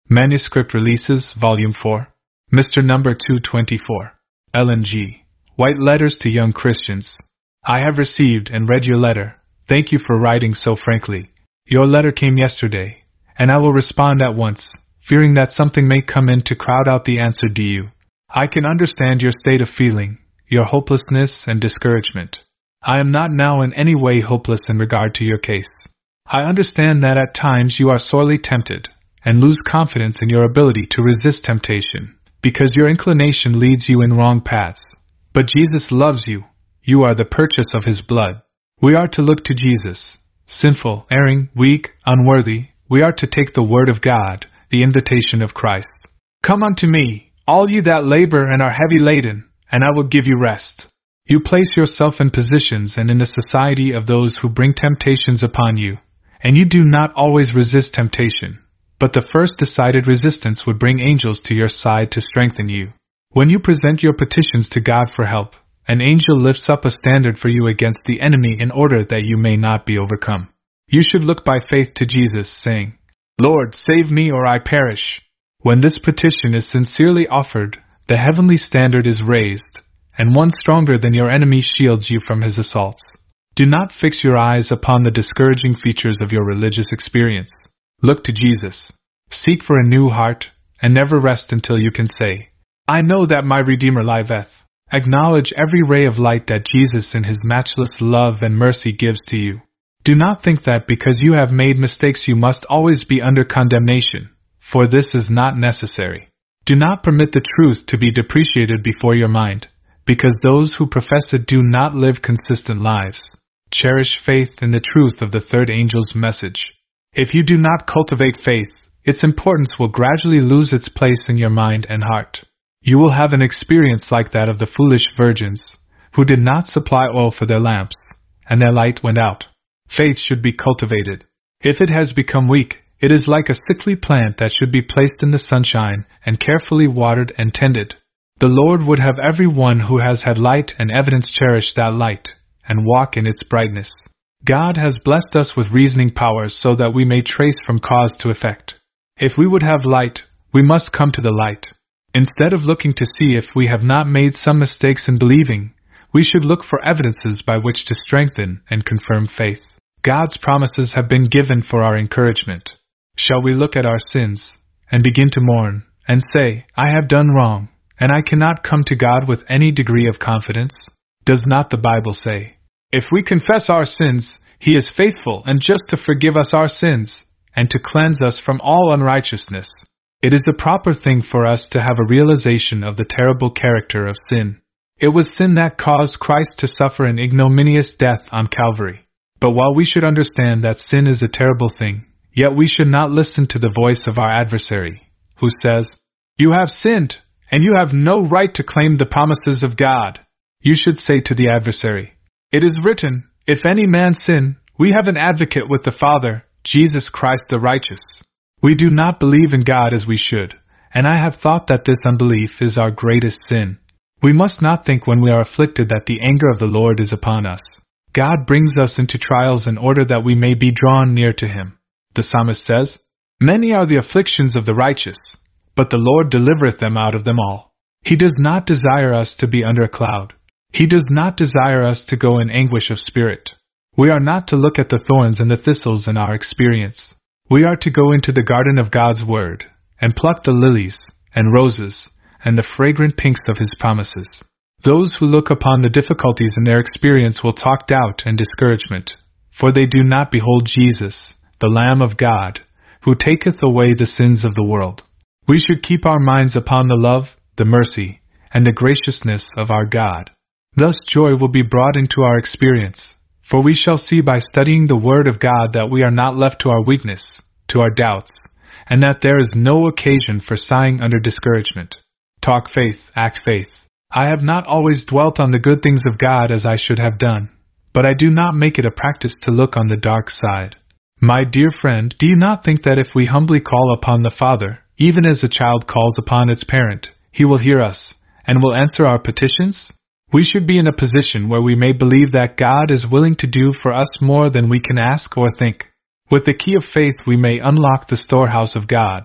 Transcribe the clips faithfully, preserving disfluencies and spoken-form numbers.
Manuscript Releases, Volume four. Mister Number two twenty-four. Ellen G. White Letters to Young Christians. I have received and read your letter. Thank you for writing so frankly. Your letter came yesterday, and I will respond at once, fearing that something may come in to crowd out the answer to you. I can understand your state of feeling, your hopelessness and discouragement. I am not now in any way hopeless in regard to your case. I understand that at times you are sorely tempted, and lose confidence in your ability to resist temptation, because your inclination leads you in wrong paths. But Jesus loves you. You are the purchase of His blood. We are to look to Jesus. Sinful, erring, weak, unworthy, we are to take the Word of God, the invitation of Christ. Come unto me, all you that labor and are heavy laden, and I will give you rest. You place yourself in positions and in the society of those who bring temptations upon you, and you do not always resist temptation. But the first decided resistance would bring angels to your side to strengthen you. When you present your petitions to God for help, an angel lifts up a standard for you against the enemy in order that you may not be overcome. You should look by faith to Jesus, saying, Lord, save me or I perish. When this petition is sincerely offered, the heavenly standard is raised, and one stronger than your enemy shields you from his assaults. Do not fix your eyes upon the discouraging features of your religious experience. Look to Jesus. Seek for a new heart, and never rest until you can say, I know that my Redeemer liveth. Acknowledge every ray of light that Jesus in His matchless love and mercy gives to you. Do not think that because you have made mistakes you must always be under condemnation, for this is not necessary. Do not permit the truth to be depreciated before your mind, because those who profess it do not live consistent lives. Cherish faith in the truth of the third angel's message. If you do not cultivate faith, its importance will gradually lose its place in your mind and heart. You will have an experience like that of the foolish virgins, who did not supply oil for their lamps, and their light went out. Faith should be cultivated. If it has become weak, it is like a sickly plant that should be placed in the sunshine and carefully watered and tended. The Lord would have every one who has had light and evidence cherish that light, and walk in its brightness. God has blessed us with reasoning powers so that we may trace from cause to effect. If we would have light, we must come to the light. Instead of looking to see if we have not made some mistakes in believing, we should look for evidences by which to strengthen and confirm faith. God's promises have been given for our encouragement. Shall we look at our sins, and begin to mourn, and say, I have done wrong, and I cannot come to God with any degree of confidence? Does not the Bible say, if we confess our sins, He is faithful and just to forgive us our sins, and to cleanse us from all unrighteousness? It is a proper thing for us to have a realization of the terrible character of sin. It was sin that caused Christ to suffer an ignominious death on Calvary. But while we should understand that sin is a terrible thing, yet we should not listen to the voice of our adversary, who says, You have sinned, and you have no right to claim the promises of God. You should say to the adversary, It is written, If any man sin, we have an advocate with the Father, Jesus Christ the righteous. We do not believe in God as we should, and I have thought that this unbelief is our greatest sin. We must not think when we are afflicted that the anger of the Lord is upon us. God brings us into trials in order that we may be drawn near to Him. The psalmist says, Many are the afflictions of the righteous, but the Lord delivereth them out of them all. He does not desire us to be under a cloud. He does not desire us to go in anguish of spirit. We are not to look at the thorns and the thistles in our experience. We are to go into the garden of God's Word, and pluck the lilies, and roses, and the fragrant pinks of His promises. Those who look upon the difficulties in their experience will talk doubt and discouragement, for they do not behold Jesus, the Lamb of God, who taketh away the sins of the world. We should keep our minds upon the love, the mercy, and the graciousness of our God. Thus joy will be brought into our experience, for we shall see by studying the Word of God that we are not left to our weakness, to our doubts, and that there is no occasion for sighing under discouragement. Talk faith, act faith. I have not always dwelt on the good things of God as I should have done, but I do not make it a practice to look on the dark side. My dear friend, do you not think that if we humbly call upon the Father, even as a child calls upon its parent, He will hear us, and will answer our petitions? We should be in a position where we may believe that God is willing to do for us more than we can ask or think. With the key of faith we may unlock the storehouse of God.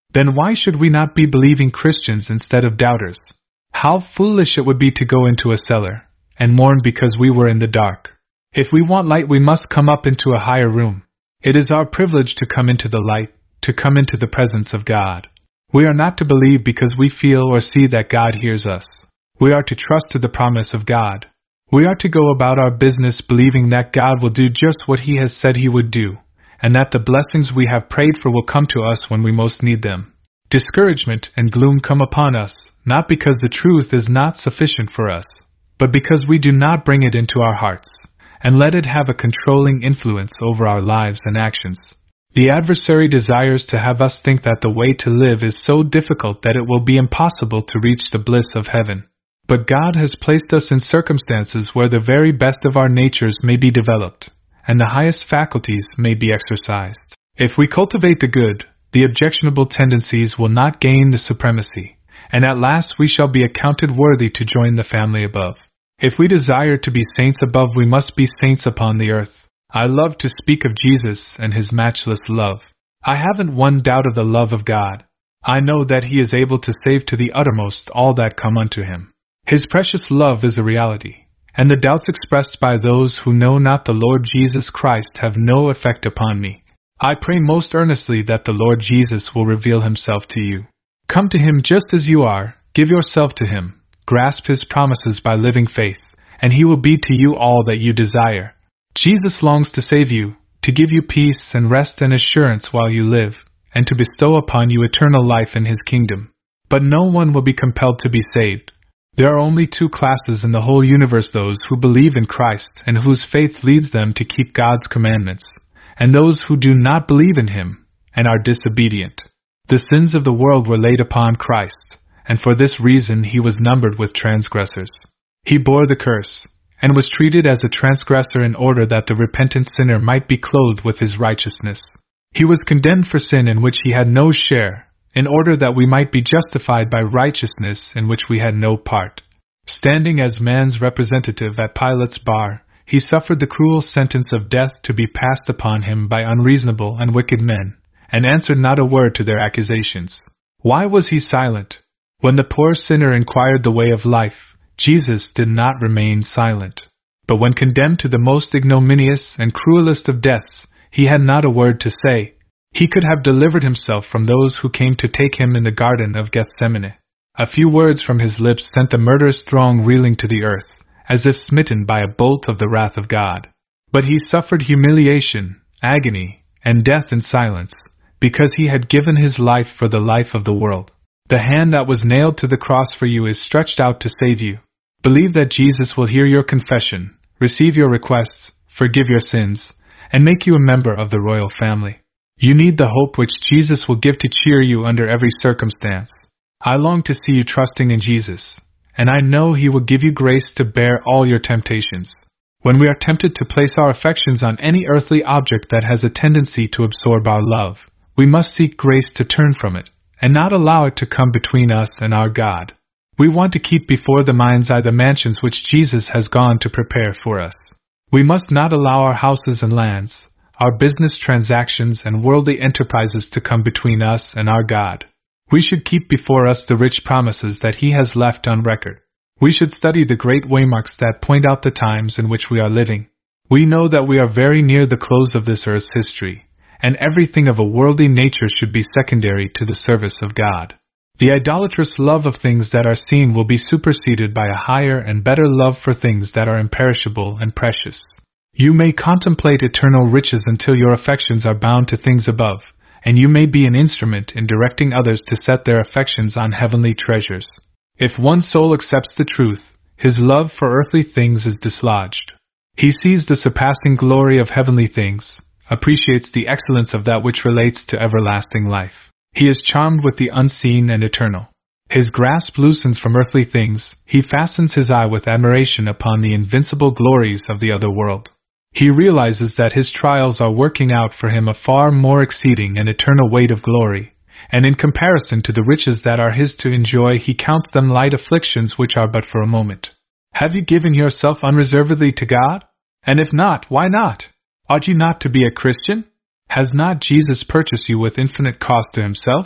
Then why should we not be believing Christians instead of doubters? How foolish it would be to go into a cellar and mourn because we were in the dark. If we want light, we must come up into a higher room. It is our privilege to come into the light, to come into the presence of God. We are not to believe because we feel or see that God hears us. We are to trust to the promise of God. We are to go about our business believing that God will do just what He has said He would do, and that the blessings we have prayed for will come to us when we most need them. Discouragement and gloom come upon us, not because the truth is not sufficient for us, but because we do not bring it into our hearts, and let it have a controlling influence over our lives and actions. The adversary desires to have us think that the way to live is so difficult that it will be impossible to reach the bliss of heaven. But God has placed us in circumstances where the very best of our natures may be developed, and the highest faculties may be exercised. If we cultivate the good, the objectionable tendencies will not gain the supremacy, and at last we shall be accounted worthy to join the family above. If we desire to be saints above, we must be saints upon the earth. I love to speak of Jesus and His matchless love. I haven't one doubt of the love of God. I know that He is able to save to the uttermost all that come unto Him. His precious love is a reality, and the doubts expressed by those who know not the Lord Jesus Christ have no effect upon me. I pray most earnestly that the Lord Jesus will reveal Himself to you. Come to Him just as you are, give yourself to Him, grasp His promises by living faith, and He will be to you all that you desire. Jesus longs to save you, to give you peace and rest and assurance while you live, and to bestow upon you eternal life in His kingdom. But no one will be compelled to be saved. There are only two classes in the whole universe: those who believe in Christ and whose faith leads them to keep God's commandments, and those who do not believe in Him and are disobedient. The sins of the world were laid upon Christ, and for this reason He was numbered with transgressors. He bore the curse, and was treated as a transgressor in order that the repentant sinner might be clothed with His righteousness. He was condemned for sin in which He had no share, in order that we might be justified by righteousness in which we had no part. Standing as man's representative at Pilate's bar, He suffered the cruel sentence of death to be passed upon Him by unreasonable and wicked men, and answered not a word to their accusations. Why was He silent? When the poor sinner inquired the way of life, Jesus did not remain silent. But when condemned to the most ignominious and cruelest of deaths, He had not a word to say. He could have delivered Himself from those who came to take Him in the Garden of Gethsemane. A few words from His lips sent the murderous throng reeling to the earth, as if smitten by a bolt of the wrath of God. But He suffered humiliation, agony, and death in silence, because He had given His life for the life of the world. The hand that was nailed to the cross for you is stretched out to save you. Believe that Jesus will hear your confession, receive your requests, forgive your sins, and make you a member of the royal family. You need the hope which Jesus will give to cheer you under every circumstance. I long to see you trusting in Jesus, and I know He will give you grace to bear all your temptations. When we are tempted to place our affections on any earthly object that has a tendency to absorb our love, we must seek grace to turn from it, and not allow it to come between us and our God. We want to keep before the mind's eye the mansions which Jesus has gone to prepare for us. We must not allow our houses and lands, our business transactions and worldly enterprises to come between us and our God. We should keep before us the rich promises that He has left on record. We should study the great waymarks that point out the times in which we are living. We know that we are very near the close of this earth's history, and everything of a worldly nature should be secondary to the service of God. The idolatrous love of things that are seen will be superseded by a higher and better love for things that are imperishable and precious. You may contemplate eternal riches until your affections are bound to things above, and you may be an instrument in directing others to set their affections on heavenly treasures. If one soul accepts the truth, his love for earthly things is dislodged. He sees the surpassing glory of heavenly things, appreciates the excellence of that which relates to everlasting life. He is charmed with the unseen and eternal. His grasp loosens from earthly things, he fastens his eye with admiration upon the invincible glories of the other world. He realizes that his trials are working out for him a far more exceeding and eternal weight of glory, and in comparison to the riches that are his to enjoy he counts them light afflictions which are but for a moment. Have you given yourself unreservedly to God? And if not, why not? Ought you not to be a Christian? Has not Jesus purchased you with infinite cost to Himself?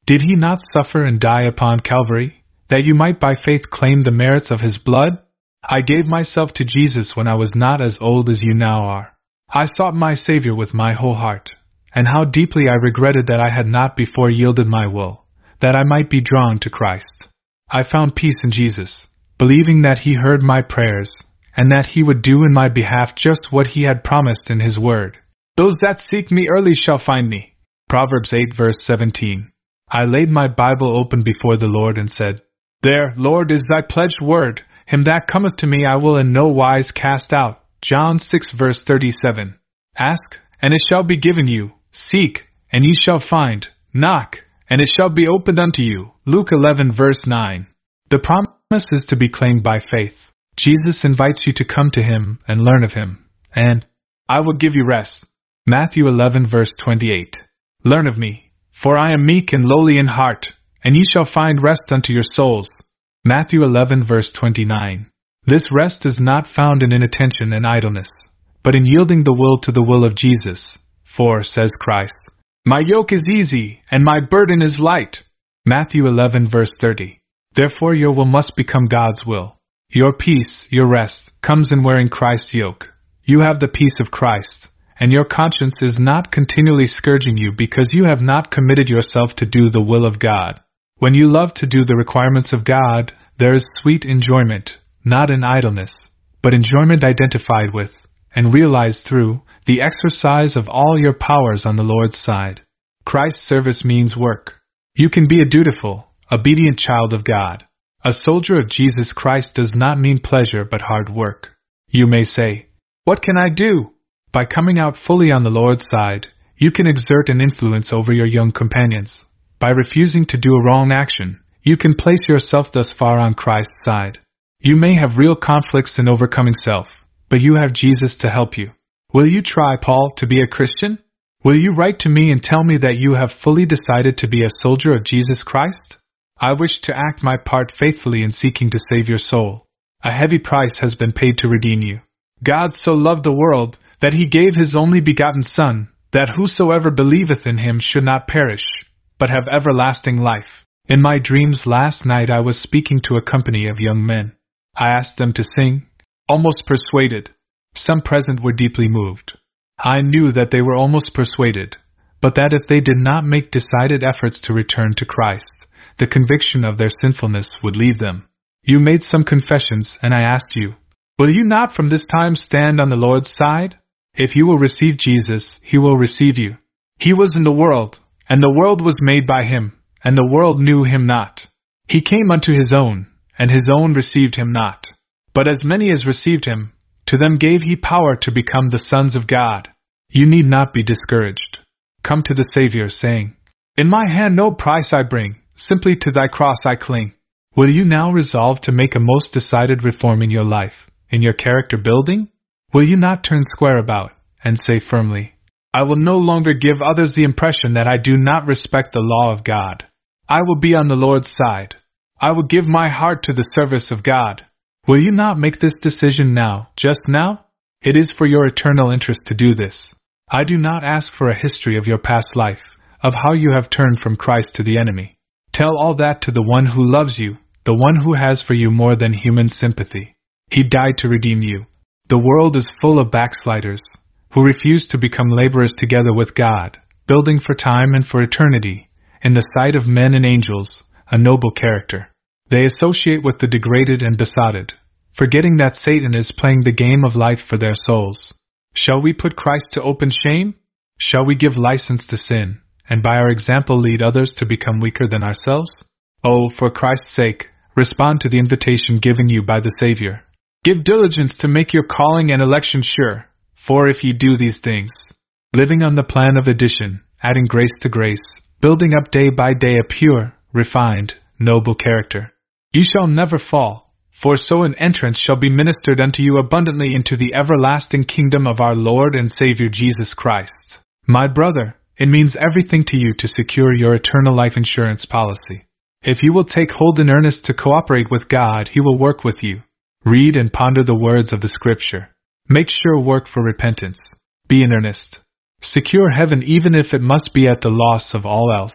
Did he not suffer and die upon Calvary, that you might by faith claim the merits of his blood? I gave myself to Jesus when I was not as old as you now are. I sought my Savior with my whole heart, and how deeply I regretted that I had not before yielded my will, that I might be drawn to Christ. I found peace in Jesus, believing that he heard my prayers, and that he would do in my behalf just what he had promised in his word. Those that seek me early shall find me. Proverbs eight verse seventeen. I laid my Bible open before the Lord and said, There, Lord, is thy pledged word. Him that cometh to me I will in no wise cast out. John six verse thirty-seven. Ask, and it shall be given you. Seek, and ye shall find. Knock, and it shall be opened unto you. Luke eleven verse nine. The promise is to be claimed by faith. Jesus invites you to come to him and learn of him, and I will give you rest. Matthew eleven verse twenty-eight. Learn of me, for I am meek and lowly in heart, and ye shall find rest unto your souls. Matthew eleven verse twenty-nine. This rest is not found in inattention and idleness, but in yielding the will to the will of Jesus. For, says Christ, my yoke is easy, and my burden is light. Matthew eleven verse thirty. Therefore your will must become God's will. Your peace, your rest, comes in wearing Christ's yoke. You have the peace of Christ, and your conscience is not continually scourging you because you have not committed yourself to do the will of God. When you love to do the requirements of God, there is sweet enjoyment, not in idleness, but enjoyment identified with, and realized through, the exercise of all your powers on the Lord's side. Christ's service means work. You can be a dutiful, obedient child of God. A soldier of Jesus Christ does not mean pleasure but hard work. You may say, What can I do? By coming out fully on the Lord's side, you can exert an influence over your young companions. By refusing to do a wrong action, you can place yourself thus far on Christ's side. You may have real conflicts in overcoming self, but you have Jesus to help you. Will you try, Paul, to be a Christian? Will you write to me and tell me that you have fully decided to be a soldier of Jesus Christ? I wish to act my part faithfully in seeking to save your soul. A heavy price has been paid to redeem you. God so loved the world, that he gave his only begotten Son, that whosoever believeth in him should not perish, but have everlasting life. In my dreams last night I was speaking to a company of young men. I asked them to sing, almost persuaded. Some present were deeply moved. I knew that they were almost persuaded, but that if they did not make decided efforts to return to Christ, the conviction of their sinfulness would leave them. You made some confessions, and I asked you, will you not from this time stand on the Lord's side? If you will receive Jesus, he will receive you. He was in the world, and the world was made by him, and the world knew him not. He came unto his own, and his own received him not. But as many as received him, to them gave he power to become the sons of God. You need not be discouraged. Come to the Savior, saying, In my hand no price I bring, simply to thy cross I cling. Will you now resolve to make a most decided reform in your life, in your character building? Will you not turn square about, and say firmly, I will no longer give others the impression that I do not respect the law of God. I will be on the Lord's side. I will give my heart to the service of God. Will you not make this decision now, just now? It is for your eternal interest to do this. I do not ask for a history of your past life, of how you have turned from Christ to the enemy. Tell all that to the one who loves you, the one who has for you more than human sympathy. He died to redeem you. The world is full of backsliders, who refuse to become laborers together with God, building for time and for eternity, in the sight of men and angels, a noble character. They associate with the degraded and besotted, forgetting that Satan is playing the game of life for their souls. Shall we put Christ to open shame? Shall we give license to sin, and by our example lead others to become weaker than ourselves? Oh, for Christ's sake, respond to the invitation given you by the Savior. Give diligence to make your calling and election sure, for if ye do these things, living on the plan of addition, adding grace to grace, building up day by day a pure, refined, noble character, ye shall never fall, for so an entrance shall be ministered unto you abundantly into the everlasting kingdom of our Lord and Savior Jesus Christ. My brother, it means everything to you to secure your eternal life insurance policy. If you will take hold in earnest to cooperate with God, he will work with you. Read and ponder the words of the Scripture. Make sure work for repentance. Be in earnest. Secure heaven even if it must be at the loss of all else.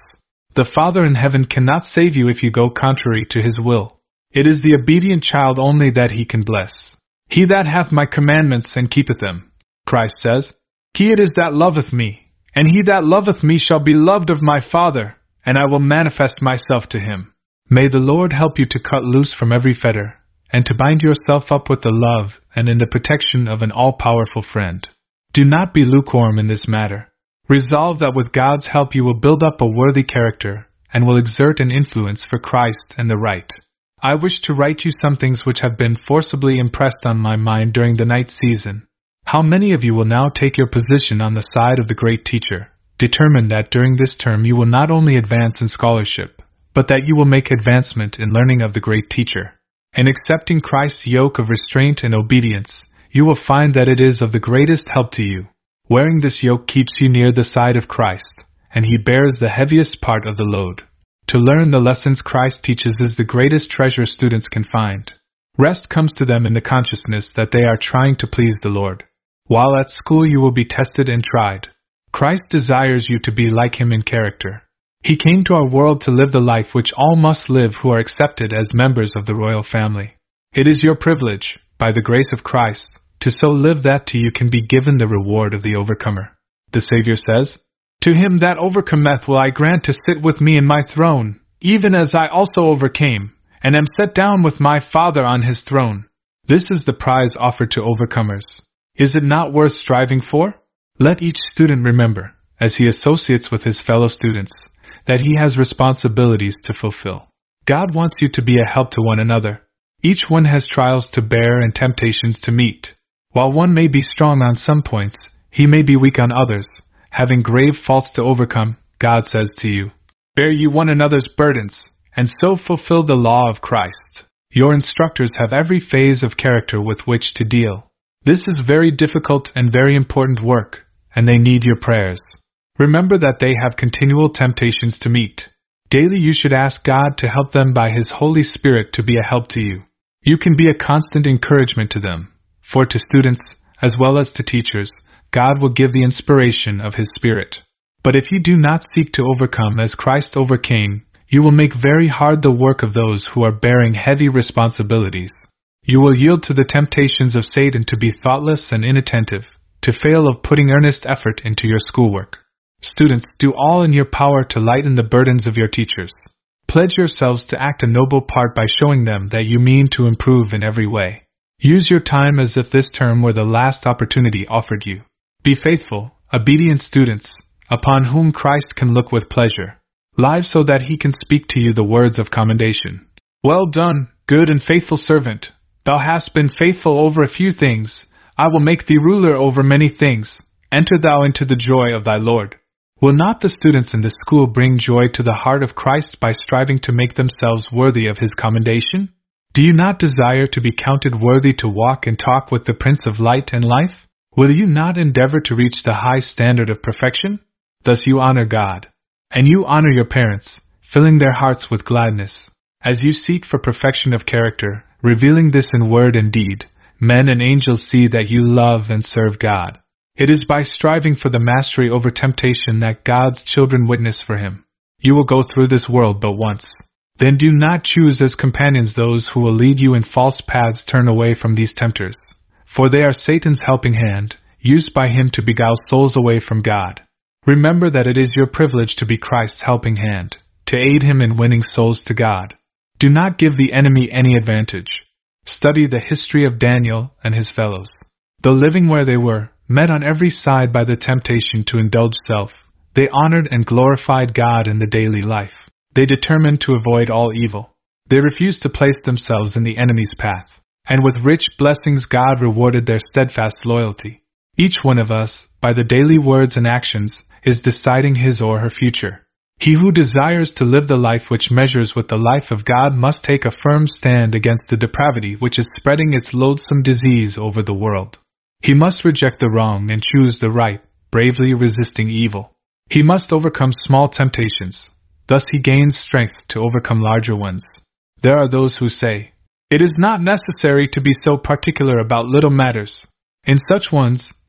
The Father in heaven cannot save you if you go contrary to his will. It is the obedient child only that he can bless. He that hath my commandments and keepeth them, Christ says, he it is that loveth me, and he that loveth me shall be loved of my Father, and I will manifest myself to him. May the Lord help you to cut loose from every fetter, and to bind yourself up with the love and in the protection of an all-powerful friend. Do not be lukewarm in this matter. Resolve that with God's help you will build up a worthy character, and will exert an influence for Christ and the right. I wish to write you some things which have been forcibly impressed on my mind during the night season. How many of you will now take your position on the side of the great teacher, determined that during this term you will not only advance in scholarship, but that you will make advancement in learning of the great teacher. In accepting Christ's yoke of restraint and obedience, you will find that it is of the greatest help to you. Wearing this yoke keeps you near the side of Christ, and he bears the heaviest part of the load. To learn the lessons Christ teaches is the greatest treasure students can find. Rest comes to them in the consciousness that they are trying to please the Lord. While at school you will be tested and tried. Christ desires you to be like him in character. He came to our world to live the life which all must live who are accepted as members of the royal family. It is your privilege, by the grace of Christ, to so live that to you can be given the reward of the overcomer. The Savior says, "To him that overcometh will I grant to sit with me in my throne, even as I also overcame, and am set down with my Father on his throne." This is the prize offered to overcomers. Is it not worth striving for? Let each student remember, as he associates with his fellow students, that he has responsibilities to fulfill. God wants you to be a help to one another. Each one has trials to bear and temptations to meet. While one may be strong on some points, he may be weak on others. Having grave faults to overcome, God says to you, "Bear you one another's burdens, and so fulfill the law of Christ." Your instructors have every phase of character with which to deal. This is very difficult and very important work, and they need your prayers. Remember that they have continual temptations to meet. Daily you should ask God to help them by his Holy Spirit to be a help to you. You can be a constant encouragement to them, for to students, as well as to teachers, God will give the inspiration of his Spirit. But if you do not seek to overcome as Christ overcame, you will make very hard the work of those who are bearing heavy responsibilities. You will yield to the temptations of Satan to be thoughtless and inattentive, to fail of putting earnest effort into your schoolwork. Students, do all in your power to lighten the burdens of your teachers. Pledge yourselves to act a noble part by showing them that you mean to improve in every way. Use your time as if this term were the last opportunity offered you. Be faithful, obedient students, upon whom Christ can look with pleasure. Live so that he can speak to you the words of commendation. "Well done, good and faithful servant. Thou hast been faithful over a few things. I will make thee ruler over many things. Enter thou into the joy of thy Lord." Will not the students in this school bring joy to the heart of Christ by striving to make themselves worthy of his commendation? Do you not desire to be counted worthy to walk and talk with the Prince of Light and Life? Will you not endeavor to reach the high standard of perfection? Thus you honor God. And you honor your parents, filling their hearts with gladness. As you seek for perfection of character, revealing this in word and deed, men and angels see that you love and serve God. It is by striving for the mastery over temptation that God's children witness for him. You will go through this world but once. Then do not choose as companions those who will lead you in false paths. Turn away from these tempters, for they are Satan's helping hand, used by him to beguile souls away from God. Remember that it is your privilege to be Christ's helping hand, to aid him in winning souls to God. Do not give the enemy any advantage. Study the history of Daniel and his fellows. Though living where they were, met on every side by the temptation to indulge self, they honored and glorified God in the daily life. They determined to avoid all evil. They refused to place themselves in the enemy's path, and with rich blessings God rewarded their steadfast loyalty. Each one of us, by the daily words and actions, is deciding his or her future. He who desires to live the life which measures with the life of God must take a firm stand against the depravity which is spreading its loathsome disease over the world. He must reject the wrong and choose the right, bravely resisting evil. He must overcome small temptations. Thus he gains strength to overcome larger ones. There are those who say, "It is not necessary to be so particular about little matters." In such ones,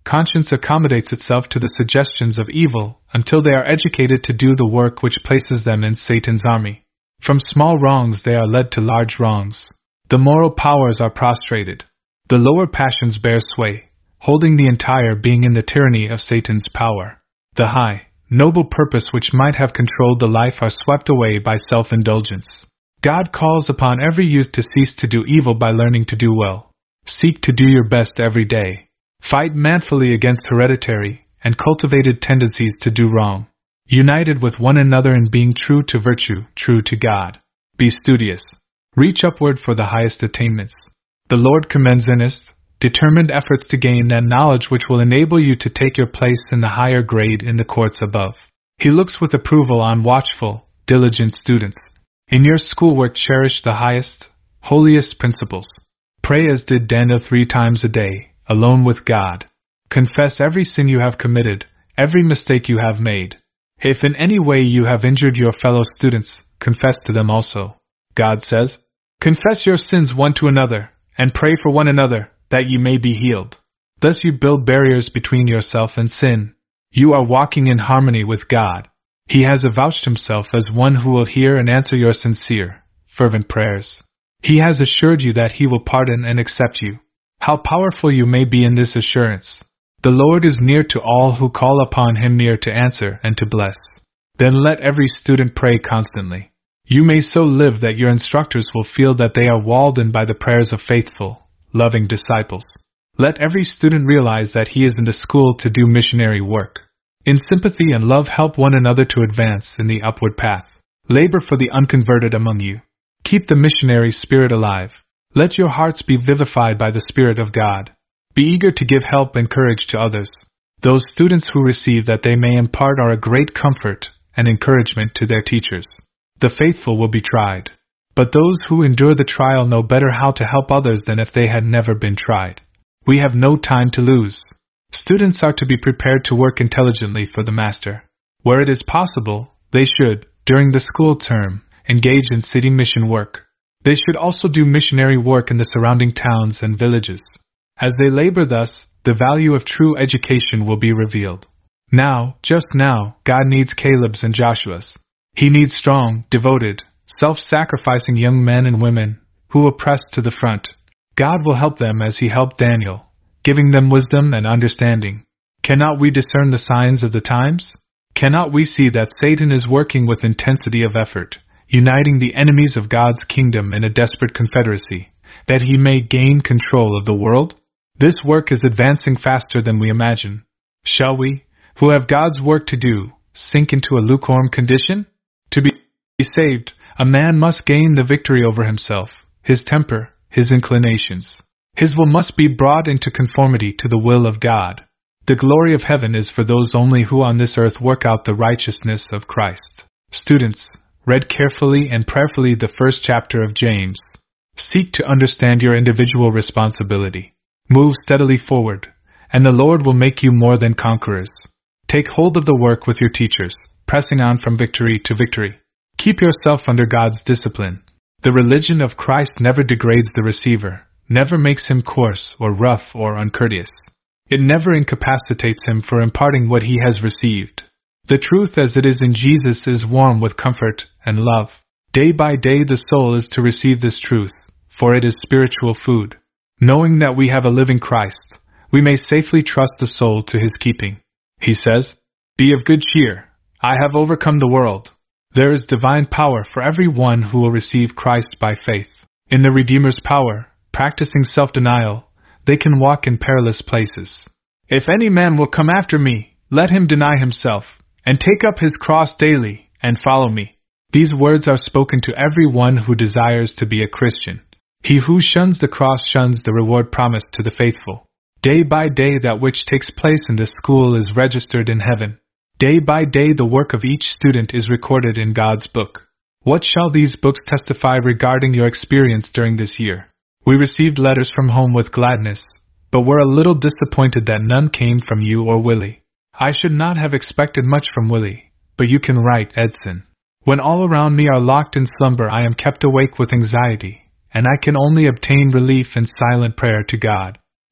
conscience accommodates itself to the suggestions of evil until they are educated to do the work which places them in Satan's army. From small wrongs they are led to large wrongs. The moral powers are prostrated. The lower passions bear sway, holding the entire being in the tyranny of Satan's power. The high, noble purpose which might have controlled the life are swept away by self-indulgence. God calls upon every youth to cease to do evil by learning to do well. Seek to do your best every day. Fight manfully against hereditary and cultivated tendencies to do wrong. United with one another in being true to virtue, true to God. Be studious. Reach upward for the highest attainments. The Lord commends earnest, determined efforts to gain that knowledge which will enable you to take your place in the higher grade in the courts above. He looks with approval on watchful, diligent students. In your schoolwork cherish the highest, holiest principles. Pray as did Daniel three times a day, alone with God. Confess every sin you have committed, every mistake you have made. If in any way you have injured your fellow students, confess to them also. God says, "Confess your sins one to another, and pray for one another, that ye may be healed." Thus you build barriers between yourself and sin. You are walking in harmony with God. He has avouched himself as one who will hear and answer your sincere, fervent prayers. He has assured you that he will pardon and accept you. How powerful you may be in this assurance! The Lord is near to all who call upon him, near to answer and to bless. Then let every student pray constantly. You may so live that your instructors will feel that they are walled in by the prayers of faithful, loving disciples. Let every student realize that he is in the school to do missionary work. In sympathy and love help one another to advance in the upward path. Labor for the unconverted among you. Keep the missionary spirit alive. Let your hearts be vivified by the Spirit of God. Be eager to give help and courage to others. Those students who receive that they may impart are a great comfort and encouragement to their teachers. The faithful will be tried. But those who endure the trial know better how to help others than if they had never been tried. We have no time to lose. Students are to be prepared to work intelligently for the Master. Where it is possible, they should, during the school term, engage in city mission work. They should also do missionary work in the surrounding towns and villages. As they labor thus, the value of true education will be revealed. Now, just now, God needs Caleb's and Joshua's. He needs strong, devoted, self-sacrificing young men and women who will press to the front. God will help them as he helped Daniel, giving them wisdom and understanding. Cannot we discern the signs of the times? Cannot we see that Satan is working with intensity of effort, uniting the enemies of God's kingdom in a desperate confederacy, that he may gain control of the world? This work is advancing faster than we imagine. Shall we, who have God's work to do, sink into a lukewarm condition? To be saved, a man must gain the victory over himself, his temper, his inclinations. His will must be brought into conformity to the will of God. The glory of heaven is for those only who on this earth work out the righteousness of Christ. Students, read carefully and prayerfully the first chapter of James. Seek to understand your individual responsibility. Move steadily forward, and the Lord will make you more than conquerors. Take hold of the work with your teachers, pressing on from victory to victory. Keep yourself under God's discipline. The religion of Christ never degrades the receiver, never makes him coarse or rough or uncourteous. It never incapacitates him for imparting what he has received. The truth as it is in Jesus is warm with comfort and love. Day by day the soul is to receive this truth, for it is spiritual food. Knowing that we have a living Christ, we may safely trust the soul to his keeping. He says, "Be of good cheer, I have overcome the world." There is divine power for every one who will receive Christ by faith. In the Redeemer's power, practicing self-denial, they can walk in perilous places. "If any man will come after me, let him deny himself, and take up his cross daily, and follow me." These words are spoken to every one who desires to be a Christian. He who shuns the cross shuns the reward promised to the faithful. Day by day that which takes place in this school is registered in heaven. Day by day the work of each student is recorded in God's book. What shall these books testify regarding your experience during this year? We received letters from home with gladness, but were a little disappointed that none came from you or Willie. I should not have expected much from Willie, but you can write, Edson. When all around me are locked in slumber, I am kept awake with anxiety, and I can only obtain relief in silent prayer to God.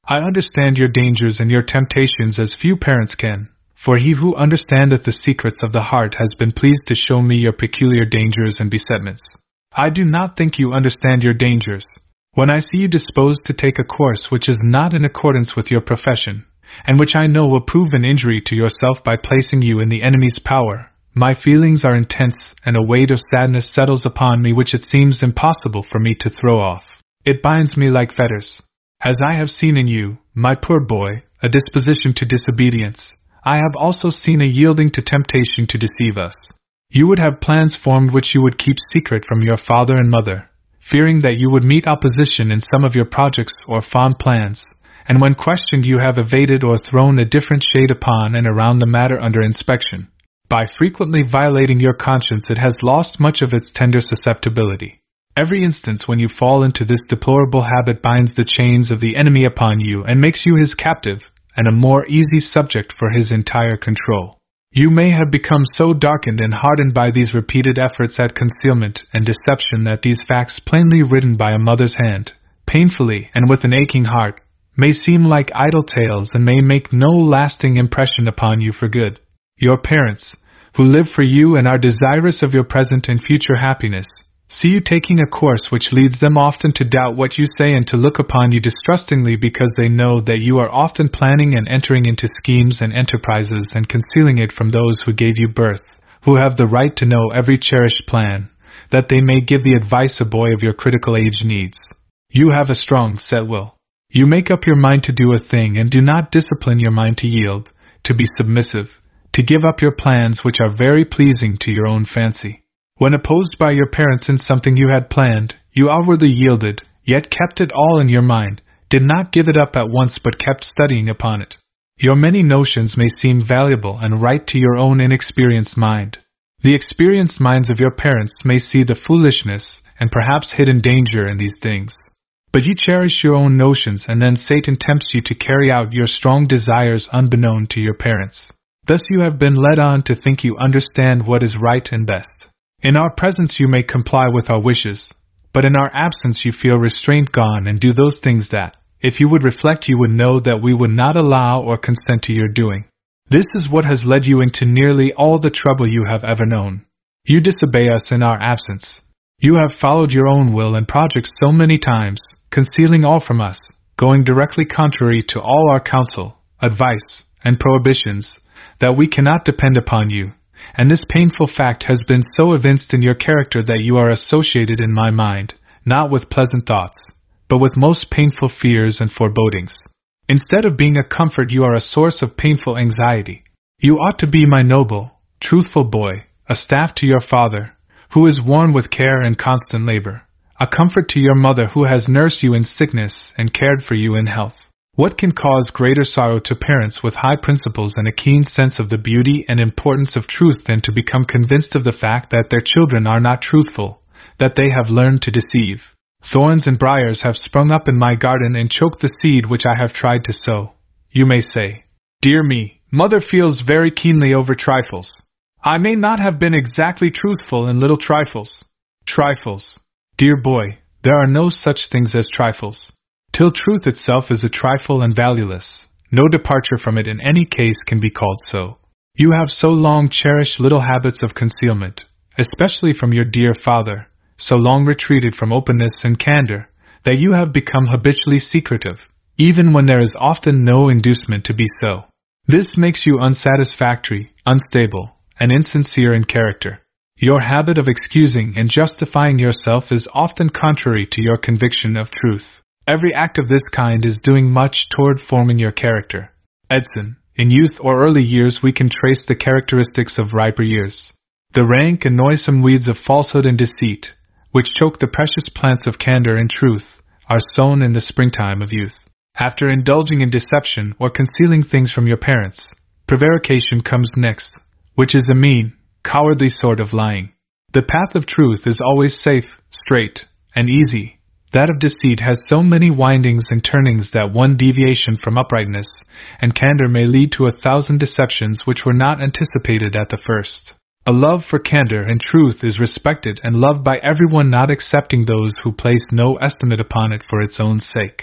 I understand your dangers and your temptations as few parents can, for he who understandeth the secrets of the heart has been pleased to show me your peculiar dangers and besetments. I do not think you understand your dangers. When I see you disposed to take a course which is not in accordance with your profession, and which I know will prove an injury to yourself by placing you in the enemy's power, my feelings are intense, and a weight of sadness settles upon me which it seems impossible for me to throw off. It binds me like fetters. As I have seen in you, my poor boy, a disposition to disobedience, I have also seen a yielding to temptation to deceive us. You would have plans formed which you would keep secret from your father and mother, fearing that you would meet opposition in some of your projects or fond plans, and when questioned you have evaded or thrown a different shade upon and around the matter under inspection. By frequently violating your conscience it has lost much of its tender susceptibility. Every instance when you fall into this deplorable habit binds the chains of the enemy upon you and makes you his captive, and a more easy subject for his entire control. You may have become so darkened and hardened by these repeated efforts at concealment and deception that these facts plainly written by a mother's hand, painfully and with an aching heart, may seem like idle tales and may make no lasting impression upon you for good. Your parents, who live for you and are desirous of your present and future happiness, see you taking a course which leads them often to doubt what you say and to look upon you distrustingly because they know that you are often planning and entering into schemes and enterprises and concealing it from those who gave you birth, who have the right to know every cherished plan, that they may give the advice a boy of your critical age needs. You have a strong, set will. You make up your mind to do a thing and do not discipline your mind to yield, to be submissive, to give up your plans which are very pleasing to your own fancy. When opposed by your parents in something you had planned, you outwardly yielded, yet kept it all in your mind, did not give it up at once but kept studying upon it. Your many notions may seem valuable and right to your own inexperienced mind. The experienced minds of your parents may see the foolishness and perhaps hidden danger in these things. But you cherish your own notions and then Satan tempts you to carry out your strong desires unbeknown to your parents. Thus you have been led on to think you understand what is right and best. In our presence you may comply with our wishes, but in our absence you feel restraint gone and do those things that, if you would reflect you would know that we would not allow or consent to your doing. This is what has led you into nearly all the trouble you have ever known. You disobey us in our absence. You have followed your own will and projects so many times, concealing all from us, going directly contrary to all our counsel, advice, and prohibitions, that we cannot depend upon you, and this painful fact has been so evinced in your character that you are associated in my mind, not with pleasant thoughts, but with most painful fears and forebodings. Instead of being a comfort you are a source of painful anxiety. You ought to be my noble, truthful boy, a staff to your father, who is worn with care and constant labor, a comfort to your mother who has nursed you in sickness and cared for you in health. What can cause greater sorrow to parents with high principles and a keen sense of the beauty and importance of truth than to become convinced of the fact that their children are not truthful, that they have learned to deceive? Thorns and briars have sprung up in my garden and choked the seed which I have tried to sow. You may say, "Dear me, mother feels very keenly over trifles. I may not have been exactly truthful in little trifles." Trifles. Dear boy, there are no such things as trifles. Till truth itself is a trifle and valueless, no departure from it in any case can be called so. You have so long cherished little habits of concealment, especially from your dear father, so long retreated from openness and candor, that you have become habitually secretive, even when there is often no inducement to be so. This makes you unsatisfactory, unstable, and insincere in character. Your habit of excusing and justifying yourself is often contrary to your conviction of truth. Every act of this kind is doing much toward forming your character. Edson, in youth or early years we can trace the characteristics of riper years. The rank and noisome weeds of falsehood and deceit, which choke the precious plants of candor and truth, are sown in the springtime of youth. After indulging in deception or concealing things from your parents, prevarication comes next, which is a mean, cowardly sort of lying. The path of truth is always safe, straight, and easy. That of deceit has so many windings and turnings that one deviation from uprightness and candor may lead to a thousand deceptions which were not anticipated at the first. A love for candor and truth is respected and loved by everyone, not excepting those who place no estimate upon it for its own sake.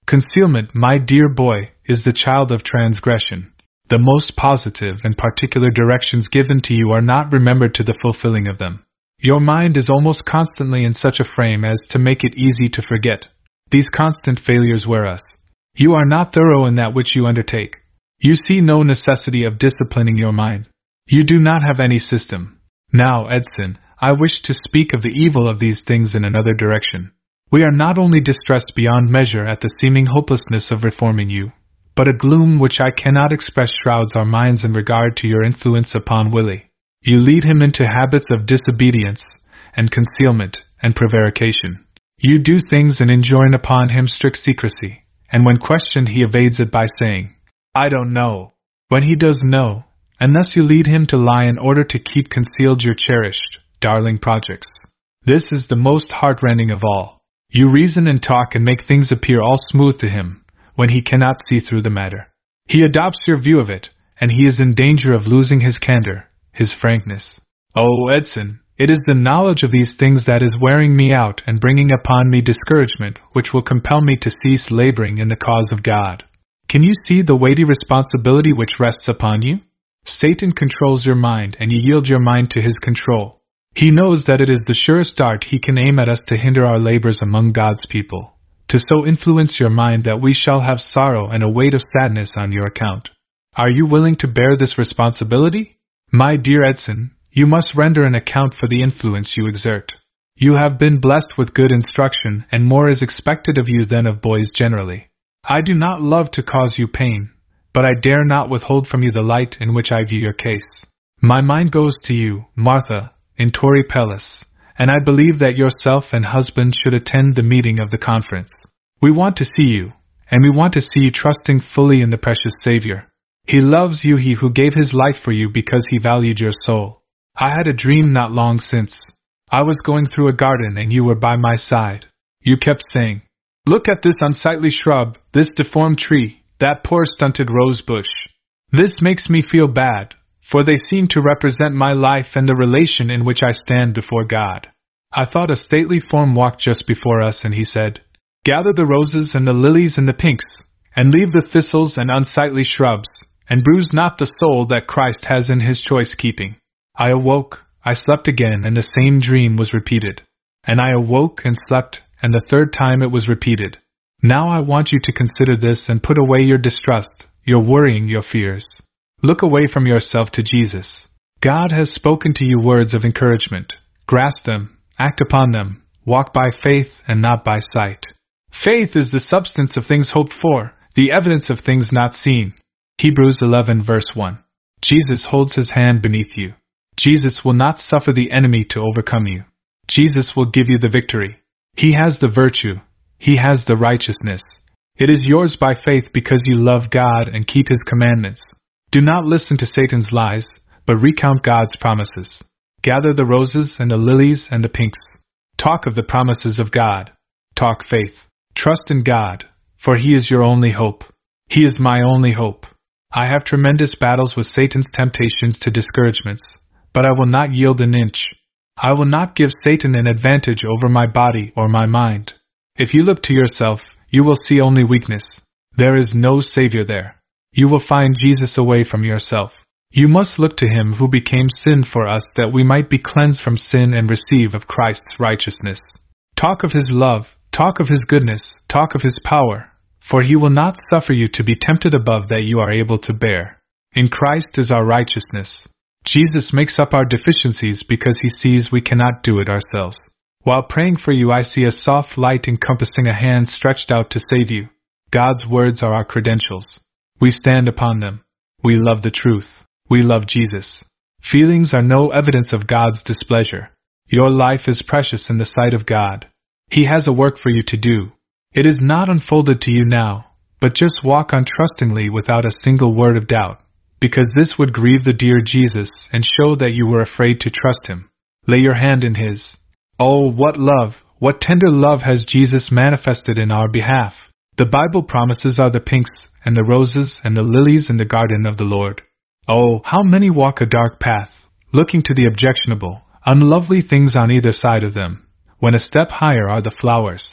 Concealment, my dear boy, is the child of transgression. The most positive and particular directions given to you are not remembered to the fulfilling of them. Your mind is almost constantly in such a frame as to make it easy to forget. These constant failures wear us. You are not thorough in that which you undertake. You see no necessity of disciplining your mind. You do not have any system. Now, Edson, I wish to speak of the evil of these things in another direction. We are not only distressed beyond measure at the seeming hopelessness of reforming you, but a gloom which I cannot express shrouds our minds in regard to your influence upon Willie. You lead him into habits of disobedience, and concealment, and prevarication. You do things and enjoin upon him strict secrecy, and when questioned he evades it by saying, I don't know, when he does know, and thus you lead him to lie in order to keep concealed your cherished, darling projects. This is the most heartrending of all. You reason and talk and make things appear all smooth to him, when he cannot see through the matter. He adopts your view of it, and he is in danger of losing his candor, his frankness. Oh, Edson, it is the knowledge of these things that is wearing me out and bringing upon me discouragement which will compel me to cease laboring in the cause of God. Can you see the weighty responsibility which rests upon you? Satan controls your mind, and you yield your mind to his control. He knows that it is the surest dart he can aim at us to hinder our labors among God's people, to so influence your mind that we shall have sorrow and a weight of sadness on your account. Are you willing to bear this responsibility? My dear Edson, you must render an account for the influence you exert. You have been blessed with good instruction, and more is expected of you than of boys generally. I do not love to cause you pain, but I dare not withhold from you the light in which I view your case. My mind goes to you, Martha, in Torrey Palace, and I believe that yourself and husband should attend the meeting of the conference. We want to see you, and we want to see you trusting fully in the precious Savior. He loves you, he who gave his life for you because he valued your soul. I had a dream not long since. I was going through a garden and you were by my side. You kept saying, Look at this unsightly shrub, this deformed tree, that poor stunted rose bush. This makes me feel bad, for they seem to represent my life and the relation in which I stand before God. I thought a stately form walked just before us, and he said, Gather the roses and the lilies and the pinks, and leave the thistles and unsightly shrubs, and bruise not the soul that Christ has in his choice keeping. I awoke, I slept again, and the same dream was repeated. And I awoke and slept, and the third time it was repeated. Now I want you to consider this and put away your distrust, your worrying, your fears. Look away from yourself to Jesus. God has spoken to you words of encouragement. Grasp them, act upon them, walk by faith and not by sight. Faith is the substance of things hoped for, the evidence of things not seen. Hebrews eleven verse one. Jesus holds his hand beneath you. Jesus will not suffer the enemy to overcome you. Jesus will give you the victory. He has the virtue. He has the righteousness. It is yours by faith because you love God and keep his commandments. Do not listen to Satan's lies, but recount God's promises. Gather the roses and the lilies and the pinks. Talk of the promises of God. Talk faith. Trust in God, for he is your only hope. He is my only hope. I have tremendous battles with Satan's temptations to discouragements, but I will not yield an inch. I will not give Satan an advantage over my body or my mind. If you look to yourself, you will see only weakness. There is no Savior there. You will find Jesus away from yourself. You must look to him who became sin for us that we might be cleansed from sin and receive of Christ's righteousness. Talk of his love, talk of his goodness, talk of his power, for he will not suffer you to be tempted above that you are able to bear. In Christ is our righteousness. Jesus makes up our deficiencies because he sees we cannot do it ourselves. While praying for you, I see a soft light encompassing a hand stretched out to save you. God's words are our credentials. We stand upon them. We love the truth. We love Jesus. Feelings are no evidence of God's displeasure. Your life is precious in the sight of God. He has a work for you to do. It is not unfolded to you now, but just walk on trustingly without a single word of doubt, because this would grieve the dear Jesus and show that you were afraid to trust him. Lay your hand in his. Oh, what love, what tender love has Jesus manifested in our behalf. The Bible promises are the pinks and the roses and the lilies in the garden of the Lord. Oh, how many walk a dark path, looking to the objectionable, unlovely things on either side of them, when a step higher are the flowers.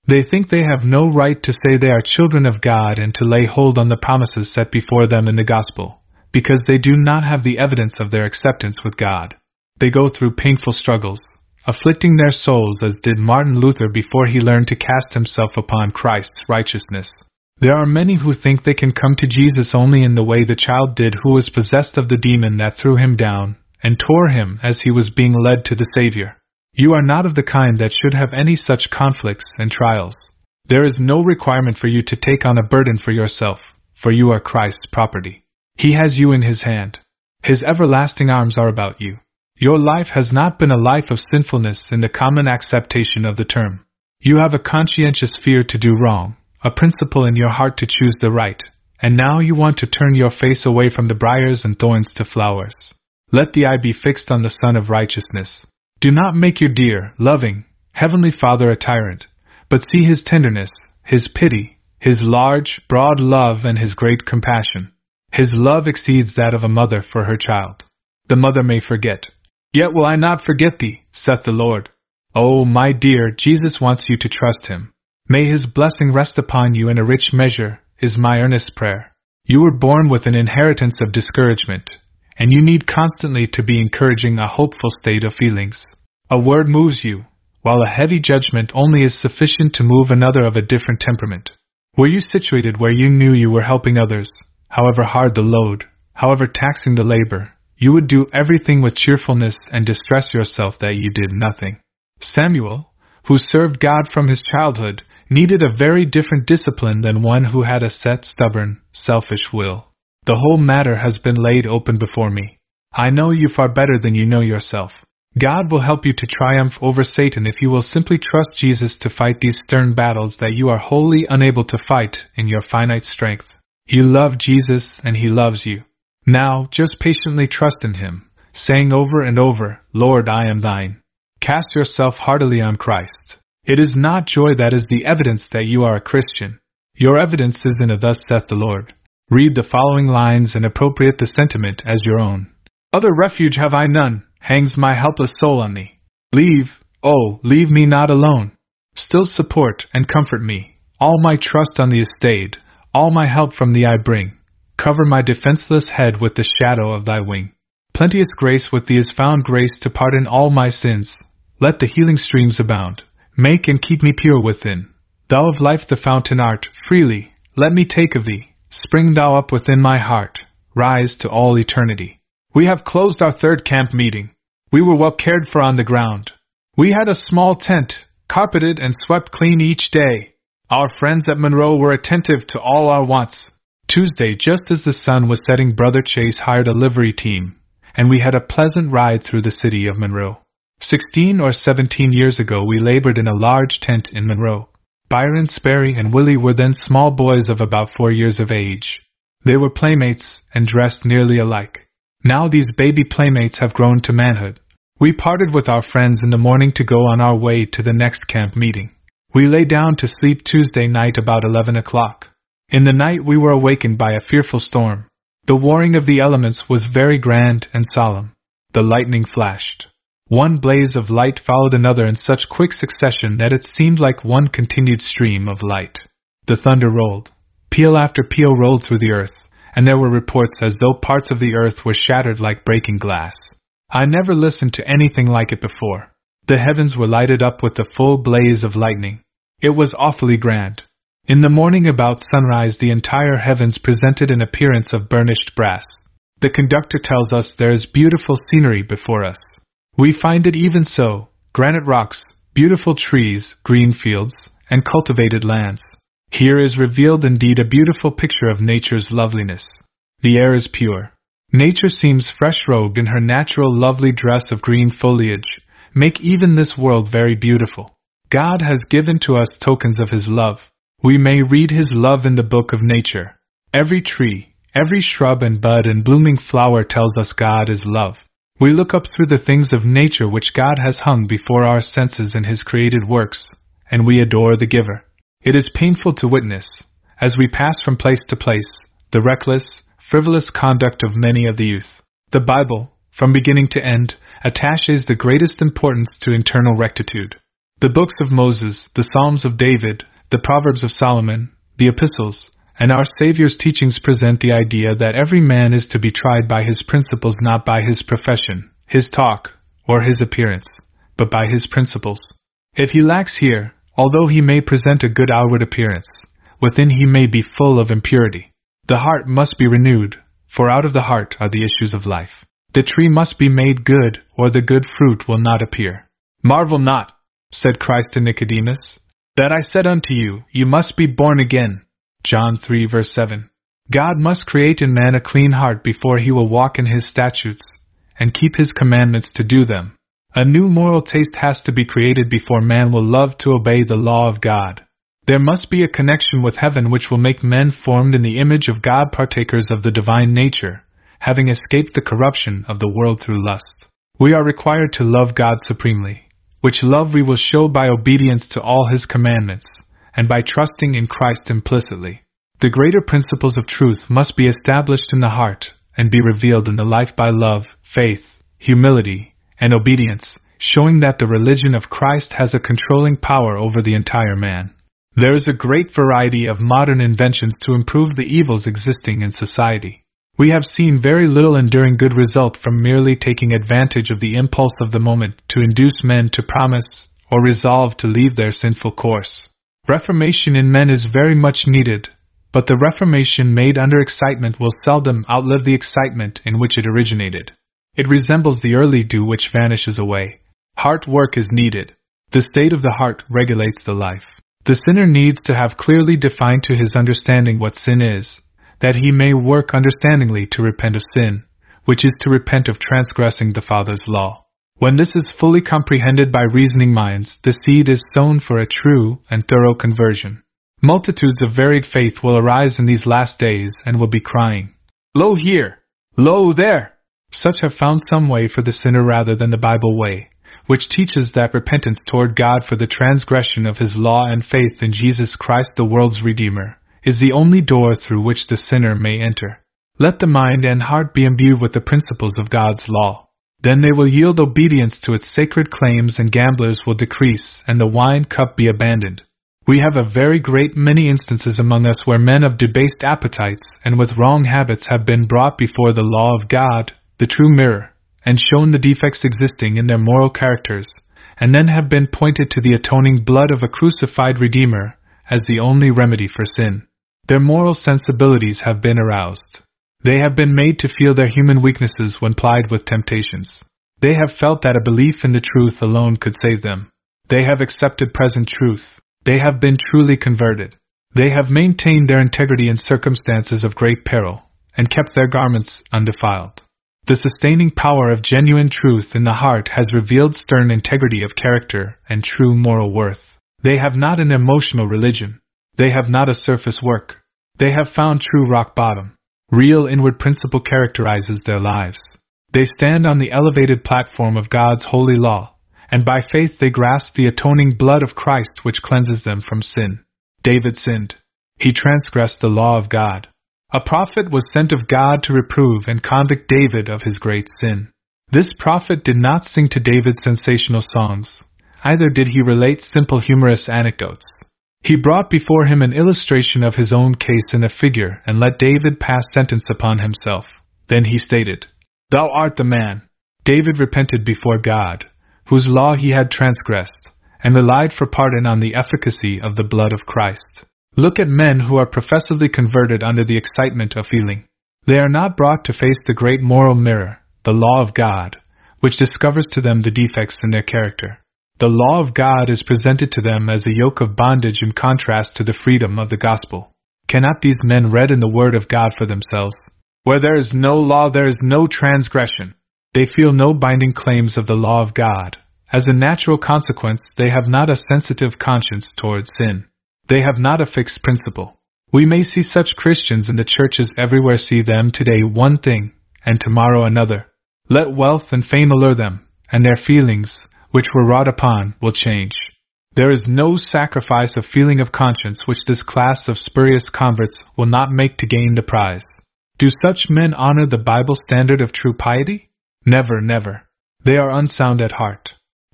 They think they have no right to say they are children of God and to lay hold on the promises set before them in the gospel, because they do not have the evidence of their acceptance with God. They go through painful struggles, afflicting their souls as did Martin Luther before he learned to cast himself upon Christ's righteousness. There are many who think they can come to Jesus only in the way the child did who was possessed of the demon that threw him down and tore him as he was being led to the Savior. You are not of the kind that should have any such conflicts and trials. There is no requirement for you to take on a burden for yourself, for you are Christ's property. He has you in His hand. His everlasting arms are about you. Your life has not been a life of sinfulness in the common acceptation of the term. You have a conscientious fear to do wrong, a principle in your heart to choose the right, and now you want to turn your face away from the briars and thorns to flowers. Let the eye be fixed on the Son of Righteousness. Do not make your dear, loving, Heavenly Father a tyrant, but see His tenderness, His pity, His large, broad love and His great compassion. His love exceeds that of a mother for her child. The mother may forget. Yet will I not forget thee, saith the Lord. Oh, my dear, Jesus wants you to trust Him. May His blessing rest upon you in a rich measure, is my earnest prayer. You were born with an inheritance of discouragement, and you need constantly to be encouraging a hopeful state of feelings. A word moves you, while a heavy judgment only is sufficient to move another of a different temperament. Were you situated where you knew you were helping others, however hard the load, however taxing the labor, you would do everything with cheerfulness and distress yourself that you did nothing. Samuel, who served God from his childhood, needed a very different discipline than one who had a set, stubborn, selfish will. The whole matter has been laid open before me. I know you far better than you know yourself. God will help you to triumph over Satan if you will simply trust Jesus to fight these stern battles that you are wholly unable to fight in your finite strength. You love Jesus and He loves you. Now, just patiently trust in Him, saying over and over, Lord, I am thine. Cast yourself heartily on Christ. It is not joy that is the evidence that you are a Christian. Your evidence is in a thus saith the Lord. Read the following lines and appropriate the sentiment as your own. Other refuge have I none, hangs my helpless soul on thee. Leave, oh, leave me not alone. Still support and comfort me. All my trust on thee is stayed, all my help from thee I bring. Cover my defenseless head with the shadow of thy wing. Plenteous grace with thee is found grace to pardon all my sins. Let the healing streams abound. Make and keep me pure within. Thou of life the fountain art, freely, let me take of thee. Spring thou up within my heart. Rise to all eternity. We have closed our third camp meeting. We were well cared for on the ground. We had a small tent, carpeted and swept clean each day. Our friends at Monroe were attentive to all our wants. Tuesday, just as the sun was setting, Brother Chase hired a livery team, and we had a pleasant ride through the city of Monroe. Sixteen or seventeen years ago we labored in a large tent in Monroe. Byron, Sperry, and Willie were then small boys of about four years of age. They were playmates and dressed nearly alike. Now these baby playmates have grown to manhood. We parted with our friends in the morning to go on our way to the next camp meeting. We lay down to sleep Tuesday night about eleven o'clock. In the night we were awakened by a fearful storm. The warring of the elements was very grand and solemn. The lightning flashed. One blaze of light followed another in such quick succession that it seemed like one continued stream of light. The thunder rolled. Peal after peal rolled through the earth, and there were reports as though parts of the earth were shattered like breaking glass. I never listened to anything like it before. The heavens were lighted up with the full blaze of lightning. It was awfully grand. In the morning about sunrise the entire heavens presented an appearance of burnished brass. The conductor tells us there is beautiful scenery before us. We find it even so, granite rocks, beautiful trees, green fields, and cultivated lands. Here is revealed indeed a beautiful picture of nature's loveliness. The air is pure. Nature seems fresh-robed in her natural lovely dress of green foliage, make even this world very beautiful. God has given to us tokens of His love. We may read His love in the book of nature. Every tree, every shrub and bud and blooming flower tells us God is love. We look up through the things of nature which God has hung before our senses in His created works, and we adore the Giver. It is painful to witness, as we pass from place to place, the reckless, frivolous conduct of many of the youth. The Bible, from beginning to end, attaches the greatest importance to internal rectitude. The books of Moses, the Psalms of David, the Proverbs of Solomon, the Epistles, and our Savior's teachings present the idea that every man is to be tried by his principles, not by his profession, his talk, or his appearance, but by his principles. If he lacks here, although he may present a good outward appearance, within he may be full of impurity. The heart must be renewed, for out of the heart are the issues of life. The tree must be made good, or the good fruit will not appear. Marvel not, said Christ to Nicodemus, that I said unto you, you must be born again. John three verse seven. God must create in man a clean heart before he will walk in his statutes, and keep his commandments to do them. A new moral taste has to be created before man will love to obey the law of God. There must be a connection with heaven which will make men formed in the image of God partakers of the divine nature, having escaped the corruption of the world through lust. We are required to love God supremely, which love we will show by obedience to all his commandments, and by trusting in Christ implicitly. The greater principles of truth must be established in the heart, and be revealed in the life by love, faith, humility, and obedience, showing that the religion of Christ has a controlling power over the entire man. There is a great variety of modern inventions to improve the evils existing in society. We have seen very little enduring good result from merely taking advantage of the impulse of the moment to induce men to promise or resolve to leave their sinful course. Reformation in men is very much needed, but the reformation made under excitement will seldom outlive the excitement in which it originated. It resembles the early dew which vanishes away. Heart work is needed. The state of the heart regulates the life. The sinner needs to have clearly defined to his understanding what sin is, that he may work understandingly to repent of sin, which is to repent of transgressing the Father's law. When this is fully comprehended by reasoning minds, the seed is sown for a true and thorough conversion. Multitudes of varied faith will arise in these last days and will be crying, "Lo here! Lo there!" Such have found some way for the sinner rather than the Bible way, which teaches that repentance toward God for the transgression of his law and faith in Jesus Christ the world's Redeemer is the only door through which the sinner may enter. Let the mind and heart be imbued with the principles of God's law. Then they will yield obedience to its sacred claims, and gamblers will decrease and the wine cup be abandoned. We have a very great many instances among us where men of debased appetites and with wrong habits have been brought before the law of God, the true mirror, and shown the defects existing in their moral characters, and then have been pointed to the atoning blood of a crucified Redeemer as the only remedy for sin. Their moral sensibilities have been aroused. They have been made to feel their human weaknesses when plied with temptations. They have felt that a belief in the truth alone could save them. They have accepted present truth. They have been truly converted. They have maintained their integrity in circumstances of great peril, and kept their garments undefiled. The sustaining power of genuine truth in the heart has revealed stern integrity of character and true moral worth. They have not an emotional religion. They have not a surface work. They have found true rock bottom. Real inward principle characterizes their lives. They stand on the elevated platform of God's holy law, and by faith they grasp the atoning blood of Christ which cleanses them from sin. David sinned. He transgressed the law of God. A prophet was sent of God to reprove and convict David of his great sin. This prophet did not sing to David sensational songs, either did he relate simple humorous anecdotes. He brought before him an illustration of his own case in a figure and let David pass sentence upon himself. Then he stated, "Thou art the man." David repented before God, whose law he had transgressed, and relied for pardon on the efficacy of the blood of Christ. Look at men who are professedly converted under the excitement of feeling. They are not brought to face the great moral mirror, the law of God, which discovers to them the defects in their character. The law of God is presented to them as a yoke of bondage in contrast to the freedom of the gospel. Cannot these men read in the word of God for themselves? Where there is no law, there is no transgression. They feel no binding claims of the law of God. As a natural consequence, they have not a sensitive conscience towards sin. They have not a fixed principle. We may see such Christians in the churches everywhere, see them today one thing, and tomorrow another. Let wealth and fame allure them, and their feelings, which were wrought upon, will change. There is no sacrifice of feeling of conscience which this class of spurious converts will not make to gain the prize. Do such men honor the Bible standard of true piety? Never, never. They are unsound at heart.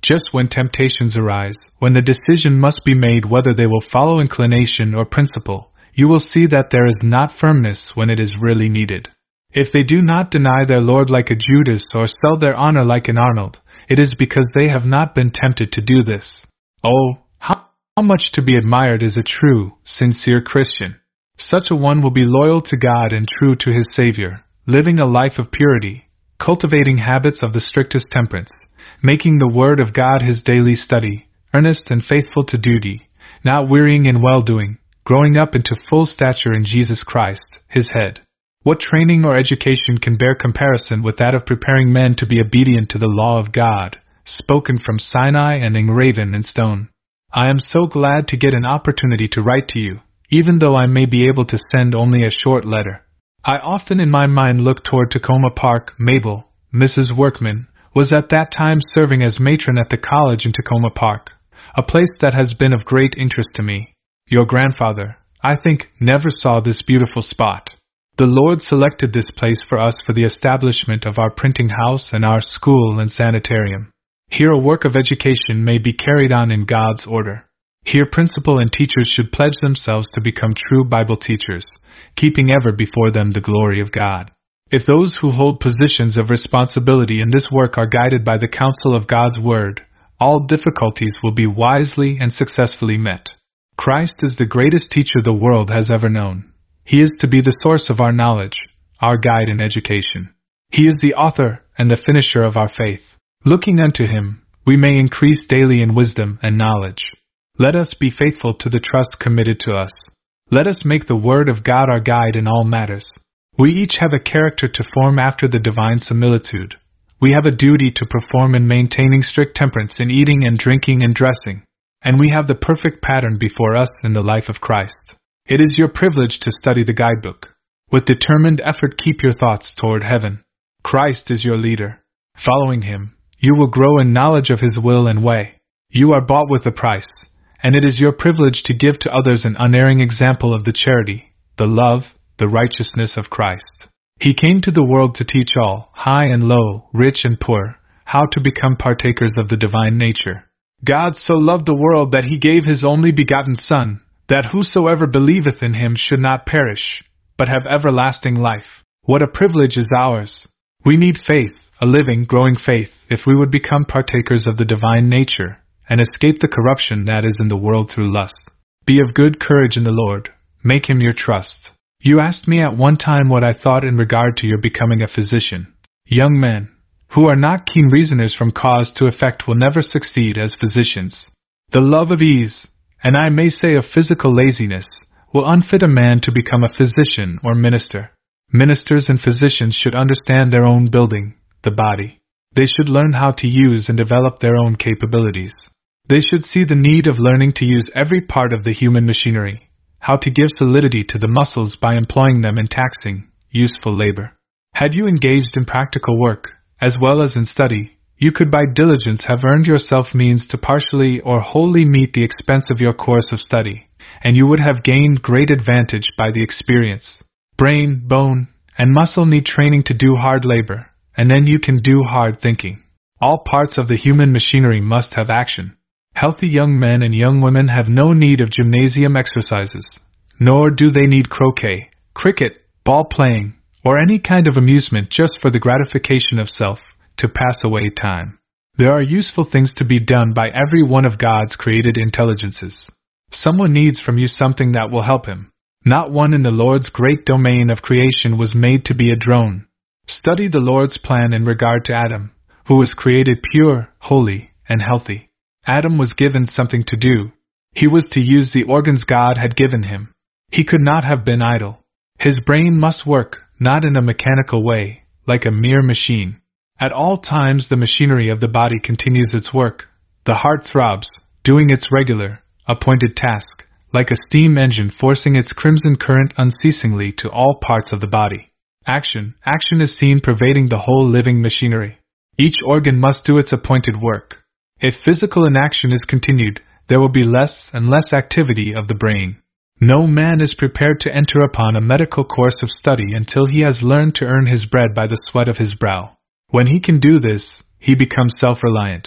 Just when temptations arise, when the decision must be made whether they will follow inclination or principle, you will see that there is not firmness when it is really needed. If they do not deny their Lord like a Judas or sell their honor like an Arnold, it is because they have not been tempted to do this. Oh, how, how much to be admired is a true, sincere Christian! Such a one will be loyal to God and true to his Savior, living a life of purity, cultivating habits of the strictest temperance, making the Word of God his daily study, earnest and faithful to duty, not wearying in well-doing, growing up into full stature in Jesus Christ, his head. What training or education can bear comparison with that of preparing men to be obedient to the law of God, spoken from Sinai and engraven in stone? I am so glad to get an opportunity to write to you, even though I may be able to send only a short letter. I often in my mind look toward Tacoma Park. Mabel, Missus Workman, was at that time serving as matron at the college in Tacoma Park, a place that has been of great interest to me. Your grandfather, I think, never saw this beautiful spot. The Lord selected this place for us for the establishment of our printing house and our school and sanitarium. Here a work of education may be carried on in God's order. Here principal and teachers should pledge themselves to become true Bible teachers, keeping ever before them the glory of God. If those who hold positions of responsibility in this work are guided by the counsel of God's Word, all difficulties will be wisely and successfully met. Christ is the greatest teacher the world has ever known. He is to be the source of our knowledge, our guide in education. He is the author and the finisher of our faith. Looking unto him, we may increase daily in wisdom and knowledge. Let us be faithful to the trust committed to us. Let us make the Word of God our guide in all matters. We each have a character to form after the divine similitude. We have a duty to perform in maintaining strict temperance in eating and drinking and dressing. And we have the perfect pattern before us in the life of Christ. It is your privilege to study the guidebook. With determined effort keep your thoughts toward heaven. Christ is your leader. Following him, you will grow in knowledge of his will and way. You are bought with a price, and it is your privilege to give to others an unerring example of the charity, the love, the righteousness of Christ. He came to the world to teach all, high and low, rich and poor, how to become partakers of the divine nature. God so loved the world that he gave his only begotten Son, that whosoever believeth in him should not perish, but have everlasting life. What a privilege is ours! We need faith, a living, growing faith, if we would become partakers of the divine nature, and escape the corruption that is in the world through lust. Be of good courage in the Lord. Make him your trust. You asked me at one time what I thought in regard to your becoming a physician. Young men, who are not keen reasoners from cause to effect, will never succeed as physicians. The love of ease, and I may say of physical laziness, will unfit a man to become a physician or minister. Ministers and physicians should understand their own building, the body. They should learn how to use and develop their own capabilities. They should see the need of learning to use every part of the human machinery, how to give solidity to the muscles by employing them in taxing, useful labor. Had you engaged in practical work, as well as in study, you could by diligence have earned yourself means to partially or wholly meet the expense of your course of study, and you would have gained great advantage by the experience. Brain, bone, and muscle need training to do hard labor, and then you can do hard thinking. All parts of the human machinery must have action. Healthy young men and young women have no need of gymnasium exercises, nor do they need croquet, cricket, ball playing, or any kind of amusement just for the gratification of self, to pass away time. There are useful things to be done by every one of God's created intelligences. Someone needs from you something that will help him. Not one in the Lord's great domain of creation was made to be a drone. Study the Lord's plan in regard to Adam, who was created pure, holy, and healthy. Adam was given something to do. He was to use the organs God had given him. He could not have been idle. His brain must work, not in a mechanical way, like a mere machine. At all times the machinery of the body continues its work. The heart throbs, doing its regular, appointed task, like a steam engine forcing its crimson current unceasingly to all parts of the body. Action, action is seen pervading the whole living machinery. Each organ must do its appointed work. If physical inaction is continued, there will be less and less activity of the brain. No man is prepared to enter upon a medical course of study until he has learned to earn his bread by the sweat of his brow. When he can do this, he becomes self-reliant.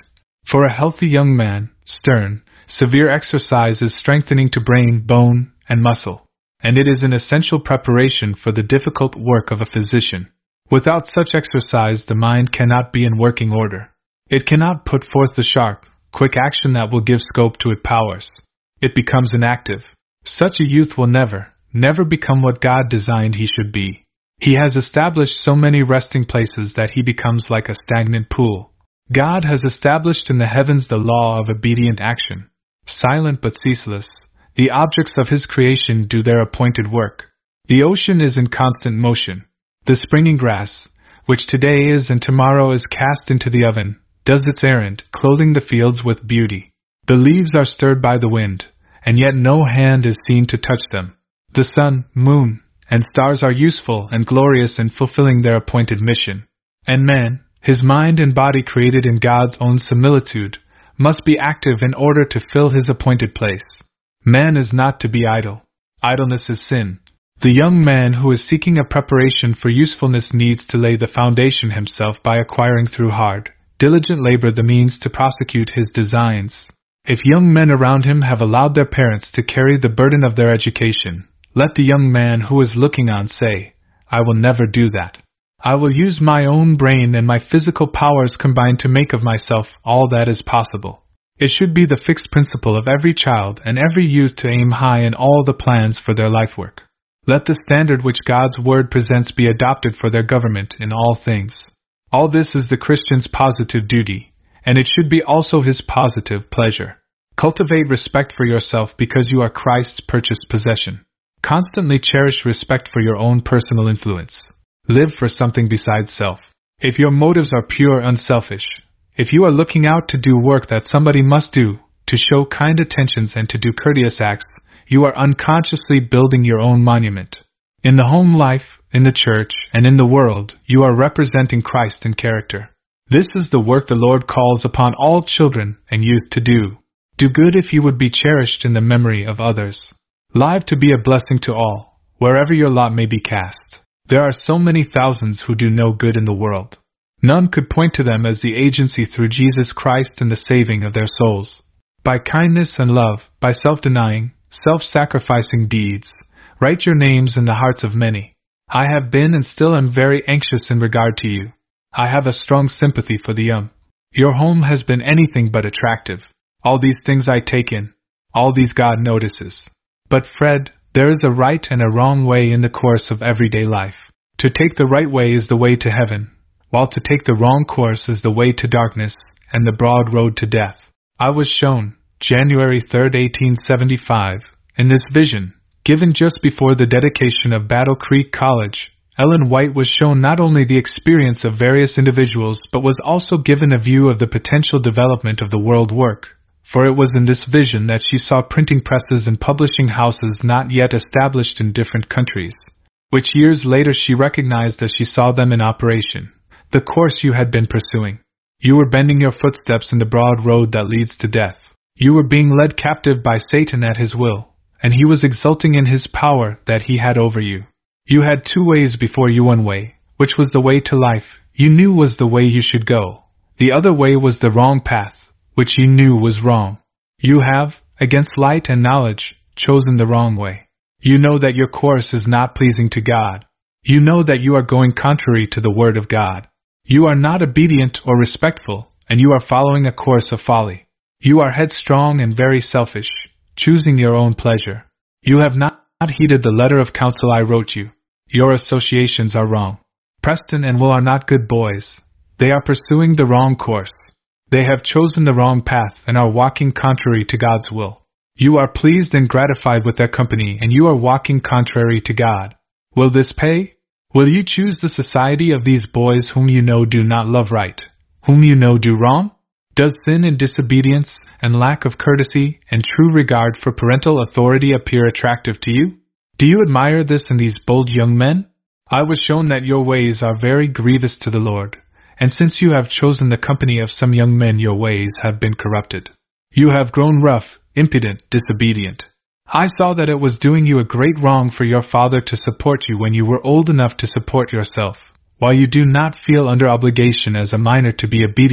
For a healthy young man, stern, severe exercise is strengthening to brain, bone, and muscle, and it is an essential preparation for the difficult work of a physician. Without such exercise, the mind cannot be in working order. It cannot put forth the sharp, quick action that will give scope to its powers. It becomes inactive. Such a youth will never, never become what God designed he should be. He has established so many resting places that he becomes like a stagnant pool. God has established in the heavens the law of obedient action. Silent but ceaseless, the objects of his creation do their appointed work. The ocean is in constant motion. The springing grass, which today is and tomorrow is cast into the oven, does its errand, clothing the fields with beauty. The leaves are stirred by the wind, and yet no hand is seen to touch them. The sun, moon, and stars are useful and glorious in fulfilling their appointed mission. And man, his mind and body created in God's own similitude, must be active in order to fill his appointed place. Man is not to be idle. Idleness is sin. The young man who is seeking a preparation for usefulness needs to lay the foundation himself by acquiring through hard, diligent labor the means to prosecute his designs. If young men around him have allowed their parents to carry the burden of their education, let the young man who is looking on say, I will never do that. I will use my own brain and my physical powers combined to make of myself all that is possible. It should be the fixed principle of every child and every youth to aim high in all the plans for their life work. Let the standard which God's Word presents be adopted for their government in all things. All this is the Christian's positive duty, and it should be also his positive pleasure. Cultivate respect for yourself because you are Christ's purchased possession. Constantly cherish respect for your own personal influence. Live for something besides self. If your motives are pure and unselfish, if you are looking out to do work that somebody must do, to show kind attentions and to do courteous acts, you are unconsciously building your own monument. In the home life, in the church, and in the world, you are representing Christ in character. This is the work the Lord calls upon all children and youth to do. Do good if you would be cherished in the memory of others. Live to be a blessing to all, wherever your lot may be cast. There are so many thousands who do no good in the world. None could point to them as the agency through Jesus Christ in the saving of their souls. By kindness and love, by self-denying, self-sacrificing deeds, write your names in the hearts of many. I have been and still am very anxious in regard to you. I have a strong sympathy for the young. Your home has been anything but attractive. All these things I take in. All these God notices. But Fred, there is a right and a wrong way in the course of everyday life. To take the right way is the way to heaven, while to take the wrong course is the way to darkness and the broad road to death. I was shown, January third, eighteen seventy-five, in this vision, given just before the dedication of Battle Creek College, Ellen White was shown not only the experience of various individuals but was also given a view of the potential development of the world work. For it was in this vision that she saw printing presses and publishing houses not yet established in different countries, which years later she recognized as she saw them in operation. The course you had been pursuing. You were bending your footsteps in the broad road that leads to death. You were being led captive by Satan at his will, and he was exulting in his power that he had over you. You had two ways before you, one way, which was the way to life, you knew was the way you should go. The other way was the wrong path, which you knew was wrong. You have, against light and knowledge, chosen the wrong way. You know that your course is not pleasing to God. You know that you are going contrary to the Word of God. You are not obedient or respectful, and you are following a course of folly. You are headstrong and very selfish, choosing your own pleasure. You have not heeded the letter of counsel I wrote you. Your associations are wrong. Preston and Will are not good boys. They are pursuing the wrong course. They have chosen the wrong path and are walking contrary to God's will. You are pleased and gratified with their company, and you are walking contrary to God. Will this pay? Will you choose the society of these boys whom you know do not love right, whom you know do wrong? Does sin and disobedience, and lack of courtesy, and true regard for parental authority appear attractive to you? Do you admire this in these bold young men? I was shown that your ways are very grievous to the Lord, and since you have chosen the company of some young men your ways have been corrupted. You have grown rough, impudent, disobedient. I saw that it was doing you a great wrong for your father to support you when you were old enough to support yourself, while you do not feel under obligation as a minor to be obedient,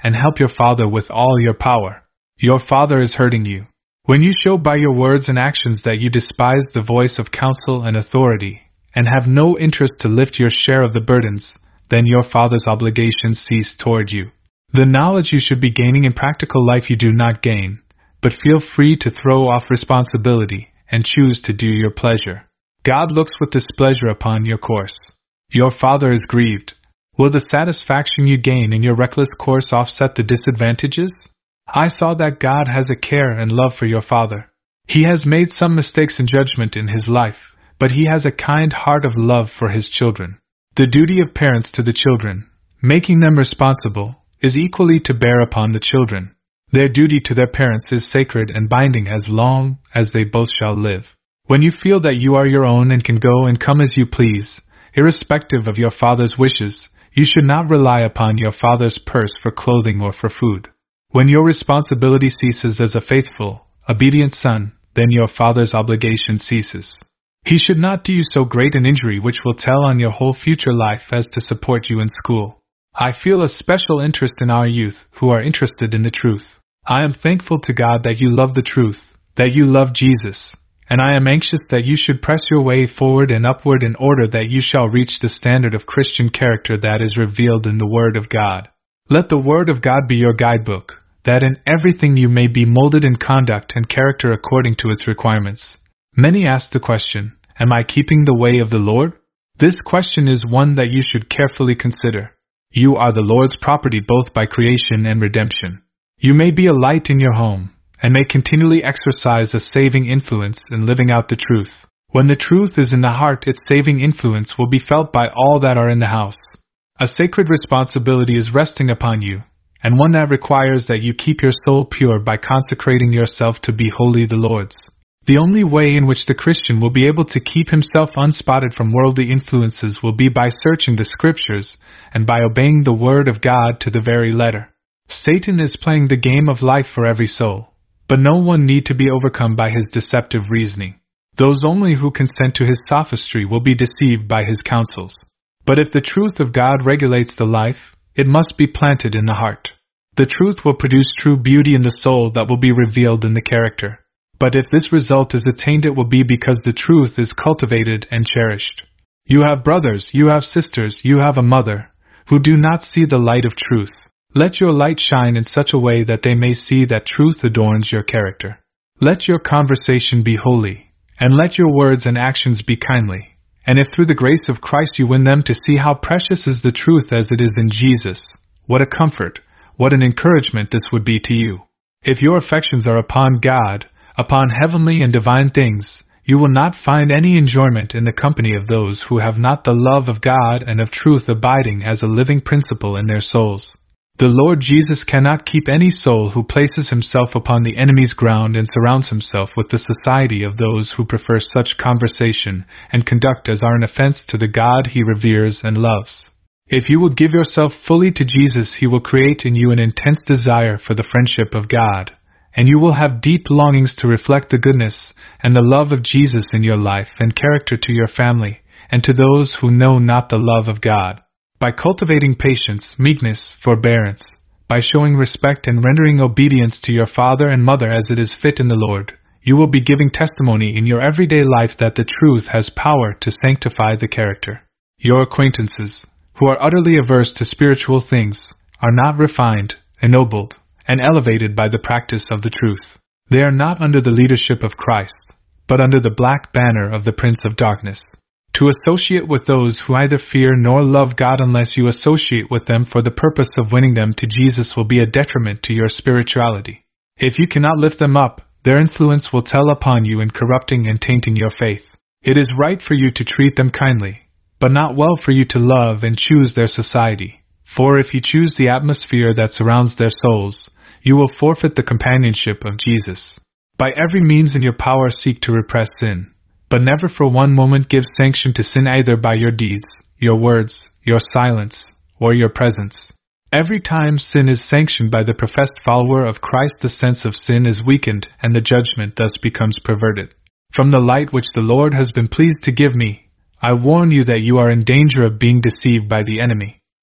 and help your father with all your power. Your father is hurting you. When you show by your words and actions that you despise the voice of counsel and authority, and have no interest to lift your share of the burdens, then your father's obligations cease toward you. The knowledge you should be gaining in practical life you do not gain, but feel free to throw off responsibility and choose to do your pleasure. God looks with displeasure upon your course. Your father is grieved. Will the satisfaction you gain in your reckless course offset the disadvantages? I saw that God has a care and love for your father. He has made some mistakes in judgment in his life, but he has a kind heart of love for his children. The duty of parents to the children, making them responsible, is equally to bear upon the children. Their duty to their parents is sacred and binding as long as they both shall live. When you feel that you are your own and can go and come as you please, irrespective of your father's wishes, you should not rely upon your father's purse for clothing or for food. When your responsibility ceases as a faithful, obedient son, then your father's obligation ceases. He should not do you so great an injury which will tell on your whole future life as to support you in school. I feel a special interest in our youth who are interested in the truth. I am thankful to God that you love the truth, that you love Jesus, and I am anxious that you should press your way forward and upward in order that you shall reach the standard of Christian character that is revealed in the Word of God. Let the Word of God be your guidebook, that in everything you may be molded in conduct and character according to its requirements. Many ask the question, am I keeping the way of the Lord? This question is one that you should carefully consider. You are the Lord's property both by creation and redemption. You may be a light in your home, and may continually exercise a saving influence in living out the truth. When the truth is in the heart, its saving influence will be felt by all that are in the house. A sacred responsibility is resting upon you, and one that requires that you keep your soul pure by consecrating yourself to be wholly the Lord's. The only way in which the Christian will be able to keep himself unspotted from worldly influences will be by searching the Scriptures and by obeying the Word of God to the very letter. Satan is playing the game of life for every soul, but no one need to be overcome by his deceptive reasoning. Those only who consent to his sophistry will be deceived by his counsels. But if the truth of God regulates the life, it must be planted in the heart. The truth will produce true beauty in the soul that will be revealed in the character. But if this result is attained, it will be because the truth is cultivated and cherished. You have brothers, you have sisters, you have a mother, who do not see the light of truth. Let your light shine in such a way that they may see that truth adorns your character. Let your conversation be holy, and let your words and actions be kindly. And if through the grace of Christ you win them to see how precious is the truth as it is in Jesus, what a comfort, what an encouragement this would be to you. If your affections are upon God, upon heavenly and divine things, you will not find any enjoyment in the company of those who have not the love of God and of truth abiding as a living principle in their souls. The Lord Jesus cannot keep any soul who places himself upon the enemy's ground and surrounds himself with the society of those who prefer such conversation and conduct as are an offense to the God he reveres and loves. If you will give yourself fully to Jesus, he will create in you an intense desire for the friendship of God, and you will have deep longings to reflect the goodness and the love of Jesus in your life and character to your family and to those who know not the love of God. By cultivating patience, meekness, forbearance, by showing respect and rendering obedience to your father and mother as it is fit in the Lord, you will be giving testimony in your everyday life that the truth has power to sanctify the character. Your acquaintances, who are utterly averse to spiritual things, are not refined, ennobled, and elevated by the practice of the truth. They are not under the leadership of Christ, but under the black banner of the Prince of Darkness. To associate with those who either fear nor love God unless you associate with them for the purpose of winning them to Jesus will be a detriment to your spirituality. If you cannot lift them up, their influence will tell upon you in corrupting and tainting your faith. It is right for you to treat them kindly, but not well for you to love and choose their society. For if you choose the atmosphere that surrounds their souls, you will forfeit the companionship of Jesus. By every means in your power seek to repress sin, but never for one moment give sanction to sin either by your deeds, your words, your silence, or your presence. Every time sin is sanctioned by the professed follower of Christ, the sense of sin is weakened and the judgment thus becomes perverted. From the light which the Lord has been pleased to give me, I warn you that you are in danger of being deceived by the enemy.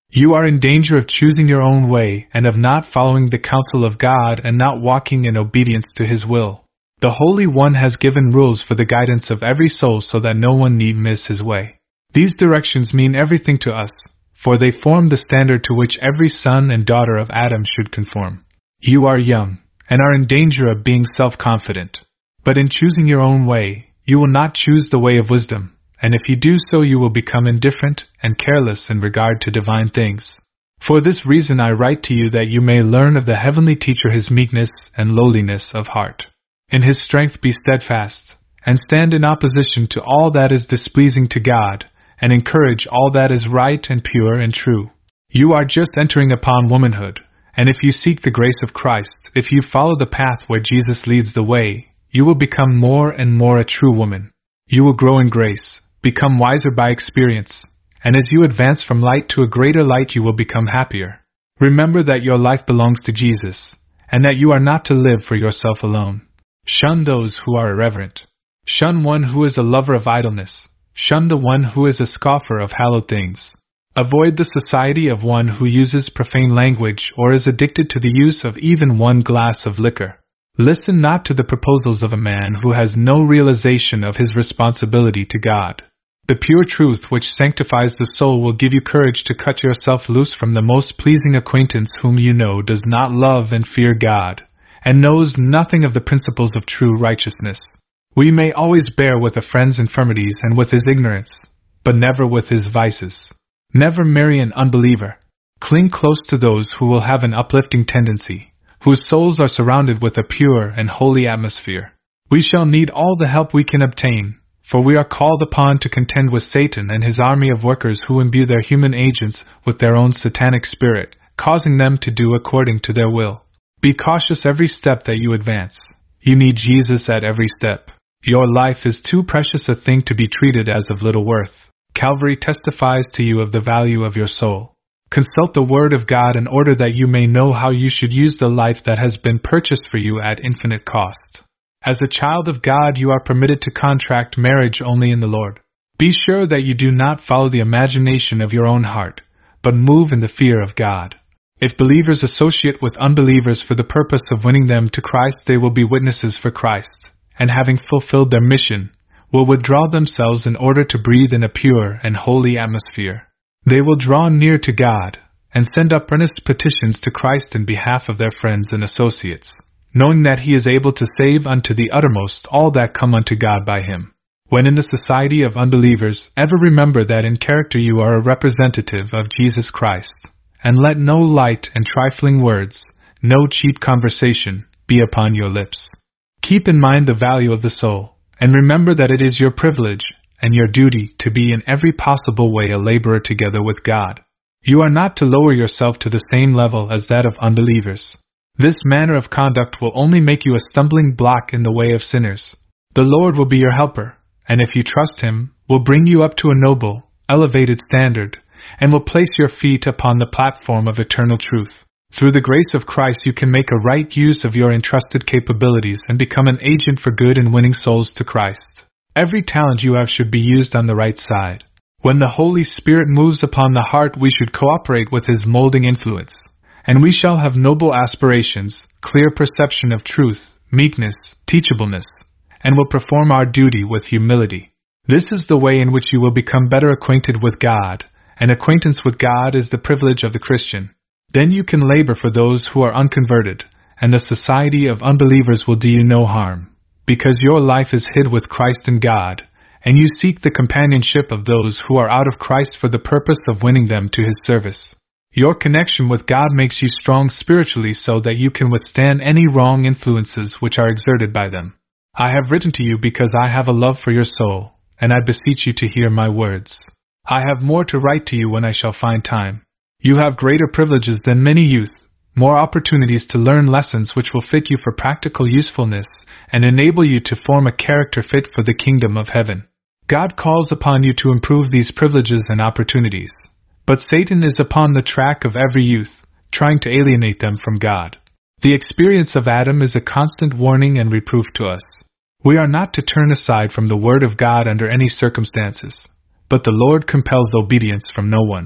You are in danger of choosing your own way and of not following the counsel of God and not walking in obedience to His will. The Holy One has given rules for the guidance of every soul so that no one need miss His way. These directions mean everything to us, for they form the standard to which every son and daughter of Adam should conform. You are young, and are in danger of being self-confident. But in choosing your own way, you will not choose the way of wisdom, and if you do so you will become indifferent and careless in regard to divine things. For this reason I write to you that you may learn of the heavenly teacher his meekness and lowliness of heart. In his strength be steadfast, and stand in opposition to all that is displeasing to God, and encourage all that is right and pure and true. You are just entering upon womanhood, and if you seek the grace of Christ, if you follow the path where Jesus leads the way, you will become more and more a true woman. You will grow in grace, become wiser by experience, and as you advance from light to a greater light you will become happier. Remember that your life belongs to Jesus, and that you are not to live for yourself alone. Shun those who are irreverent. Shun one who is a lover of idleness. Shun the one who is a scoffer of hallowed things. Avoid the society of one who uses profane language or is addicted to the use of even one glass of liquor. Listen not to the proposals of a man who has no realization of his responsibility to God. The pure truth which sanctifies the soul will give you courage to cut yourself loose from the most pleasing acquaintance whom you know does not love and fear God, and knows nothing of the principles of true righteousness. We may always bear with a friend's infirmities and with his ignorance, but never with his vices. Never marry an unbeliever. Cling close to those who will have an uplifting tendency, whose souls are surrounded with a pure and holy atmosphere. We shall need all the help we can obtain, for we are called upon to contend with Satan and his army of workers who imbue their human agents with their own satanic spirit, causing them to do according to their will. Be cautious every step that you advance. You need Jesus at every step. Your life is too precious a thing to be treated as of little worth. Calvary testifies to you of the value of your soul. Consult the Word of God in order that you may know how you should use the life that has been purchased for you at infinite cost. As a child of God, you are permitted to contract marriage only in the Lord. Be sure that you do not follow the imagination of your own heart, but move in the fear of God. If believers associate with unbelievers for the purpose of winning them to Christ, they will be witnesses for Christ, and having fulfilled their mission, will withdraw themselves in order to breathe in a pure and holy atmosphere. They will draw near to God, and send up earnest petitions to Christ in behalf of their friends and associates, knowing that He is able to save unto the uttermost all that come unto God by Him. When in the society of unbelievers, ever remember that in character you are a representative of Jesus Christ, and let no light and trifling words, no cheap conversation, be upon your lips. Keep in mind the value of the soul, and remember that it is your privilege and your duty to be in every possible way a laborer together with God. You are not to lower yourself to the same level as that of unbelievers. This manner of conduct will only make you a stumbling block in the way of sinners. The Lord will be your helper, and if you trust Him, will bring you up to a noble, elevated standard, and will place your feet upon the platform of eternal truth. Through the grace of Christ you can make a right use of your entrusted capabilities and become an agent for good in winning souls to Christ. Every talent you have should be used on the right side. When the Holy Spirit moves upon the heart, we should cooperate with His molding influence, and we shall have noble aspirations, clear perception of truth, meekness, teachableness, and will perform our duty with humility. This is the way in which you will become better acquainted with God, and acquaintance with God is the privilege of the Christian. Then you can labor for those who are unconverted, and the society of unbelievers will do you no harm, because your life is hid with Christ in God, and you seek the companionship of those who are out of Christ for the purpose of winning them to His service. Your connection with God makes you strong spiritually so that you can withstand any wrong influences which are exerted by them. I have written to you because I have a love for your soul, and I beseech you to hear my words. I have more to write to you when I shall find time. You have greater privileges than many youth, more opportunities to learn lessons which will fit you for practical usefulness and enable you to form a character fit for the kingdom of heaven. God calls upon you to improve these privileges and opportunities, but Satan is upon the track of every youth, trying to alienate them from God. The experience of Adam is a constant warning and reproof to us. We are not to turn aside from the Word of God under any circumstances, but the Lord compels obedience from no one.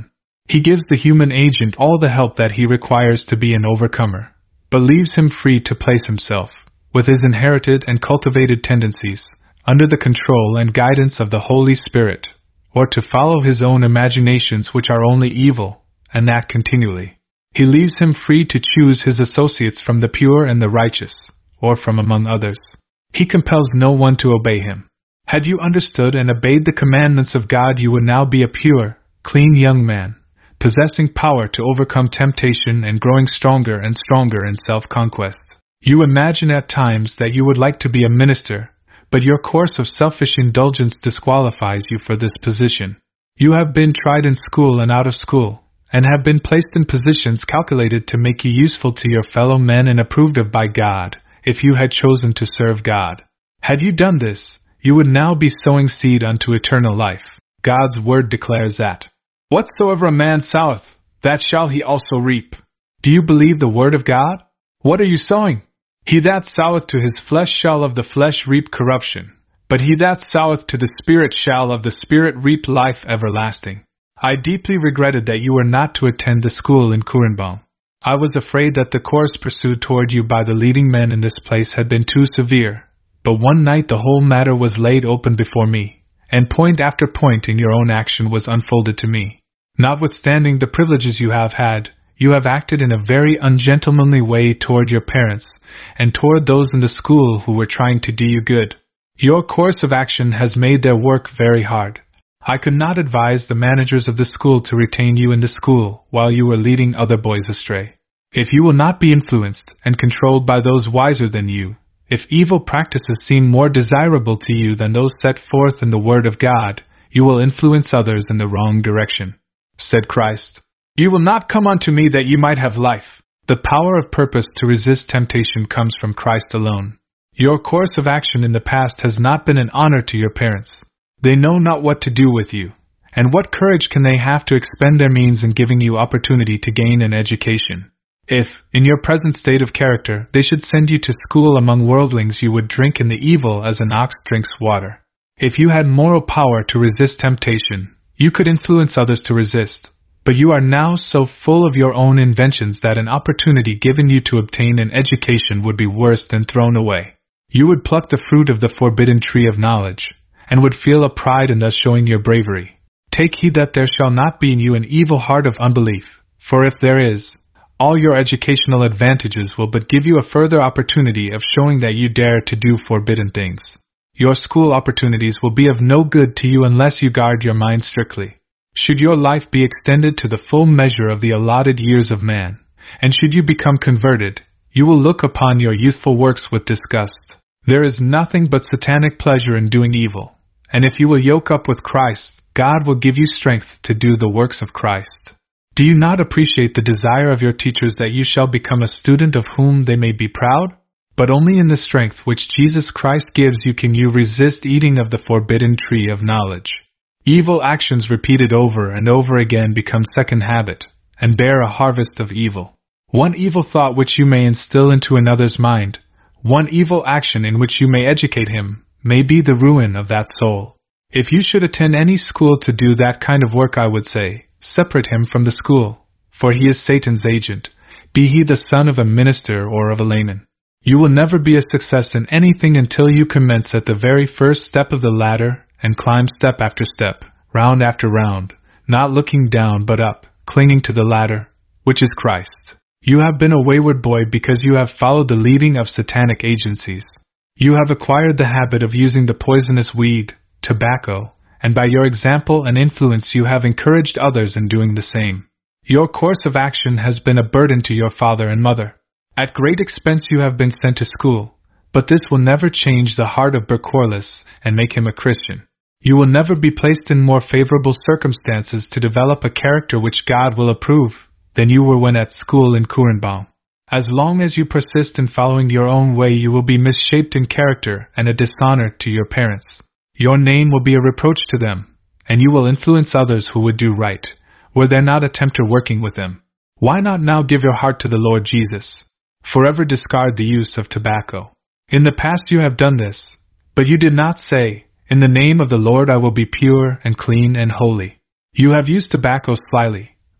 He gives the human agent all the help that he requires to be an overcomer, but leaves him free to place himself, with his inherited and cultivated tendencies, under the control and guidance of the Holy Spirit, or to follow his own imaginations which are only evil, and that continually. He leaves him free to choose his associates from the pure and the righteous, or from among others. He compels no one to obey him. Had you understood and obeyed the commandments of God, you would now be a pure, clean young man, possessing power to overcome temptation and growing stronger and stronger in self-conquest. You imagine at times that you would like to be a minister, but your course of selfish indulgence disqualifies you for this position. You have been tried in school and out of school, and have been placed in positions calculated to make you useful to your fellow men and approved of by God, if you had chosen to serve God. Had you done this, you would now be sowing seed unto eternal life. God's word declares that, "Whatsoever a man soweth, that shall he also reap." Do you believe the word of God? What are you sowing? He that soweth to his flesh shall of the flesh reap corruption, but he that soweth to the Spirit shall of the Spirit reap life everlasting. I deeply regretted that you were not to attend the school in Kurenbaum. I was afraid that the course pursued toward you by the leading men in this place had been too severe, but one night the whole matter was laid open before me, and point after point in your own action was unfolded to me. Notwithstanding the privileges you have had, you have acted in a very ungentlemanly way toward your parents, and toward those in the school who were trying to do you good. Your course of action has made their work very hard. I could not advise the managers of the school to retain you in the school while you were leading other boys astray. If you will not be influenced and controlled by those wiser than you, if evil practices seem more desirable to you than those set forth in the Word of God, you will influence others in the wrong direction. Said Christ, "You will not come unto me that ye might have life." The power of purpose to resist temptation comes from Christ alone. Your course of action in the past has not been an honor to your parents. They know not what to do with you, and what courage can they have to expend their means in giving you opportunity to gain an education? If, in your present state of character, they should send you to school among worldlings, you would drink in the evil as an ox drinks water. If you had moral power to resist temptation, you could influence others to resist. But you are now so full of your own inventions that an opportunity given you to obtain an education would be worse than thrown away. You would pluck the fruit of the forbidden tree of knowledge, and would feel a pride in thus showing your bravery. Take heed that there shall not be in you an evil heart of unbelief, for if there is, all your educational advantages will but give you a further opportunity of showing that you dare to do forbidden things. Your school opportunities will be of no good to you unless you guard your mind strictly. Should your life be extended to the full measure of the allotted years of man, and should you become converted, you will look upon your youthful works with disgust. There is nothing but satanic pleasure in doing evil, and if you will yoke up with Christ, God will give you strength to do the works of Christ. Do you not appreciate the desire of your teachers that you shall become a student of whom they may be proud? But only in the strength which Jesus Christ gives you can you resist eating of the forbidden tree of knowledge. Evil actions repeated over and over again become second habit, and bear a harvest of evil. One evil thought which you may instill into another's mind, one evil action in which you may educate him, may be the ruin of that soul. If you should attend any school to do that kind of work, I would say, separate him from the school, for he is Satan's agent, be he the son of a minister or of a layman. You will never be a success in anything until you commence at the very first step of the ladder, and climb step after step, round after round, not looking down but up, clinging to the ladder, which is Christ. You have been a wayward boy because you have followed the leading of satanic agencies. You have acquired the habit of using the poisonous weed, tobacco, and by your example and influence you have encouraged others in doing the same. Your course of action has been a burden to your father and mother. At great expense you have been sent to school, but this will never change the heart of Bercorlius and make him a Christian. You will never be placed in more favorable circumstances to develop a character which God will approve than you were when at school in Kurenbaum. As long as you persist in following your own way, you will be misshaped in character and a dishonor to your parents. Your name will be a reproach to them, and you will influence others who would do right, were there not a tempter working with them. Why not now give your heart to the Lord Jesus? Forever discard the use of tobacco. In the past you have done this, but you did not say, "In the name of the Lord I will be pure and clean and holy." You have used tobacco slyly,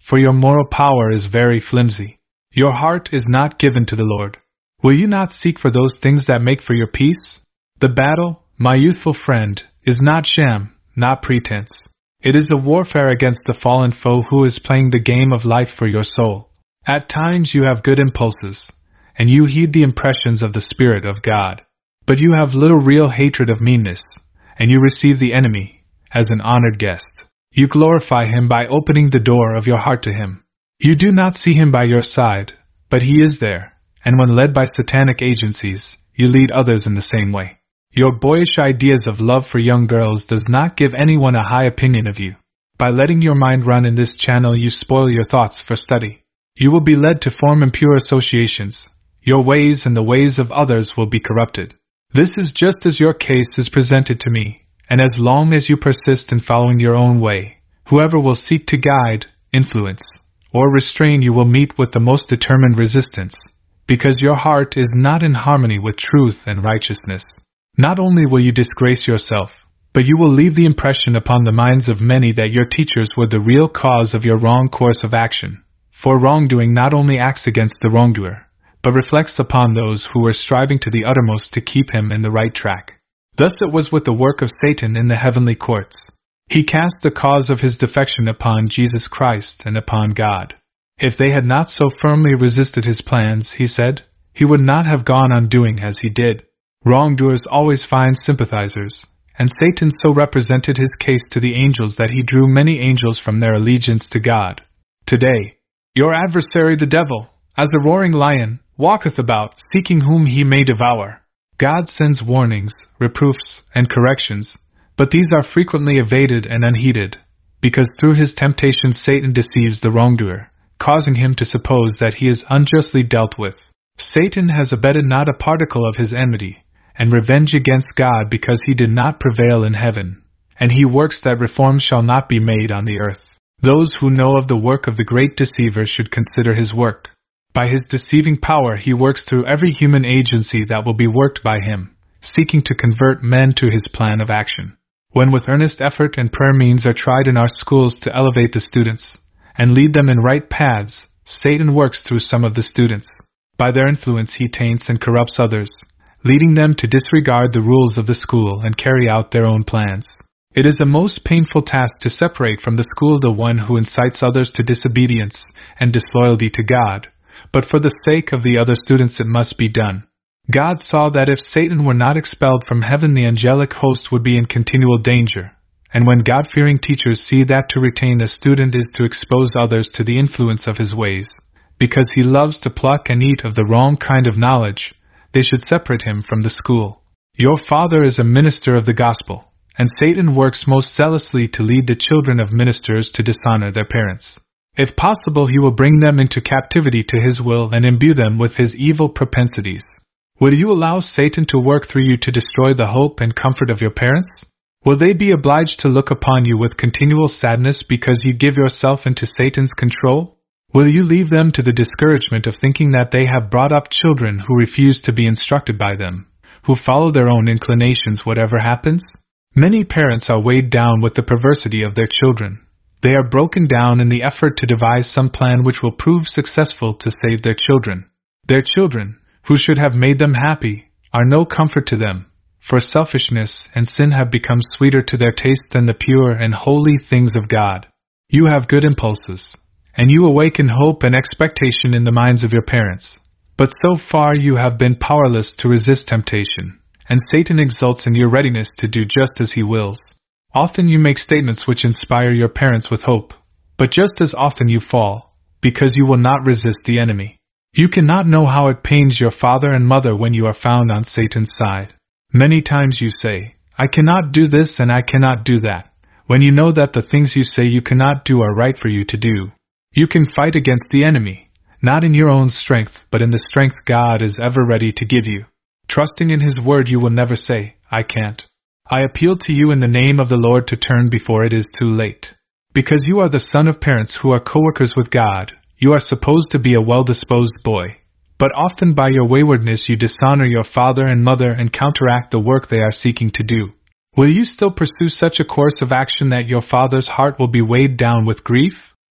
for your moral power is very flimsy. Your heart is not given to the Lord. Will you not seek for those things that make for your peace? The battle, my youthful friend, is not sham, not pretense. It is a warfare against the fallen foe who is playing the game of life for your soul. At times you have good impulses, and you heed the impressions of the Spirit of God. But you have little real hatred of meanness, and you receive the enemy as an honored guest. You glorify him by opening the door of your heart to him. You do not see him by your side, but he is there, and when led by satanic agencies, you lead others in the same way. Your boyish ideas of love for young girls does not give anyone a high opinion of you. By letting your mind run in this channel, you spoil your thoughts for study. You will be led to form impure associations. Your ways and the ways of others will be corrupted. This is just as your case is presented to me, and as long as you persist in following your own way, whoever will seek to guide, influence, or restrain you will meet with the most determined resistance, because your heart is not in harmony with truth and righteousness. Not only will you disgrace yourself, but you will leave the impression upon the minds of many that your teachers were the real cause of your wrong course of action, for wrongdoing not only acts against the wrongdoer, but reflects upon those who were striving to the uttermost to keep him in the right track. Thus it was with the work of Satan in the heavenly courts. He cast the cause of his defection upon Jesus Christ and upon God. If they had not so firmly resisted his plans, he said, he would not have gone on doing as he did. Wrongdoers always find sympathizers, and Satan so represented his case to the angels that he drew many angels from their allegiance to God. Today, your adversary the devil, as a roaring lion, walketh about, seeking whom he may devour. God sends warnings, reproofs, and corrections, but these are frequently evaded and unheeded, because through his temptation Satan deceives the wrongdoer, causing him to suppose that he is unjustly dealt with. Satan has abated not a particle of his enmity, and revenge against God because he did not prevail in heaven, and he works that reform shall not be made on the earth. Those who know of the work of the great deceiver should consider his work. By his deceiving power he works through every human agency that will be worked by him, seeking to convert men to his plan of action. When with earnest effort and prayer means are tried in our schools to elevate the students, and lead them in right paths, Satan works through some of the students. By their influence he taints and corrupts others, leading them to disregard the rules of the school and carry out their own plans. It is a most painful task to separate from the school the one who incites others to disobedience and disloyalty to God, but for the sake of the other students it must be done. God saw that if Satan were not expelled from heaven, the angelic host would be in continual danger, and when God-fearing teachers see that to retain a student is to expose others to the influence of his ways, because he loves to pluck and eat of the wrong kind of knowledge, they should separate him from the school. Your father is a minister of the gospel, and Satan works most zealously to lead the children of ministers to dishonor their parents. If possible, he will bring them into captivity to his will and imbue them with his evil propensities. Will you allow Satan to work through you to destroy the hope and comfort of your parents? Will they be obliged to look upon you with continual sadness because you give yourself into Satan's control? Will you leave them to the discouragement of thinking that they have brought up children who refuse to be instructed by them, who follow their own inclinations whatever happens? Many parents are weighed down with the perversity of their children. They are broken down in the effort to devise some plan which will prove successful to save their children. Their children, who should have made them happy, are no comfort to them, for selfishness and sin have become sweeter to their taste than the pure and holy things of God. You have good impulses, and you awaken hope and expectation in the minds of your parents, but so far you have been powerless to resist temptation, and Satan exults in your readiness to do just as he wills. Often you make statements which inspire your parents with hope, but just as often you fall, because you will not resist the enemy. You cannot know how it pains your father and mother when you are found on Satan's side. Many times you say, I cannot do this and I cannot do that, when you know that the things you say you cannot do are right for you to do. You can fight against the enemy, not in your own strength but in the strength God is ever ready to give you. Trusting in His word you will never say, I can't. I appeal to you in the name of the Lord to turn before it is too late. Because you are the son of parents who are co-workers with God, you are supposed to be a well-disposed boy. But often by your waywardness you dishonor your father and mother and counteract the work they are seeking to do. Will you still pursue such a course of action that your father's heart will be weighed down with grief?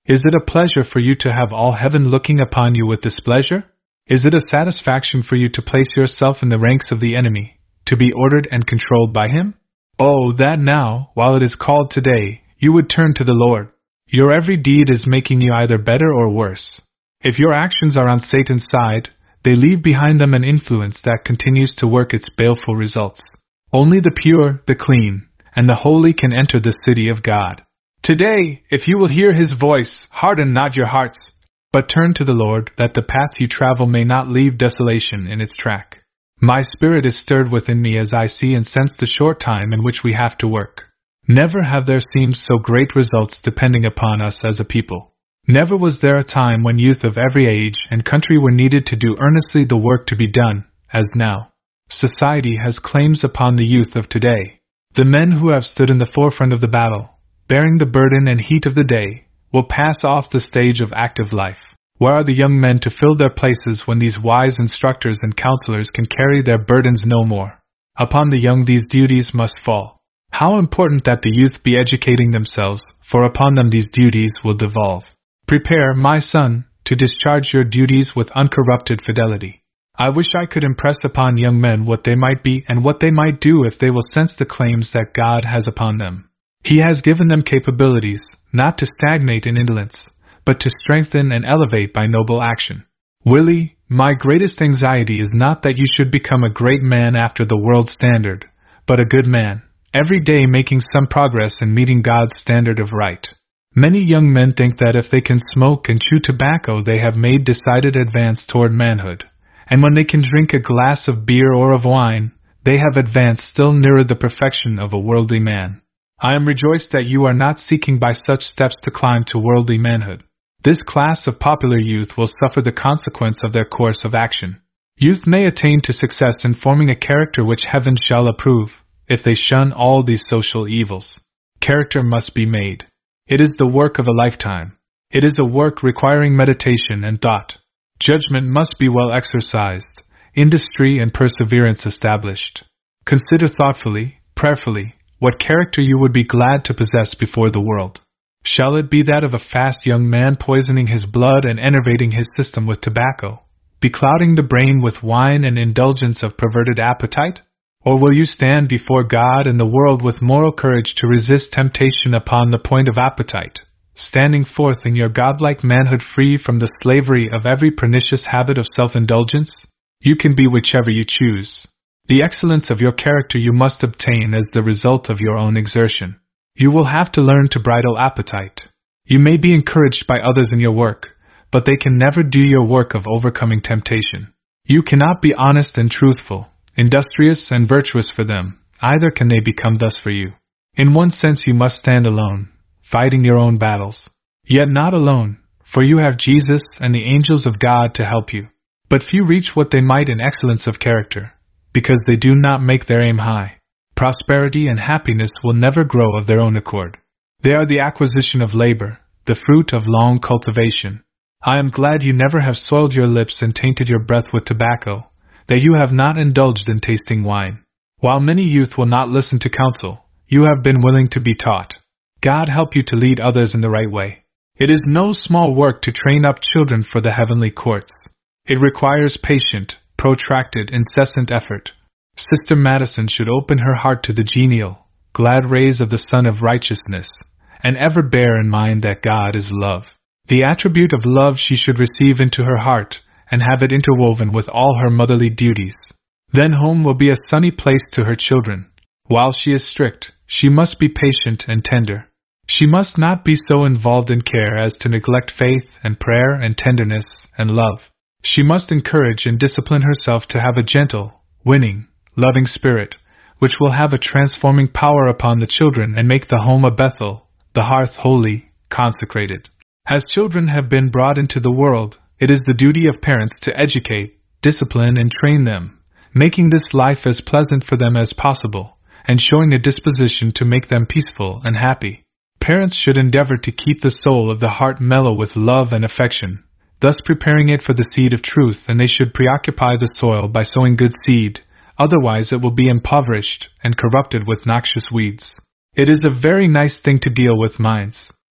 Is it a pleasure for you to have all heaven looking upon you with displeasure? Is it a satisfaction for you to place yourself in the ranks of the enemy, to be ordered and controlled by him? Oh, that now, while it is called today, you would turn to the Lord. Your every deed is making you either better or worse. If your actions are on Satan's side, they leave behind them an influence that continues to work its baleful results. Only the pure, the clean, and the holy can enter the city of God. Today, if you will hear his voice, harden not your hearts, but turn to the Lord, that the path you travel may not leave desolation in its track. My spirit is stirred within me as I see and sense the short time in which we have to work. Never have there seemed so great results depending upon us as a people. Never was there a time when youth of every age and country were needed to do earnestly the work to be done, as now. Society has claims upon the youth of today. The men who have stood in the forefront of the battle, bearing the burden and heat of the day, will pass off the stage of active life. Where are the young men to fill their places when these wise instructors and counselors can carry their burdens no more? Upon the young these duties must fall. How important that the youth be educating themselves, for upon them these duties will devolve. Prepare, my son, to discharge your duties with uncorrupted fidelity. I wish I could impress upon young men what they might be and what they might do if they will sense the claims that God has upon them. He has given them capabilities, not to stagnate in indolence, but to strengthen and elevate by noble action. Willie, my greatest anxiety is not that you should become a great man after the world's standard, but a good man, every day making some progress in meeting God's standard of right. Many young men think that if they can smoke and chew tobacco they have made decided advance toward manhood, and when they can drink a glass of beer or of wine, they have advanced still nearer the perfection of a worldly man. I am rejoiced that you are not seeking by such steps to climb to worldly manhood. This class of popular youth will suffer the consequence of their course of action. Youth may attain to success in forming a character which heaven shall approve, if they shun all these social evils. Character must be made. It is the work of a lifetime. It is a work requiring meditation and thought. Judgment must be well exercised, industry and perseverance established. Consider thoughtfully, prayerfully, what character you would be glad to possess before the world. Shall it be that of a fast young man poisoning his blood and enervating his system with tobacco, beclouding the brain with wine and indulgence of perverted appetite? Or will you stand before God and the world with moral courage to resist temptation upon the point of appetite, standing forth in your godlike manhood free from the slavery of every pernicious habit of self-indulgence? You can be whichever you choose. The excellence of your character you must obtain as the result of your own exertion. You will have to learn to bridle appetite. You may be encouraged by others in your work, but they can never do your work of overcoming temptation. You cannot be honest and truthful, industrious and virtuous for them, either can they become thus for you. In one sense you must stand alone, fighting your own battles. Yet not alone, for you have Jesus and the angels of God to help you. But few reach what they might in excellence of character, because they do not make their aim high. Prosperity and happiness will never grow of their own accord. They are the acquisition of labor, the fruit of long cultivation. I am glad you never have soiled your lips and tainted your breath with tobacco, that you have not indulged in tasting wine. While many youth will not listen to counsel, you have been willing to be taught. God help you to lead others in the right way. It is no small work to train up children for the heavenly courts. It requires patient, protracted, incessant effort. Sister Madison should open her heart to the genial, glad rays of the Sun of Righteousness, and ever bear in mind that God is love. The attribute of love she should receive into her heart, and have it interwoven with all her motherly duties. Then home will be a sunny place to her children. While she is strict, she must be patient and tender. She must not be so involved in care as to neglect faith and prayer and tenderness and love. She must encourage and discipline herself to have a gentle, winning, loving spirit, which will have a transforming power upon the children and make the home a Bethel, the hearth holy, consecrated. As children have been brought into the world, it is the duty of parents to educate, discipline, and train them, making this life as pleasant for them as possible, and showing a disposition to make them peaceful and happy. Parents should endeavor to keep the soul of the heart mellow with love and affection, thus preparing it for the seed of truth, and they should preoccupy the soil by sowing good seed, otherwise it will be impoverished and corrupted with noxious weeds. It is a very nice thing to deal with minds.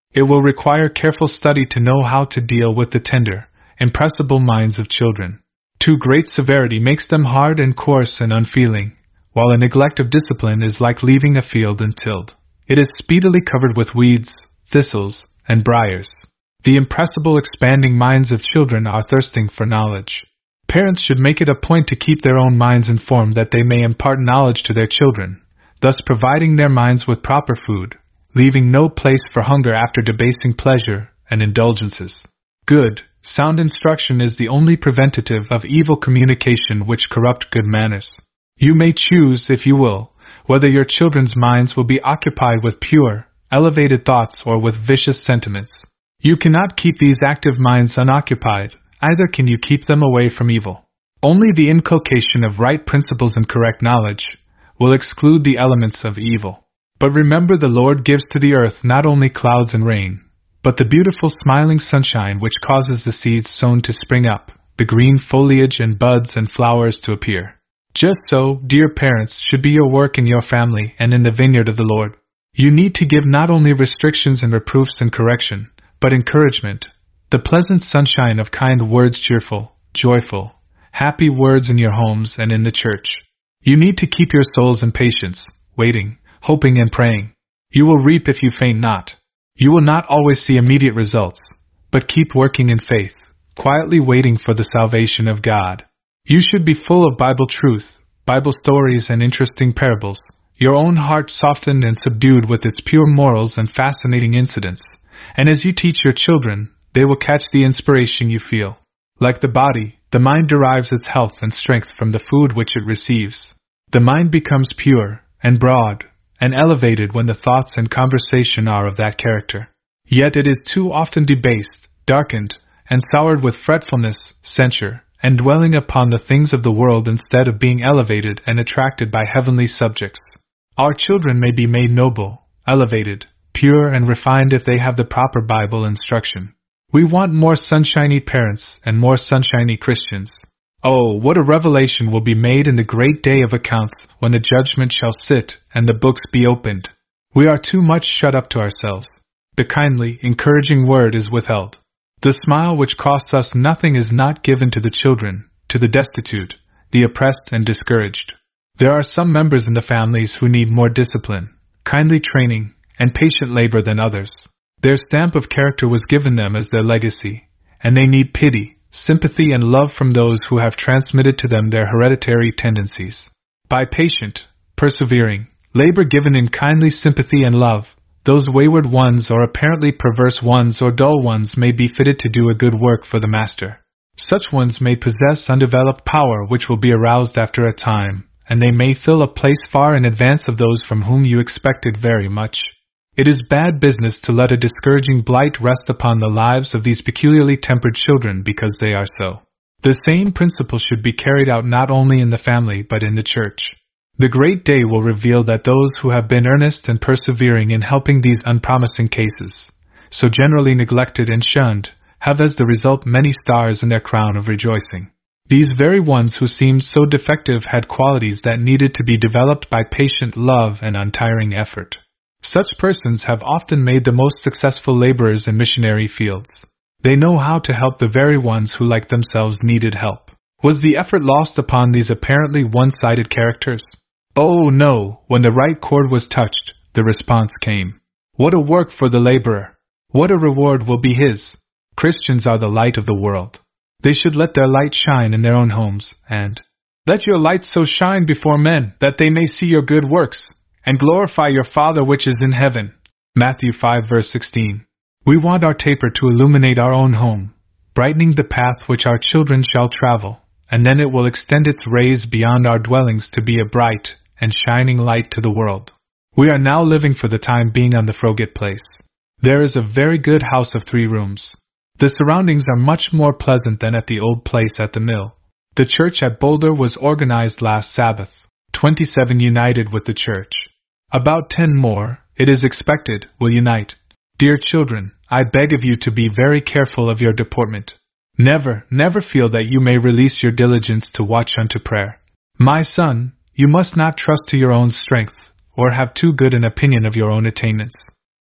It will require careful study to know how to deal with the tender, impressible minds of children. Too great severity makes them hard and coarse and unfeeling, while a neglect of discipline is like leaving a field untilled. It is speedily covered with weeds, thistles, and briars. The impressible, expanding minds of children are thirsting for knowledge. Parents should make it a point to keep their own minds informed that they may impart knowledge to their children, thus providing their minds with proper food, leaving no place for hunger after debasing pleasure and indulgences. Good, sound instruction is the only preventative of evil communication which corrupt good manners. You may choose, if you will, whether your children's minds will be occupied with pure, elevated thoughts or with vicious sentiments. You cannot keep these active minds unoccupied, either can you keep them away from evil. Only the inculcation of right principles and correct knowledge will exclude the elements of evil. But remember, the Lord gives to the earth not only clouds and rain, but the beautiful smiling sunshine which causes the seeds sown to spring up, the green foliage and buds and flowers to appear. Just so, dear parents, should be your work in your family and in the vineyard of the Lord. You need to give not only restrictions and reproofs and correction, but encouragement, the pleasant sunshine of kind words, cheerful, joyful, happy words in your homes and in the church. You need to keep your souls in patience, waiting, hoping and praying. You will reap if you faint not. You will not always see immediate results, but keep working in faith, quietly waiting for the salvation of God. You should be full of Bible truth, Bible stories and interesting parables, your own heart softened and subdued with its pure morals and fascinating incidents, and as you teach your children, they will catch the inspiration you feel. Like the body, the mind derives its health and strength from the food which it receives. The mind becomes pure and broad and elevated when the thoughts and conversation are of that character. Yet it is too often debased, darkened, and soured with fretfulness, censure, and dwelling upon the things of the world instead of being elevated and attracted by heavenly subjects. Our children may be made noble, elevated, pure and refined if they have the proper Bible instruction. We want more sunshiny parents and more sunshiny Christians. Oh, what a revelation will be made in the great day of accounts when the judgment shall sit and the books be opened. We are too much shut up to ourselves. The kindly, encouraging word is withheld. The smile which costs us nothing is not given to the children, to the destitute, the oppressed and discouraged. There are some members in the families who need more discipline, kindly training, and patient labor than others. Their stamp of character was given them as their legacy, and they need pity, sympathy and love from those who have transmitted to them their hereditary tendencies. By patient, persevering, labor given in kindly sympathy and love, those wayward ones or apparently perverse ones or dull ones may be fitted to do a good work for the Master. Such ones may possess undeveloped power which will be aroused after a time, and they may fill a place far in advance of those from whom you expected very much. It is bad business to let a discouraging blight rest upon the lives of these peculiarly tempered children because they are so. The same principle should be carried out not only in the family but in the church. The great day will reveal that those who have been earnest and persevering in helping these unpromising cases, so generally neglected and shunned, have as the result many stars in their crown of rejoicing. These very ones who seemed so defective had qualities that needed to be developed by patient love and untiring effort. Such persons have often made the most successful laborers in missionary fields. They know how to help the very ones who like themselves needed help. Was the effort lost upon these apparently one-sided characters? Oh no, when the right chord was touched, the response came. What a work for the laborer! What a reward will be his! Christians are the light of the world. They should let their light shine in their own homes, and let your light so shine before men that they may see your good works, and glorify your Father which is in heaven. Matthew five verse sixteen. We want our taper to illuminate our own home, brightening the path which our children shall travel, and then it will extend its rays beyond our dwellings to be a bright and shining light to the world. We are now living for the time being on the Froggatt Place. There is a very good house of three rooms. The surroundings are much more pleasant than at the old place at the mill. The church at Boulder was organized last Sabbath. Twenty-seven united with the church. About ten more, it is expected, will unite. Dear children, I beg of you to be very careful of your deportment. Never, never feel that you may release your diligence to watch unto prayer. My son, you must not trust to your own strength, or have too good an opinion of your own attainments.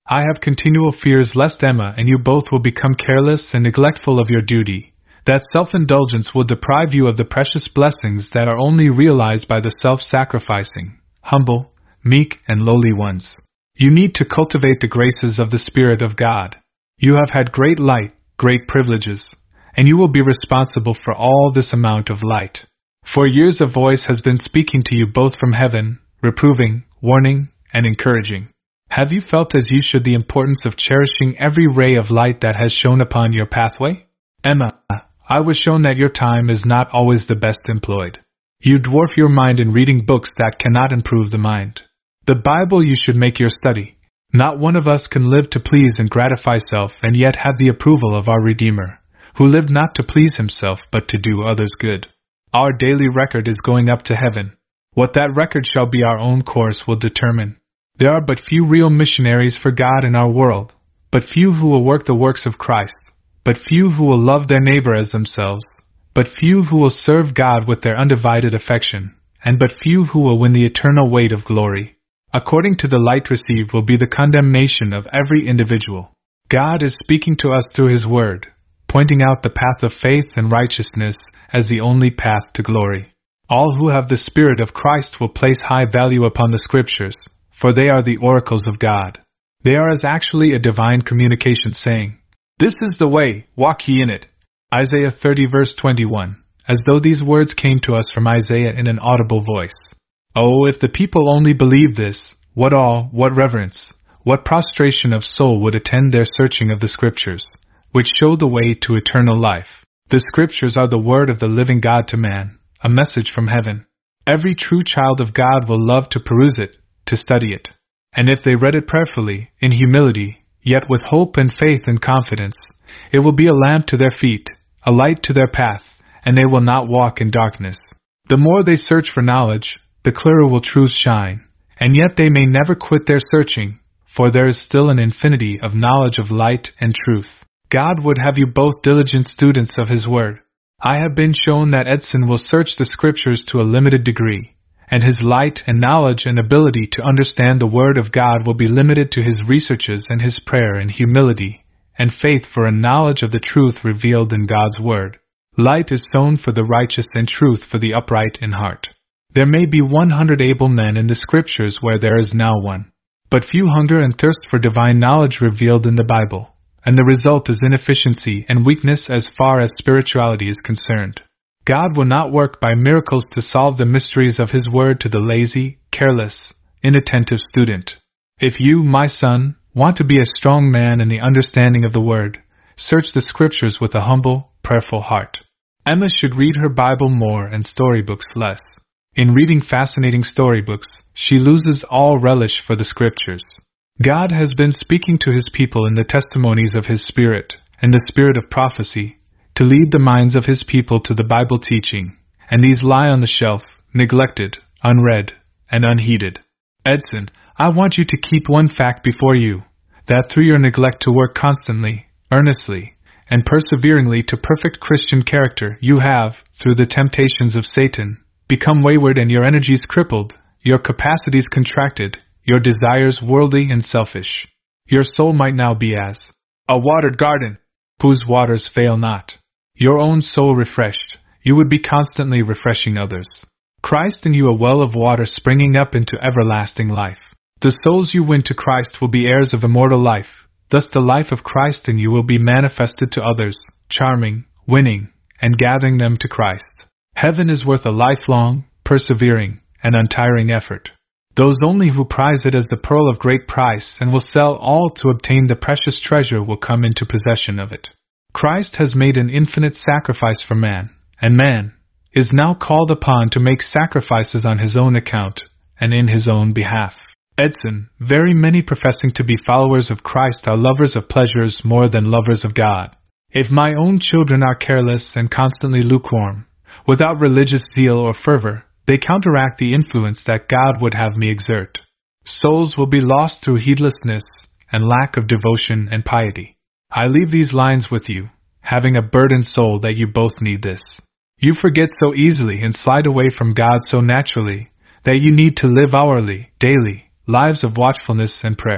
I have continual fears lest Emma and you both will become careless and neglectful of your duty, that self-indulgence will deprive you of the precious blessings that are only realized by the self-sacrificing, humble, meek, and lowly ones. You need to cultivate the graces of the Spirit of God. You have had great light, great privileges, and you will be responsible for all this amount of light. For years a voice has been speaking to you both from heaven, reproving, warning, and encouraging. Have you felt as you should the importance of cherishing every ray of light that has shone upon your pathway? Emma, I was shown that your time is not always the best employed. You dwarf your mind in reading books that cannot improve the mind. The Bible you should make your study. Not one of us can live to please and gratify self and yet have the approval of our Redeemer, who lived not to please himself but to do others good. Our daily record is going up to heaven. What that record shall be our own course will determine. There are but few real missionaries for God in our world, but few who will work the works of Christ, but few who will love their neighbor as themselves, but few who will serve God with their undivided affection, and but few who will win the eternal weight of glory. According to the light received will be the condemnation of every individual. God is speaking to us through His Word, pointing out the path of faith and righteousness as the only path to glory. All who have the Spirit of Christ will place high value upon the Scriptures, for they are the oracles of God. They are as actually a divine communication saying, "This is the way, walk ye in it." Isaiah thirty verse twenty-one, as though these words came to us from Isaiah in an audible voice. Oh, if the people only believed this, what awe, what reverence, what prostration of soul would attend their searching of the Scriptures, which show the way to eternal life. The Scriptures are the word of the living God to man, a message from heaven. Every true child of God will love to peruse it, to study it. And if they read it prayerfully, in humility, yet with hope and faith and confidence, it will be a lamp to their feet, a light to their path, and they will not walk in darkness. The more they search for knowledge, the clearer will truth shine, and yet they may never quit their searching, for there is still an infinity of knowledge of light and truth. God would have you both diligent students of His Word. I have been shown that Edson will search the Scriptures to a limited degree, and his light and knowledge and ability to understand the Word of God will be limited to his researches and his prayer and humility and faith for a knowledge of the truth revealed in God's Word. Light is sown for the righteous and truth for the upright in heart. There may be one hundred able men in the Scriptures where there is now one, but few hunger and thirst for divine knowledge revealed in the Bible, and the result is inefficiency and weakness as far as spirituality is concerned. God will not work by miracles to solve the mysteries of His Word to the lazy, careless, inattentive student. If you, my son, want to be a strong man in the understanding of the Word, search the Scriptures with a humble, prayerful heart. Emma should read her Bible more and storybooks less. In reading fascinating storybooks, she loses all relish for the Scriptures. God has been speaking to His people in the testimonies of His Spirit, and the spirit of prophecy, to lead the minds of His people to the Bible teaching, and these lie on the shelf, neglected, unread, and unheeded. Edson, I want you to keep one fact before you, that through your neglect to work constantly, earnestly, and perseveringly to perfect Christian character, you have, through the temptations of Satan, become wayward and your energies crippled, your capacities contracted, your desires worldly and selfish. Your soul might now be as a watered garden, whose waters fail not. Your own soul refreshed, you would be constantly refreshing others. Christ in you a well of water springing up into everlasting life. The souls you win to Christ will be heirs of immortal life, thus the life of Christ in you will be manifested to others, charming, winning, and gathering them to Christ. Heaven is worth a lifelong, persevering, and untiring effort. Those only who prize it as the pearl of great price and will sell all to obtain the precious treasure will come into possession of it. Christ has made an infinite sacrifice for man, and man is now called upon to make sacrifices on his own account and in his own behalf. Edson, very many professing to be followers of Christ are lovers of pleasures more than lovers of God. If my own children are careless and constantly lukewarm, without religious zeal or fervor, they counteract the influence that God would have me exert. Souls will be lost through heedlessness and lack of devotion and piety. I leave these lines with you, having a burdened soul that you both need this. You forget so easily and slide away from God so naturally that you need to live hourly, daily, lives of watchfulness and prayer.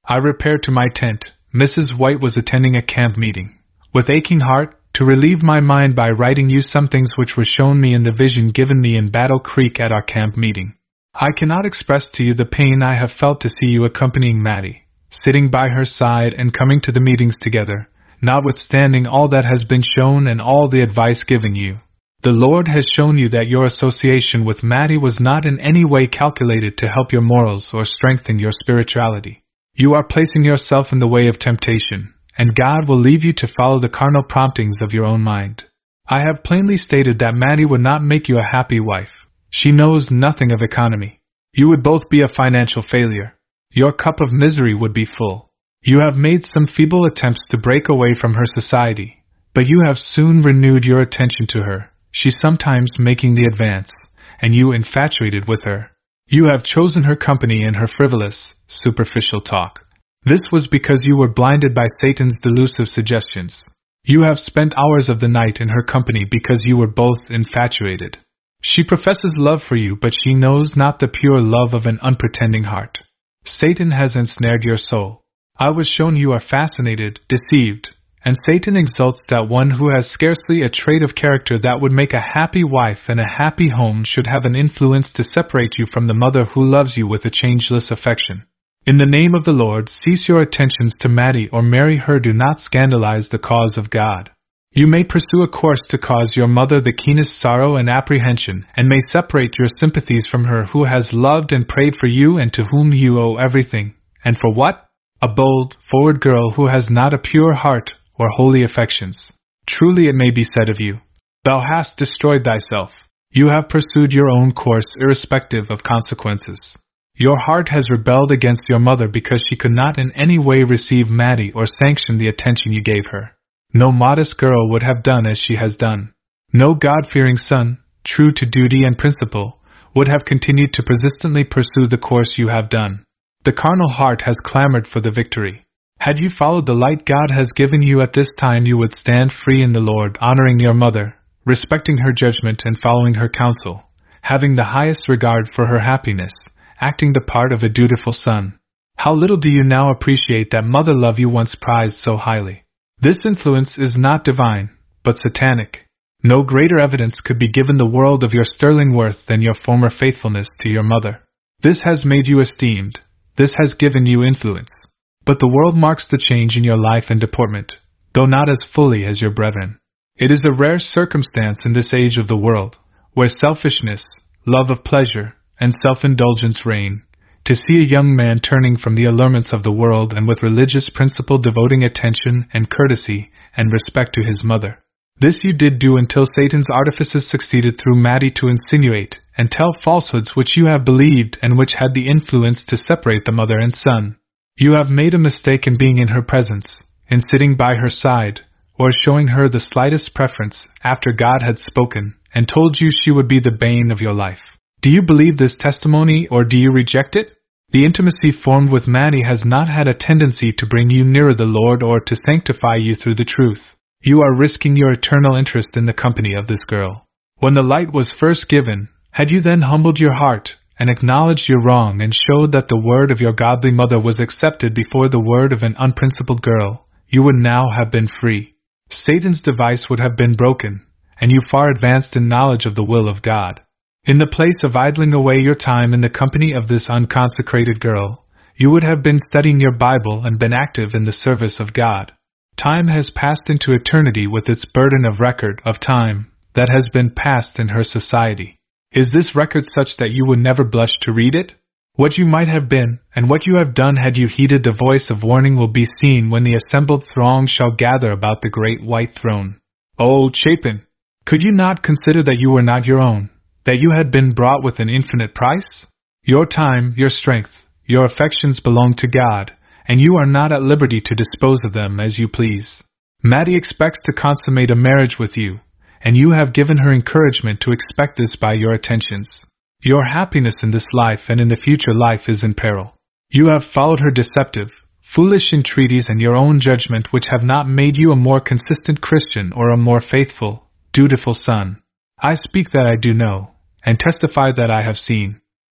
I repaired to my tent. Missus White was attending a camp meeting. With aching heart, to relieve my mind by writing you some things which were shown me in the vision given me in Battle Creek at our camp meeting. I cannot express to you the pain I have felt to see you accompanying Mattie, sitting by her side and coming to the meetings together, notwithstanding all that has been shown and all the advice given you. The Lord has shown you that your association with Mattie was not in any way calculated to help your morals or strengthen your spirituality. You are placing yourself in the way of temptation, and God will leave you to follow the carnal promptings of your own mind. I have plainly stated that Mattie would not make you a happy wife. She knows nothing of economy. You would both be a financial failure. Your cup of misery would be full. You have made some feeble attempts to break away from her society, but you have soon renewed your attention to her, she sometimes making the advance, and you infatuated with her. You have chosen her company in her frivolous, superficial talk. This was because you were blinded by Satan's delusive suggestions. You have spent hours of the night in her company because you were both infatuated. She professes love for you, but she knows not the pure love of an unpretending heart. Satan has ensnared your soul. I was shown you are fascinated, deceived, and Satan exults that one who has scarcely a trait of character that would make a happy wife and a happy home should have an influence to separate you from the mother who loves you with a changeless affection. In the name of the Lord, cease your attentions to Mattie or marry her. Do not scandalize the cause of God. You may pursue a course to cause your mother the keenest sorrow and apprehension, and may separate your sympathies from her who has loved and prayed for you and to whom you owe everything. And for what? A bold, forward girl who has not a pure heart or holy affections. Truly it may be said of you, thou hast destroyed thyself. You have pursued your own course irrespective of consequences. Your heart has rebelled against your mother because she could not in any way receive Mattie or sanction the attention you gave her. No modest girl would have done as she has done. No God-fearing son, true to duty and principle, would have continued to persistently pursue the course you have done. The carnal heart has clamored for the victory. Had you followed the light God has given you at this time, you would stand free in the Lord, honoring your mother, respecting her judgment and following her counsel, having the highest regard for her happiness, acting the part of a dutiful son. How little do you now appreciate that mother love you once prized so highly. This influence is not divine, but satanic. No greater evidence could be given the world of your sterling worth than your former faithfulness to your mother. This has made you esteemed. This has given you influence. But the world marks the change in your life and deportment, though not as fully as your brethren. It is a rare circumstance in this age of the world, where selfishness, love of pleasure, and self-indulgence reign, to see a young man turning from the allurements of the world and with religious principle devoting attention and courtesy and respect to his mother. This you did do until Satan's artifices succeeded through Mattie to insinuate and tell falsehoods which you have believed and which had the influence to separate the mother and son. You have made a mistake in being in her presence, in sitting by her side, or showing her the slightest preference after God had spoken and told you she would be the bane of your life. Do you believe this testimony or do you reject it? The intimacy formed with Mattie has not had a tendency to bring you nearer the Lord or to sanctify you through the truth. You are risking your eternal interest in the company of this girl. When the light was first given, had you then humbled your heart and acknowledged your wrong and showed that the word of your godly mother was accepted before the word of an unprincipled girl, you would now have been free. Satan's device would have been broken, and you far advanced in knowledge of the will of God. In the place of idling away your time in the company of this unconsecrated girl, you would have been studying your Bible and been active in the service of God. Time has passed into eternity with its burden of record of time that has been passed in her society. Is this record such that you would never blush to read it? What you might have been, and what you have done had you heeded the voice of warning will be seen when the assembled throng shall gather about the great white throne. Oh, Chapin! Could you not consider that you were not your own? That you had been bought with an infinite price? Your time, your strength, your affections belong to God, and you are not at liberty to dispose of them as you please. Mattie expects to consummate a marriage with you, and you have given her encouragement to expect this by your attentions. Your happiness in this life and in the future life is in peril. You have followed her deceptive, foolish entreaties and your own judgment which have not made you a more consistent Christian or a more faithful, dutiful son. I speak that I do know, and testify that I have seen.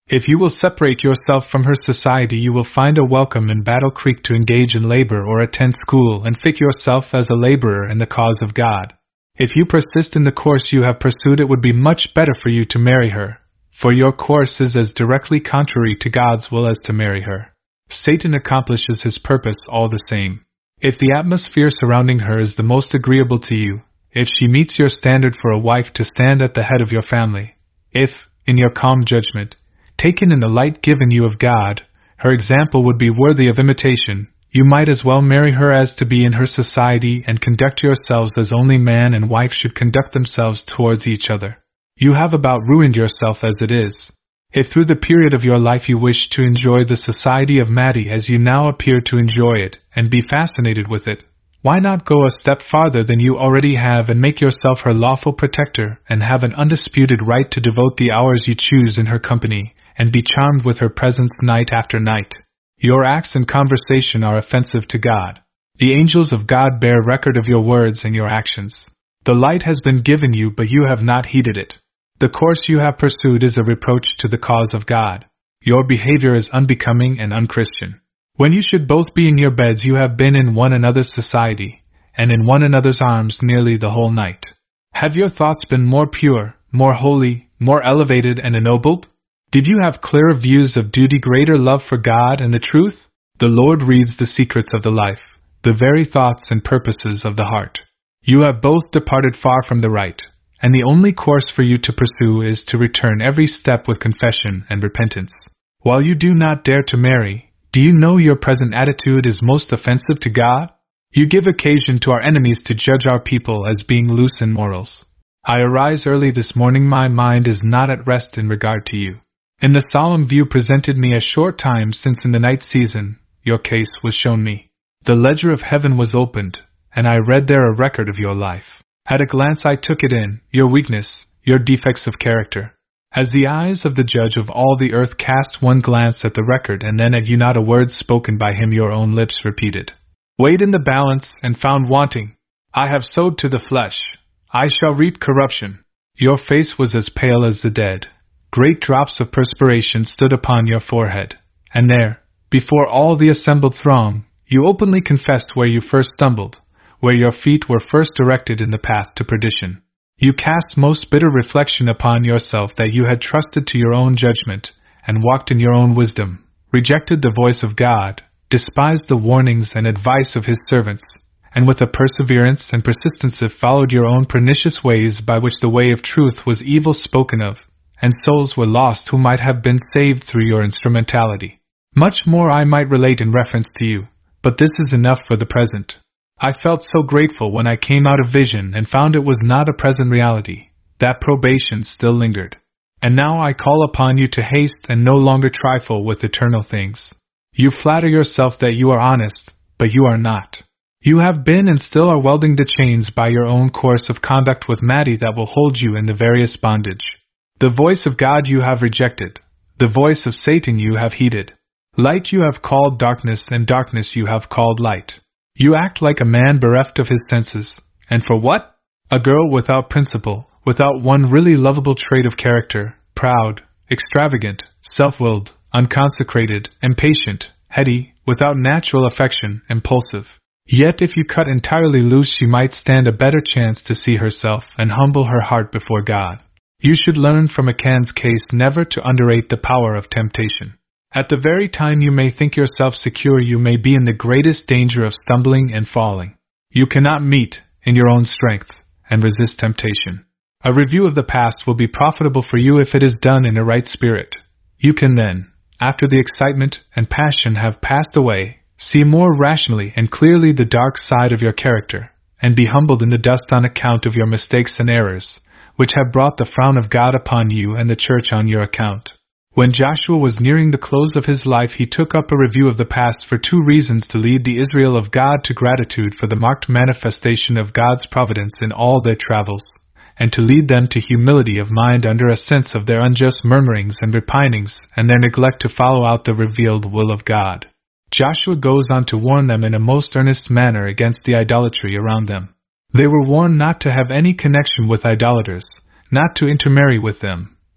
If you will separate yourself from her society, you will find a welcome in Battle Creek to engage in labor or attend school and fit yourself as a laborer in the cause of God. If you persist in the course you have pursued, it would be much better for you to marry her, for your course is as directly contrary to God's will as to marry her. Satan accomplishes his purpose all the same. If the atmosphere surrounding her is the most agreeable to you, if she meets your standard for a wife to stand at the head of your family, if, in your calm judgment, taken in the light given you of God, her example would be worthy of imitation, you might as well marry her as to be in her society and conduct yourselves as only man and wife should conduct themselves towards each other. You have about ruined yourself as it is. If through the period of your life you wish to enjoy the society of Mattie as you now appear to enjoy it, and be fascinated with it, why not go a step farther than you already have and make yourself her lawful protector and have an undisputed right to devote the hours you choose in her company, and be charmed with her presence night after night? Your acts and conversation are offensive to God. The angels of God bear record of your words and your actions. The light has been given you, but you have not heeded it. The course you have pursued is a reproach to the cause of God. Your behavior is unbecoming and unchristian. When you should both be in your beds, you have been in one another's society, and in one another's arms nearly the whole night. Have your thoughts been more pure, more holy, more elevated and ennobled? Did you have clearer views of duty, greater love for God and the truth? The Lord reads the secrets of the life, the very thoughts and purposes of the heart. You have both departed far from the right, and the only course for you to pursue is to return every step with confession and repentance. While you do not dare to marry, do you know your present attitude is most offensive to God? You give occasion to our enemies to judge our people as being loose in morals. I arise early this morning, my mind is not at rest in regard to you. In the solemn view presented me a short time since in the night season, your case was shown me. The ledger of heaven was opened, and I read there a record of your life. At a glance I took it in, your weakness, your defects of character. As the eyes of the judge of all the earth cast one glance at the record and then at you, not a word spoken by him, your own lips repeated. Weighed in the balance and found wanting. I have sowed to the flesh. I shall reap corruption. Your face was as pale as the dead. Great drops of perspiration stood upon your forehead, and there, before all the assembled throng, you openly confessed where you first stumbled, where your feet were first directed in the path to perdition. You cast most bitter reflection upon yourself that you had trusted to your own judgment, and walked in your own wisdom, rejected the voice of God, despised the warnings and advice of his servants, and with a perseverance and persistency followed your own pernicious ways, by which the way of truth was evil spoken of, and souls were lost who might have been saved through your instrumentality. Much more I might relate in reference to you, but this is enough for the present. I felt so grateful when I came out of vision and found it was not a present reality, that probation still lingered. And now I call upon you to haste and no longer trifle with eternal things. You flatter yourself that you are honest, but you are not. You have been and still are welding the chains by your own course of conduct with Mattie that will hold you in the various bondage. The voice of God you have rejected, the voice of Satan you have heeded. Light you have called darkness, and darkness you have called light. You act like a man bereft of his senses, and for what? A girl without principle, without one really lovable trait of character, proud, extravagant, self-willed, unconsecrated, impatient, heady, without natural affection, impulsive. Yet if you cut entirely loose, she might stand a better chance to see herself and humble her heart before God. You should learn from McCann's case never to underrate the power of temptation. At the very time you may think yourself secure, you may be in the greatest danger of stumbling and falling. You cannot meet, in your own strength, and resist temptation. A review of the past will be profitable for you if it is done in a right spirit. You can then, after the excitement and passion have passed away, see more rationally and clearly the dark side of your character, and be humbled in the dust on account of your mistakes and errors, which have brought the frown of God upon you and the church on your account. When Joshua was nearing the close of his life, he took up a review of the past for two reasons: to lead the Israel of God to gratitude for the marked manifestation of God's providence in all their travels, and to lead them to humility of mind under a sense of their unjust murmurings and repinings, and their neglect to follow out the revealed will of God. Joshua goes on to warn them in a most earnest manner against the idolatry around them. They were warned not to have any connection with idolaters, not to intermarry with them,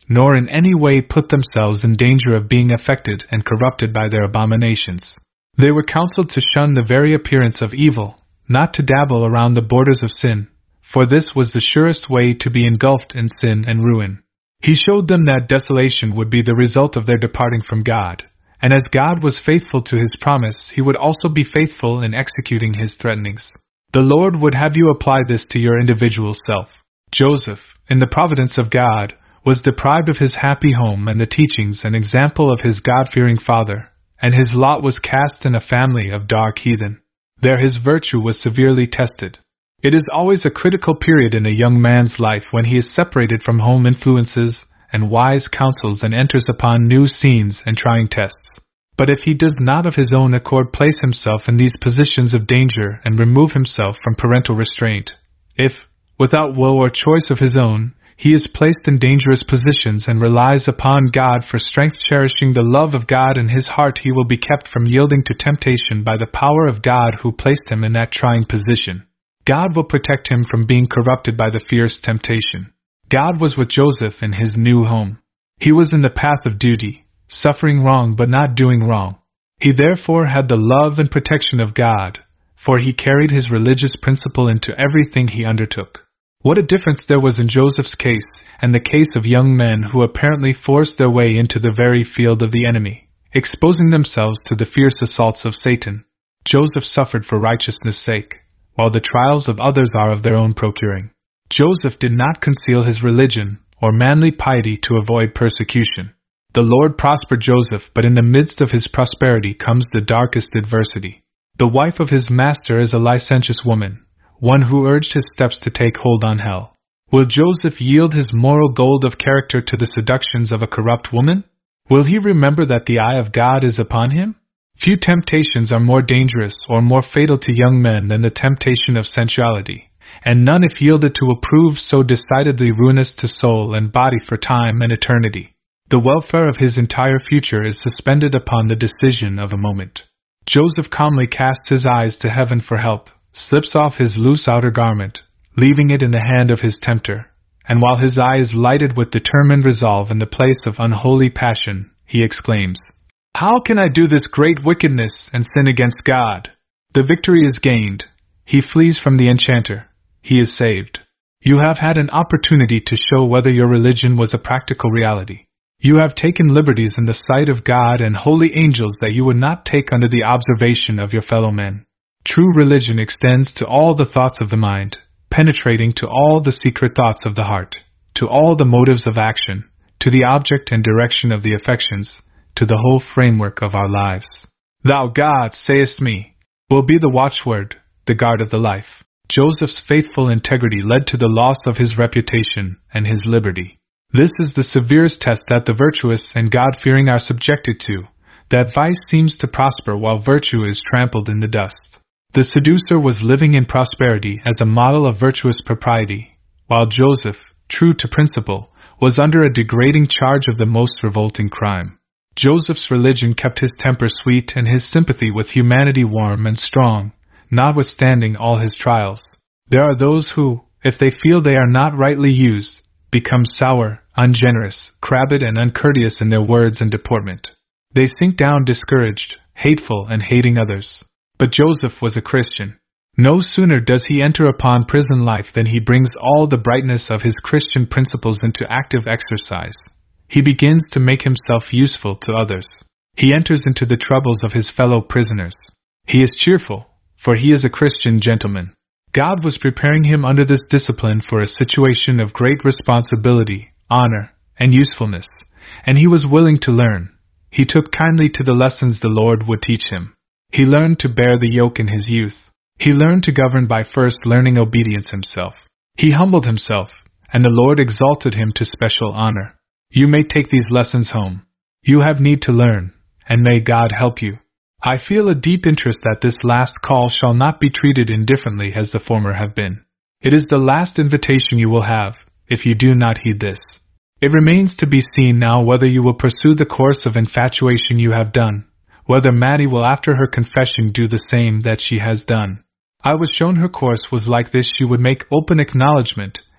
nor in any way put themselves in danger of being affected and corrupted by their abominations. They were counseled to shun the very appearance of evil, not to dabble around the borders of sin, for this was the surest way to be engulfed in sin and ruin. He showed them that desolation would be the result of their departing from God, and as God was faithful to His promise, He would also be faithful in executing His threatenings. The Lord would have you apply this to your individual self. Joseph, in the providence of God, was deprived of his happy home and the teachings and example of his God-fearing father, and his lot was cast in a family of dark heathen. There his virtue was severely tested. It is always a critical period in a young man's life when he is separated from home influences and wise counsels and enters upon new scenes and trying tests. But if he does not of his own accord place himself in these positions of danger and remove himself from parental restraint, if, without will or choice of his own, he is placed in dangerous positions and relies upon God for strength, cherishing the love of God in his heart, he will be kept from yielding to temptation by the power of God who placed him in that trying position. God will protect him from being corrupted by the fierce temptation. God was with Joseph in his new home. He was in the path of duty, suffering wrong but not doing wrong. He therefore had the love and protection of God, for he carried his religious principle into everything he undertook. What a difference there was in Joseph's case and the case of young men who apparently forced their way into the very field of the enemy, exposing themselves to the fierce assaults of Satan. Joseph suffered for righteousness' sake, while the trials of others are of their own procuring. Joseph did not conceal his religion or manly piety to avoid persecution. The Lord prospered Joseph, but in the midst of his prosperity comes the darkest adversity. The wife of his master is a licentious woman, one who urged his steps to take hold on hell. Will Joseph yield his moral gold of character to the seductions of a corrupt woman? Will he remember that the eye of God is upon him? Few temptations are more dangerous or more fatal to young men than the temptation of sensuality, and none if yielded to will prove so decidedly ruinous to soul and body for time and eternity. The welfare of his entire future is suspended upon the decision of a moment. Joseph calmly casts his eyes to heaven for help, slips off his loose outer garment, leaving it in the hand of his tempter, and while his eye is lighted with determined resolve in the place of unholy passion, he exclaims, "How can I do this great wickedness and sin against God?" The victory is gained. He flees from the enchanter. He is saved. You have had an opportunity to show whether your religion was a practical reality. You have taken liberties in the sight of God and holy angels that you would not take under the observation of your fellow men. True religion extends to all the thoughts of the mind, penetrating to all the secret thoughts of the heart, to all the motives of action, to the object and direction of the affections, to the whole framework of our lives. Thou God, sayest me, will be the watchword, the guard of the life. Joseph's faithful integrity led to the loss of his reputation and his liberty. This is the severest test that the virtuous and God-fearing are subjected to, that vice seems to prosper while virtue is trampled in the dust. The seducer was living in prosperity as a model of virtuous propriety, while Joseph, true to principle, was under a degrading charge of the most revolting crime. Joseph's religion kept his temper sweet and his sympathy with humanity warm and strong, notwithstanding all his trials. There are those who, if they feel they are not rightly used, become sour, ungenerous, crabbed and uncourteous in their words and deportment. They sink down discouraged, hateful and hating others. But Joseph was a Christian. No sooner does he enter upon prison life than he brings all the brightness of his Christian principles into active exercise. He begins to make himself useful to others. He enters into the troubles of his fellow prisoners. He is cheerful, for he is a Christian gentleman. God was preparing him under this discipline for a situation of great responsibility, honor, and usefulness, and he was willing to learn. He took kindly to the lessons the Lord would teach him. He learned to bear the yoke in his youth. He learned to govern by first learning obedience himself. He humbled himself, and the Lord exalted him to special honor. You may take these lessons home. You have need to learn, and may God help you. I feel a deep interest that this last call shall not be treated indifferently as the former have been. It is the last invitation you will have, if you do not heed this. It remains to be seen now whether you will pursue the course of infatuation you have done, whether Mattie will after her confession do the same that she has done. I was shown her course was like this: she would make open acknowledgment,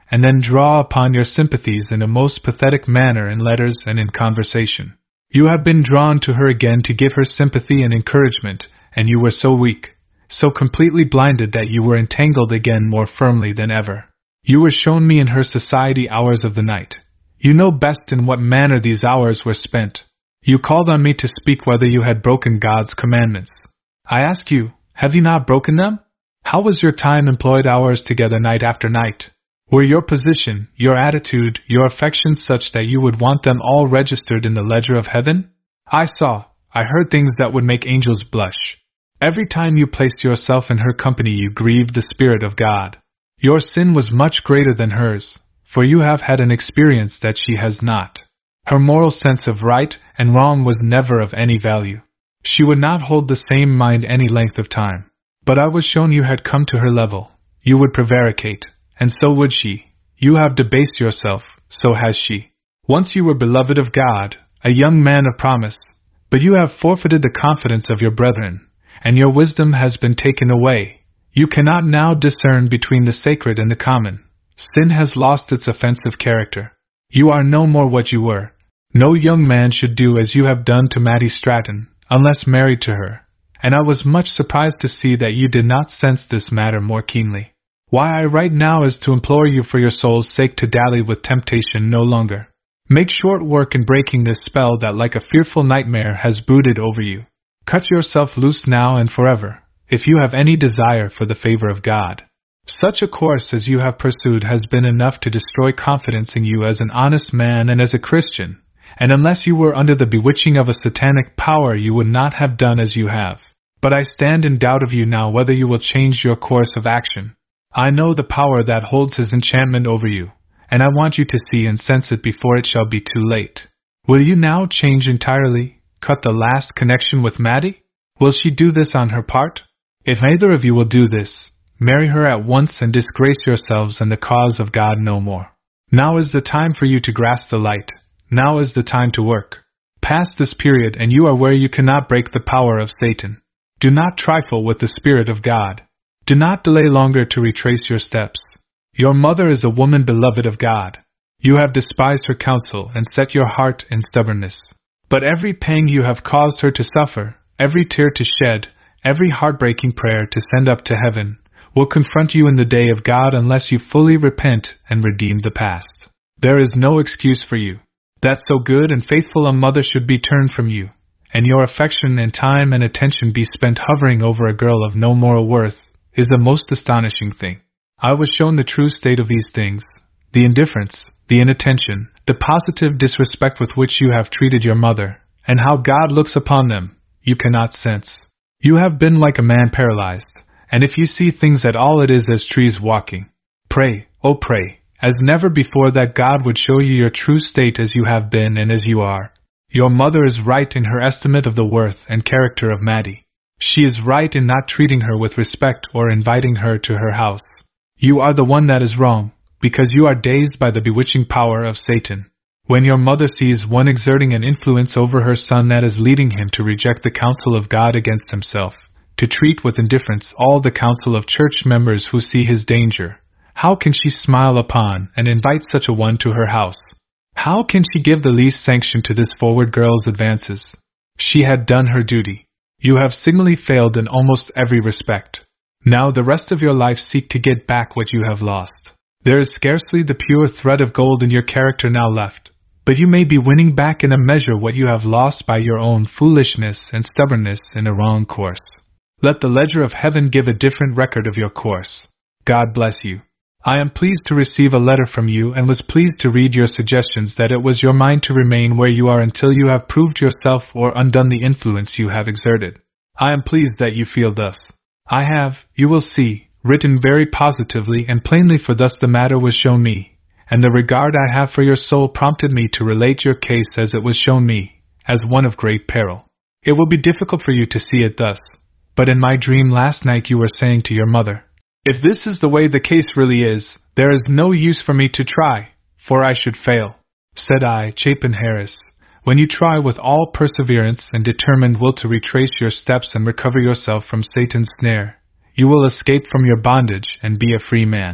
and then draw upon your sympathies in a most pathetic manner in letters and in conversation. You have been drawn to her again to give her sympathy and encouragement, and you were so weak, so completely blinded that you were entangled again more firmly than ever. You were shown me in her society hours of the night. You know best in what manner these hours were spent. You called on me to speak whether you had broken God's commandments. I ask you, have you not broken them? How was your time employed hours together night after night? Were your position, your attitude, your affections such that you would want them all registered in the ledger of heaven? I saw, I heard things that would make angels blush. Every time you placed yourself in her company you grieved the Spirit of God. Your sin was much greater than hers, for you have had an experience that she has not. Her moral sense of right and wrong was never of any value. She would not hold the same mind any length of time. But I was shown you had come to her level. You would prevaricate, and so would she. You have debased yourself, so has she. Once you were beloved of God, a young man of promise, but you have forfeited the confidence of your brethren, and your wisdom has been taken away. You cannot now discern between the sacred and the common. Sin has lost its offensive character. You are no more what you were. No young man should do as you have done to Mattie Stratton, unless married to her, and I was much surprised to see that you did not sense this matter more keenly. Why I write now is to implore you for your soul's sake to dally with temptation no longer. Make short work in breaking this spell that like a fearful nightmare has brooded over you. Cut yourself loose now and forever, if you have any desire for the favor of God. Such a course as you have pursued has been enough to destroy confidence in you as an honest man and as a Christian, and unless you were under the bewitching of a satanic power you would not have done as you have. But I stand in doubt of you now whether you will change your course of action. I know the power that holds his enchantment over you, and I want you to see and sense it before it shall be too late. Will you now change entirely, cut the last connection with Mattie? Will she do this on her part? If either of you will do this, marry her at once and disgrace yourselves and the cause of God no more. Now is the time for you to grasp the light. Now is the time to work. Past this period and you are where you cannot break the power of Satan. Do not trifle with the Spirit of God. Do not delay longer to retrace your steps. Your mother is a woman beloved of God. You have despised her counsel and set your heart in stubbornness. But every pang you have caused her to suffer, every tear to shed, every heartbreaking prayer to send up to heaven, will confront you in the day of God unless you fully repent and redeem the past. There is no excuse for you. That so good and faithful a mother should be turned from you, and your affection and time and attention be spent hovering over a girl of no moral worth, is the most astonishing thing. I was shown the true state of these things, the indifference, the inattention, the positive disrespect with which you have treated your mother, and how God looks upon them, you cannot sense. You have been like a man paralyzed, and if you see things at all it is as trees walking. Pray, oh pray, as never before that God would show you your true state as you have been and as you are. Your mother is right in her estimate of the worth and character of Mattie. She is right in not treating her with respect or inviting her to her house. You are the one that is wrong, because you are dazed by the bewitching power of Satan. When your mother sees one exerting an influence over her son that is leading him to reject the counsel of God against himself, to treat with indifference all the counsel of church members who see his danger, how can she smile upon and invite such a one to her house? How can she give the least sanction to this forward girl's advances? She had done her duty. You have signally failed in almost every respect. Now the rest of your life seek to get back what you have lost. There is scarcely the pure thread of gold in your character now left, but you may be winning back in a measure what you have lost by your own foolishness and stubbornness in a wrong course. Let the ledger of heaven give a different record of your course. God bless you. I am pleased to receive a letter from you and was pleased to read your suggestions that it was your mind to remain where you are until you have proved yourself or undone the influence you have exerted. I am pleased that you feel thus. I have, you will see, written very positively and plainly, for thus the matter was shown me, and the regard I have for your soul prompted me to relate your case as it was shown me, as one of great peril. It will be difficult for you to see it thus, but in my dream last night you were saying to your mother, "If this is the way the case really is, there is no use for me to try, for I should fail." Said I, Chapin Harris, when you try with all perseverance and determined will to retrace your steps and recover yourself from Satan's snare, you will escape from your bondage and be a free man.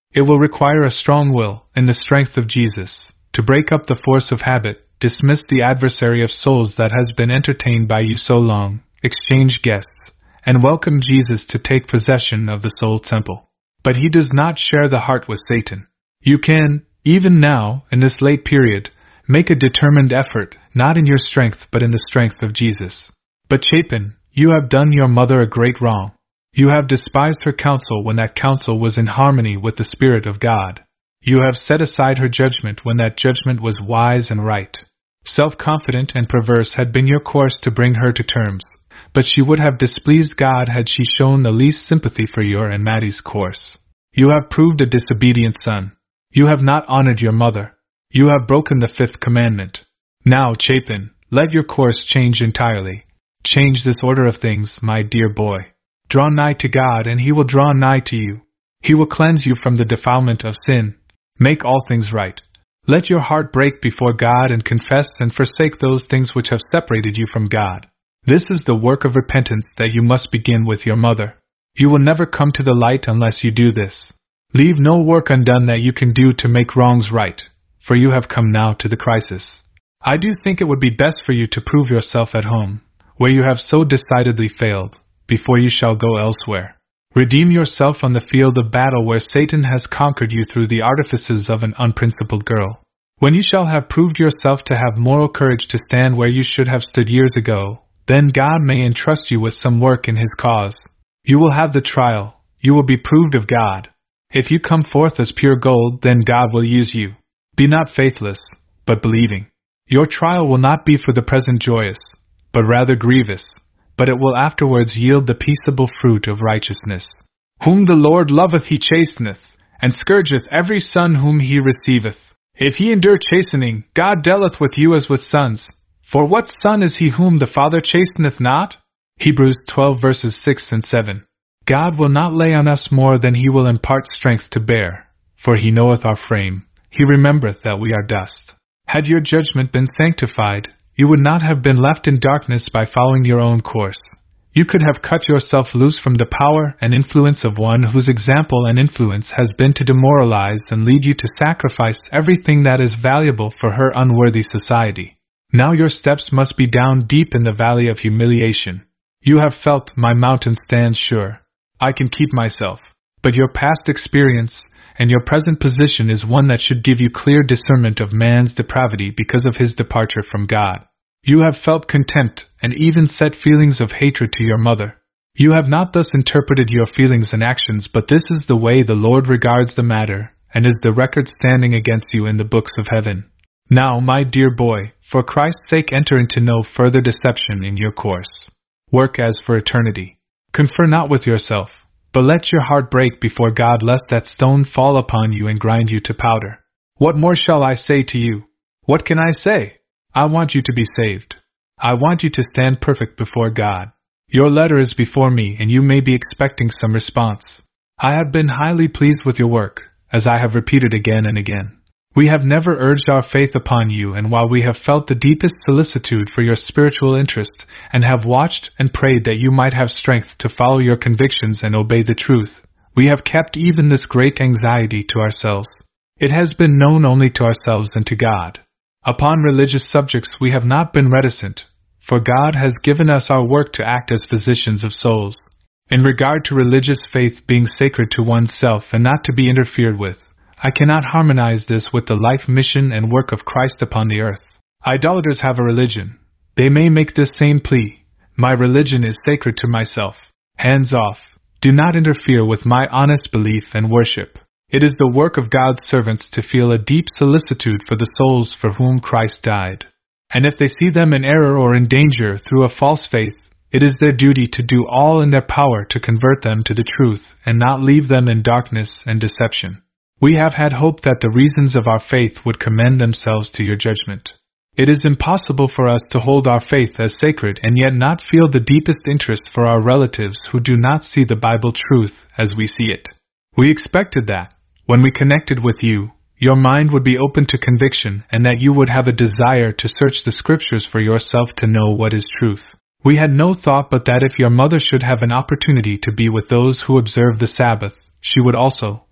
It will require a strong will, in the strength of Jesus, to break up the force of habit, dismiss the adversary of souls that has been entertained by you so long, exchange guests, and welcome Jesus to take possession of the soul temple. But he does not share the heart with Satan. You can, even now, in this late period, make a determined effort, not in your strength but in the strength of Jesus. But Chapin, you have done your mother a great wrong. You have despised her counsel when that counsel was in harmony with the Spirit of God. You have set aside her judgment when that judgment was wise and right. Self-confident and perverse had been your course to bring her to terms, but she would have displeased God had she shown the least sympathy for your and Mattie's course. You have proved a disobedient son. You have not honored your mother. You have broken the fifth commandment. Now, Chapin, let your course change entirely. Change this order of things, my dear boy. Draw nigh to God and he will draw nigh to you. He will cleanse you from the defilement of sin. Make all things right. Let your heart break before God and confess and forsake those things which have separated you from God. This is the work of repentance that you must begin with your mother. You will never come to the light unless you do this. Leave no work undone that you can do to make wrongs right, for you have come now to the crisis. I do think it would be best for you to prove yourself at home, where you have so decidedly failed, before you shall go elsewhere. Redeem yourself on the field of battle where Satan has conquered you through the artifices of an unprincipled girl. When you shall have proved yourself to have moral courage to stand where you should have stood years ago, then God may entrust you with some work in His cause. You will have the trial, you will be proved of God. If you come forth as pure gold, then God will use you. Be not faithless, but believing. Your trial will not be for the present joyous, but rather grievous, but it will afterwards yield the peaceable fruit of righteousness. Whom the Lord loveth he chasteneth, and scourgeth every son whom he receiveth. If ye endure chastening, God dealeth with you as with sons. For what son is he whom the Father chasteneth not? Hebrews twelve verses six and seven. God will not lay on us more than he will impart strength to bear, for he knoweth our frame, he remembereth that we are dust. Had your judgment been sanctified, you would not have been left in darkness by following your own course. You could have cut yourself loose from the power and influence of one whose example and influence has been to demoralize and lead you to sacrifice everything that is valuable for her unworthy society. Now your steps must be down deep in the valley of humiliation. You have felt, my mountain stands sure. I can keep myself. But your past experience and your present position is one that should give you clear discernment of man's depravity because of his departure from God. You have felt contempt and even set feelings of hatred to your mother. You have not thus interpreted your feelings and actions, but this is the way the Lord regards the matter, and is the record standing against you in the books of heaven. Now, my dear boy, for Christ's sake enter into no further deception in your course. Work as for eternity. Confer not with yourself, but let your heart break before God, lest that stone fall upon you and grind you to powder. What more shall I say to you? What can I say? I want you to be saved. I want you to stand perfect before God. Your letter is before me, and you may be expecting some response. I have been highly pleased with your work, as I have repeated again and again. We have never urged our faith upon you, and while we have felt the deepest solicitude for your spiritual interest, and have watched and prayed that you might have strength to follow your convictions and obey the truth, we have kept even this great anxiety to ourselves. It has been known only to ourselves and to God. Upon religious subjects we have not been reticent, for God has given us our work to act as physicians of souls. In regard to religious faith being sacred to oneself and not to be interfered with, I cannot harmonize this with the life, mission, and work of Christ upon the earth. Idolaters have a religion. They may make this same plea: my religion is sacred to myself. Hands off. Do not interfere with my honest belief and worship. It is the work of God's servants to feel a deep solicitude for the souls for whom Christ died. And if they see them in error or in danger through a false faith, it is their duty to do all in their power to convert them to the truth and not leave them in darkness and deception. We have had hope that the reasons of our faith would commend themselves to your judgment. It is impossible for us to hold our faith as sacred and yet not feel the deepest interest for our relatives who do not see the Bible truth as we see it. We expected that, when we connected with you, your mind would be open to conviction and that you would have a desire to search the Scriptures for yourself to know what is truth. We had no thought but that if your mother should have an opportunity to be with those who observe the Sabbath, she would also,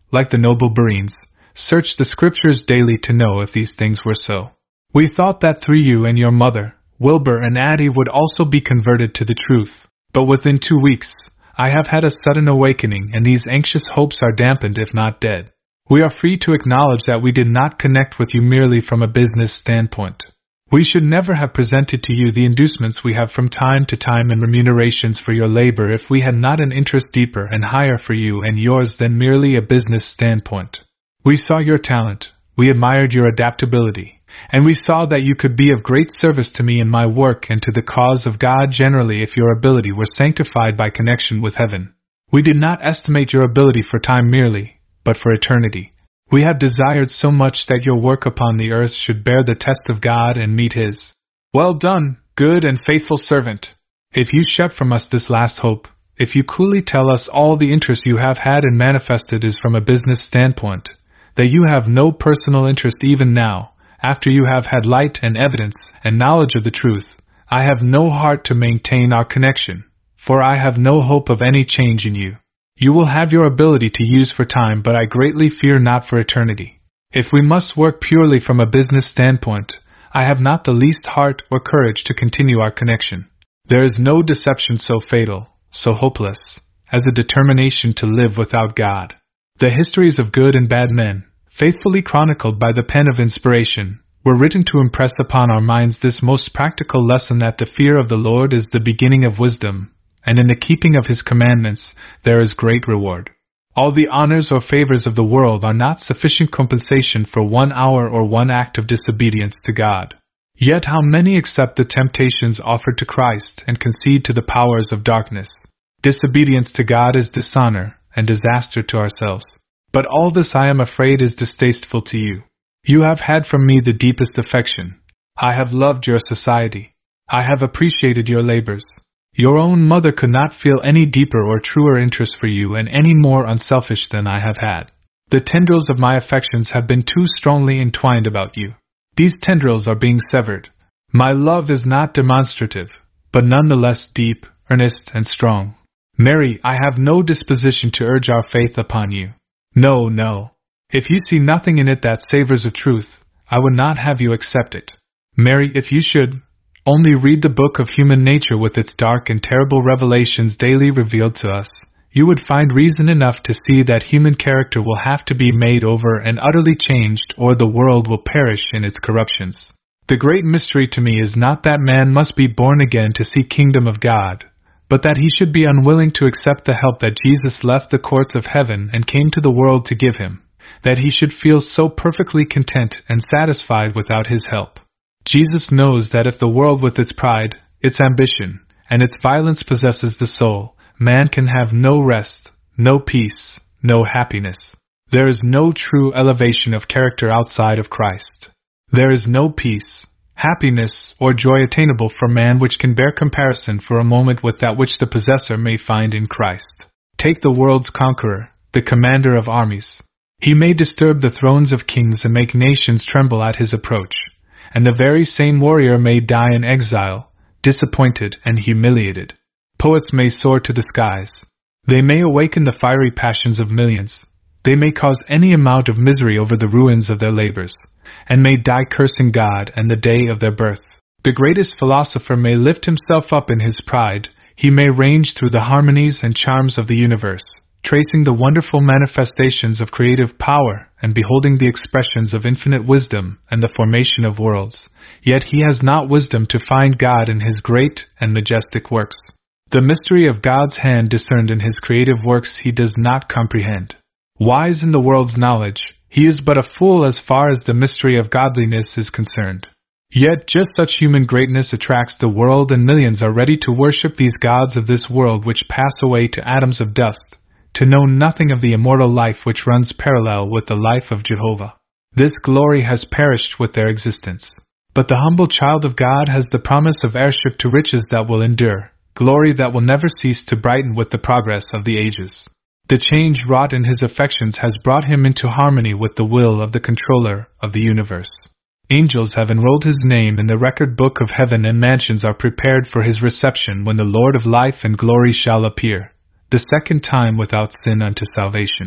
like the noble Bereans, searched the Scriptures daily to know if these things were so. We thought that through you and your mother, Wilbur and Addie would also be converted to the truth, but within two weeks, I have had a sudden awakening and these anxious hopes are dampened if not dead. We are free to acknowledge that we did not connect with you merely from a business standpoint. We should never have presented to you the inducements we have from time to time in remunerations for your labor if we had not an interest deeper and higher for you and yours than merely a business standpoint. We saw your talent, we admired your adaptability, and we saw that you could be of great service to me in my work and to the cause of God generally if your ability were sanctified by connection with heaven. We did not estimate your ability for time merely, but for eternity. We have desired so much that your work upon the earth should bear the test of God and meet His. Well done, good and faithful servant! If you shed from us this last hope, if you coolly tell us all the interest you have had and manifested is from a business standpoint, that you have no personal interest even now, after you have had light and evidence and knowledge of the truth, I have no heart to maintain our connection, for I have no hope of any change in you. You will have your ability to use for time, but I greatly fear not for eternity. If we must work purely from a business standpoint, I have not the least heart or courage to continue our connection. There is no deception so fatal, so hopeless, as a determination to live without God. The histories of good and bad men, faithfully chronicled by the pen of inspiration, were written to impress upon our minds this most practical lesson that the fear of the Lord is the beginning of wisdom, and in the keeping of His commandments there is great reward. All the honors or favors of the world are not sufficient compensation for one hour or one act of disobedience to God. Yet how many accept the temptations offered to Christ and concede to the powers of darkness? Disobedience to God is dishonor and disaster to ourselves. But all this I am afraid is distasteful to you. You have had from me the deepest affection. I have loved your society. I have appreciated your labors. Your own mother could not feel any deeper or truer interest for you and any more unselfish than I have had. The tendrils of my affections have been too strongly entwined about you. These tendrils are being severed. My love is not demonstrative, but none the less deep, earnest, and strong. Mary, I have no disposition to urge our faith upon you. No, no. If you see nothing in it that savors of truth, I would not have you accept it. Mary, if you should only read the book of human nature with its dark and terrible revelations daily revealed to us, you would find reason enough to see that human character will have to be made over and utterly changed, or the world will perish in its corruptions. The great mystery to me is not that man must be born again to see kingdom of God, but that he should be unwilling to accept the help that Jesus left the courts of heaven and came to the world to give him, that he should feel so perfectly content and satisfied without his help. Jesus knows that if the world with its pride, its ambition, and its violence possesses the soul, man can have no rest, no peace, no happiness. There is no true elevation of character outside of Christ. There is no peace, happiness, or joy attainable for man which can bear comparison for a moment with that which the possessor may find in Christ. Take the world's conqueror, the commander of armies. He may disturb the thrones of kings and make nations tremble at his approach, and the very same warrior may die in exile, disappointed and humiliated. Poets may soar to the skies. They may awaken the fiery passions of millions. They may cause any amount of misery over the ruins of their labors, and may die cursing God and the day of their birth. The greatest philosopher may lift himself up in his pride. He may range through the harmonies and charms of the universe, tracing the wonderful manifestations of creative power and beholding the expressions of infinite wisdom and the formation of worlds, yet he has not wisdom to find God in his great and majestic works. The mystery of God's hand discerned in his creative works he does not comprehend. Wise in the world's knowledge, he is but a fool as far as the mystery of godliness is concerned. Yet just such human greatness attracts the world, and millions are ready to worship these gods of this world which pass away to atoms of dust, to know nothing of the immortal life which runs parallel with the life of Jehovah. This glory has perished with their existence. But the humble child of God has the promise of heirship to riches that will endure, glory that will never cease to brighten with the progress of the ages. The change wrought in his affections has brought him into harmony with the will of the controller of the universe. Angels have enrolled his name in the record book of heaven, and mansions are prepared for his reception when the Lord of life and glory shall appear, the second time without sin unto salvation.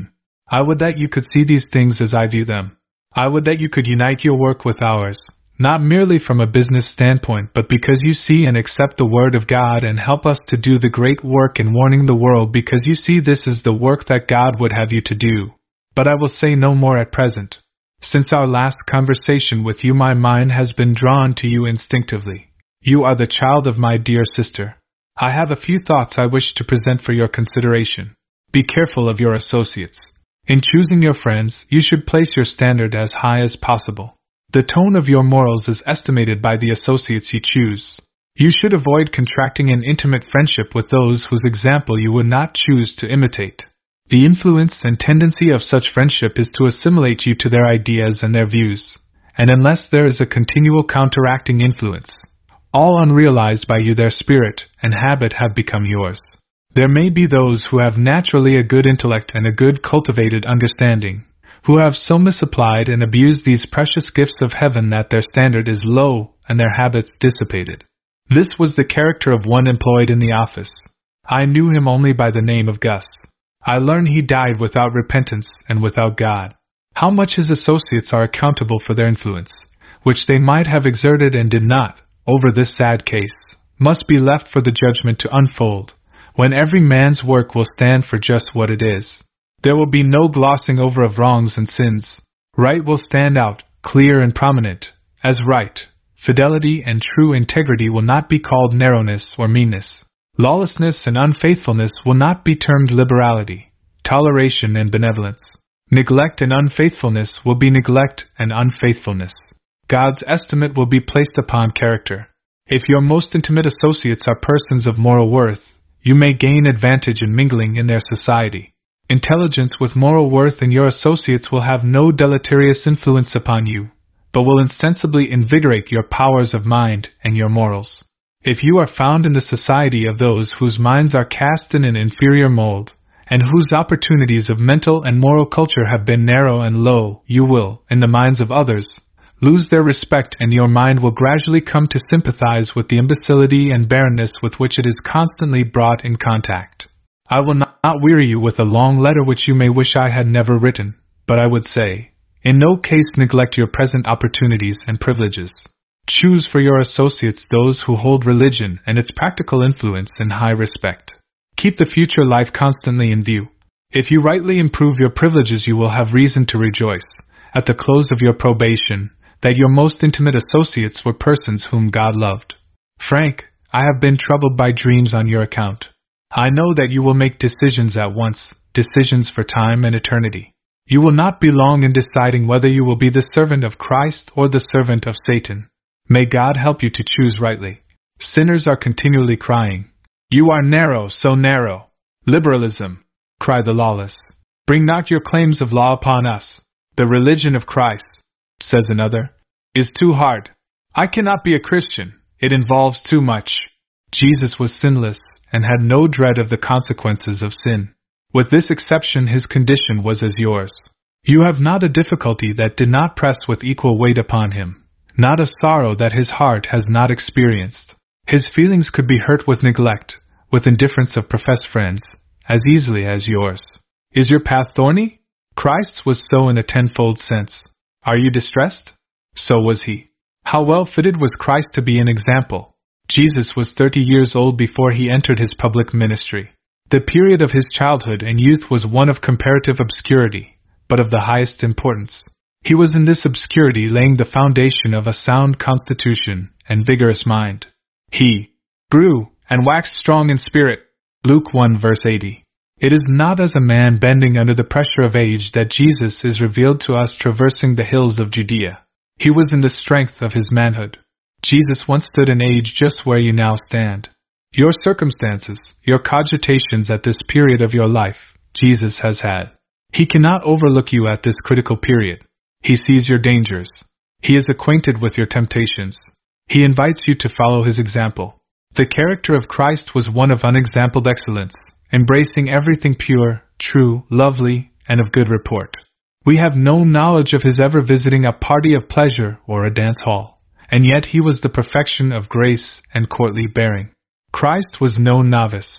I would that you could see these things as I view them. I would that you could unite your work with ours, not merely from a business standpoint, but because you see and accept the Word of God and help us to do the great work in warning the world, because you see this is the work that God would have you to do. But I will say no more at present. Since our last conversation with you, my mind has been drawn to you instinctively. You are the child of my dear sister. I have a few thoughts I wish to present for your consideration. Be careful of your associates. In choosing your friends, you should place your standard as high as possible. The tone of your morals is estimated by the associates you choose. You should avoid contracting an intimate friendship with those whose example you would not choose to imitate. The influence and tendency of such friendship is to assimilate you to their ideas and their views, and unless there is a continual counteracting influence, all unrealized by you, their spirit and habit have become yours. There may be those who have naturally a good intellect and a good cultivated understanding, who have so misapplied and abused these precious gifts of heaven that their standard is low and their habits dissipated. This was the character of one employed in the office. I knew him only by the name of Gus. I learned he died without repentance and without God. How much his associates are accountable for their influence, which they might have exerted and did not, over this sad case, must be left for the judgment to unfold, when every man's work will stand for just what it is. There will be no glossing over of wrongs and sins. Right will stand out, clear and prominent, as right. Fidelity and true integrity will not be called narrowness or meanness. Lawlessness and unfaithfulness will not be termed liberality, toleration and benevolence. Neglect and unfaithfulness will be neglect and unfaithfulness. God's estimate will be placed upon character. If your most intimate associates are persons of moral worth, you may gain advantage in mingling in their society. Intelligence with moral worth in your associates will have no deleterious influence upon you, but will insensibly invigorate your powers of mind and your morals. If you are found in the society of those whose minds are cast in an inferior mold, and whose opportunities of mental and moral culture have been narrow and low, you will, in the minds of others, lose their respect, and your mind will gradually come to sympathize with the imbecility and barrenness with which it is constantly brought in contact. I will not weary you with a long letter which you may wish I had never written, but I would say, in no case neglect your present opportunities and privileges. Choose for your associates those who hold religion and its practical influence in high respect. Keep the future life constantly in view. If you rightly improve your privileges, you will have reason to rejoice, at the close of your probation, that your most intimate associates were persons whom God loved. Frank, I have been troubled by dreams on your account. I know that you will make decisions at once, decisions for time and eternity. You will not be long in deciding whether you will be the servant of Christ or the servant of Satan. May God help you to choose rightly. Sinners are continually crying, "You are narrow, so narrow." Liberalism, cry the lawless. Bring not your claims of law upon us. The religion of Christ, says another, is too hard. I cannot be a Christian. It involves too much. Jesus was sinless and had no dread of the consequences of sin. With this exception, his condition was as yours. You have not a difficulty that did not press with equal weight upon him, not a sorrow that his heart has not experienced. His feelings could be hurt with neglect, with indifference of professed friends, as easily as yours. Is your path thorny? Christ's was so in a tenfold sense. Are you distressed? So was he. How well fitted was Christ to be an example. Jesus was thirty years old before he entered his public ministry. The period of his childhood and youth was one of comparative obscurity, but of the highest importance. He was in this obscurity laying the foundation of a sound constitution and vigorous mind. He grew and waxed strong in spirit. Luke one verse eighty. It is not as a man bending under the pressure of age that Jesus is revealed to us traversing the hills of Judea. He was in the strength of his manhood. Jesus once stood in age just where you now stand. Your circumstances, your cogitations at this period of your life, Jesus has had. He cannot overlook you at this critical period. He sees your dangers. He is acquainted with your temptations. He invites you to follow his example. The character of Christ was one of unexampled excellence, embracing everything pure, true, lovely, and of good report. We have no knowledge of his ever visiting a party of pleasure or a dance hall, and yet he was the perfection of grace and courtly bearing. Christ was no novice. He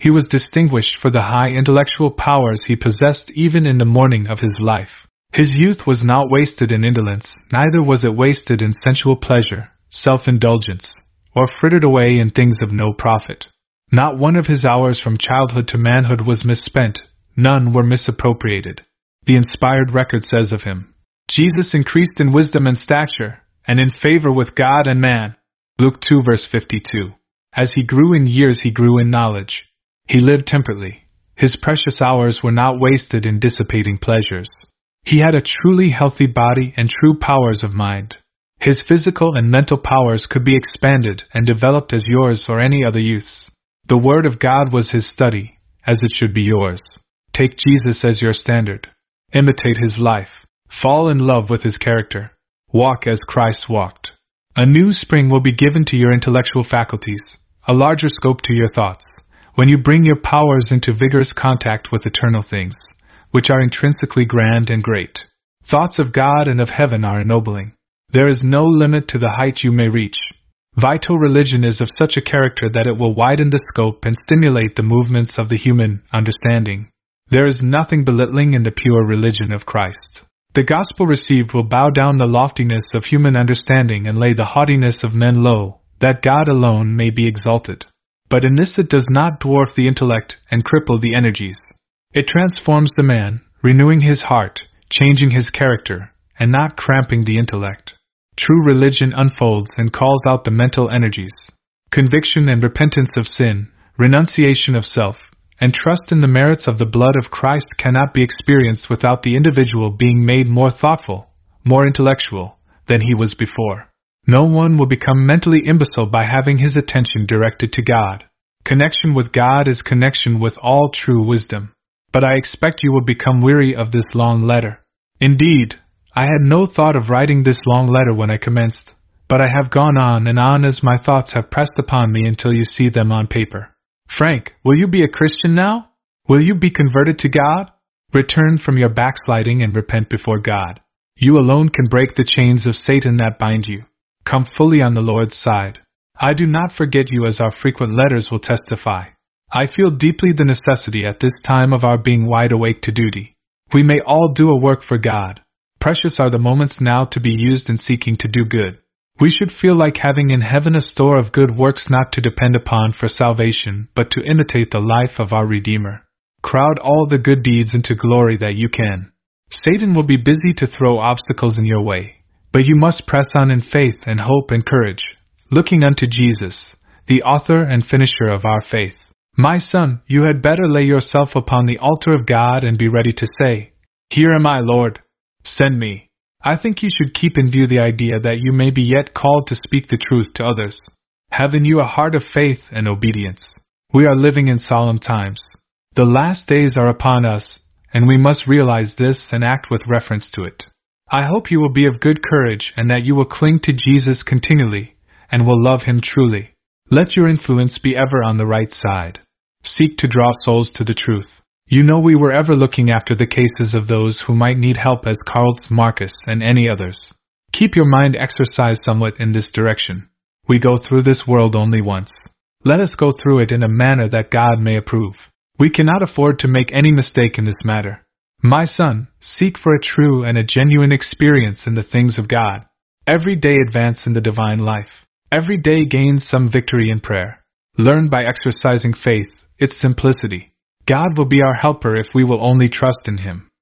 He was distinguished for the high intellectual powers he possessed even in the morning of his life. His youth was not wasted in indolence, neither was it wasted in sensual pleasure, self-indulgence, or frittered away in things of no profit. Not one of his hours from childhood to manhood was misspent, none were misappropriated. The inspired record says of him, Jesus increased in wisdom and stature, and in favor with God and man. Luke two verse fifty-two. As he grew in years he grew in knowledge. He lived temperately. His precious hours were not wasted in dissipating pleasures. He had a truly healthy body and true powers of mind. His physical and mental powers could be expanded and developed as yours or any other youth's. The Word of God was his study, as it should be yours. Take Jesus as your standard. Imitate his life. Fall in love with his character. Walk as Christ walked. A new spring will be given to your intellectual faculties, a larger scope to your thoughts, when you bring your powers into vigorous contact with eternal things, which are intrinsically grand and great. Thoughts of God and of heaven are ennobling. There is no limit to the height you may reach. Vital religion is of such a character that it will widen the scope and stimulate the movements of the human understanding. There is nothing belittling in the pure religion of Christ. The gospel received will bow down the loftiness of human understanding and lay the haughtiness of men low, that God alone may be exalted. But in this it does not dwarf the intellect and cripple the energies. It transforms the man, renewing his heart, changing his character, and not cramping the intellect. True religion unfolds and calls out the mental energies. Conviction and repentance of sin, renunciation of self, and trust in the merits of the blood of Christ cannot be experienced without the individual being made more thoughtful, more intellectual, than he was before. No one will become mentally imbecile by having his attention directed to God. Connection with God is connection with all true wisdom. But I expect you will become weary of this long letter. Indeed, I had no thought of writing this long letter when I commenced, but I have gone on and on as my thoughts have pressed upon me until you see them on paper. Frank, will you be a Christian now? Will you be converted to God? Return from your backsliding and repent before God. You alone can break the chains of Satan that bind you. Come fully on the Lord's side. I do not forget you, as our frequent letters will testify. I feel deeply the necessity at this time of our being wide awake to duty. We may all do a work for God. Precious are the moments now to be used in seeking to do good. We should feel like having in heaven a store of good works not to depend upon for salvation, but to imitate the life of our Redeemer. Crowd all the good deeds into glory that you can. Satan will be busy to throw obstacles in your way, but you must press on in faith and hope and courage, looking unto Jesus, the author and finisher of our faith. My son, you had better lay yourself upon the altar of God and be ready to say, Here am I, Lord. Send me. I think you should keep in view the idea that you may be yet called to speak the truth to others. Have in you a heart of faith and obedience. We are living in solemn times. The last days are upon us, and we must realize this and act with reference to it. I hope you will be of good courage and that you will cling to Jesus continually, and will love him truly. Let your influence be ever on the right side. Seek to draw souls to the truth. You know we were ever looking after the cases of those who might need help, as Karl Marcus and any others. Keep your mind exercised somewhat in this direction. We go through this world only once. Let us go through it in a manner that God may approve. We cannot afford to make any mistake in this matter. My son, seek for a true and a genuine experience in the things of God. Every day advance in the divine life. Every day gain some victory in prayer. Learn by exercising faith, its simplicity. God will be our helper if we will only trust in him.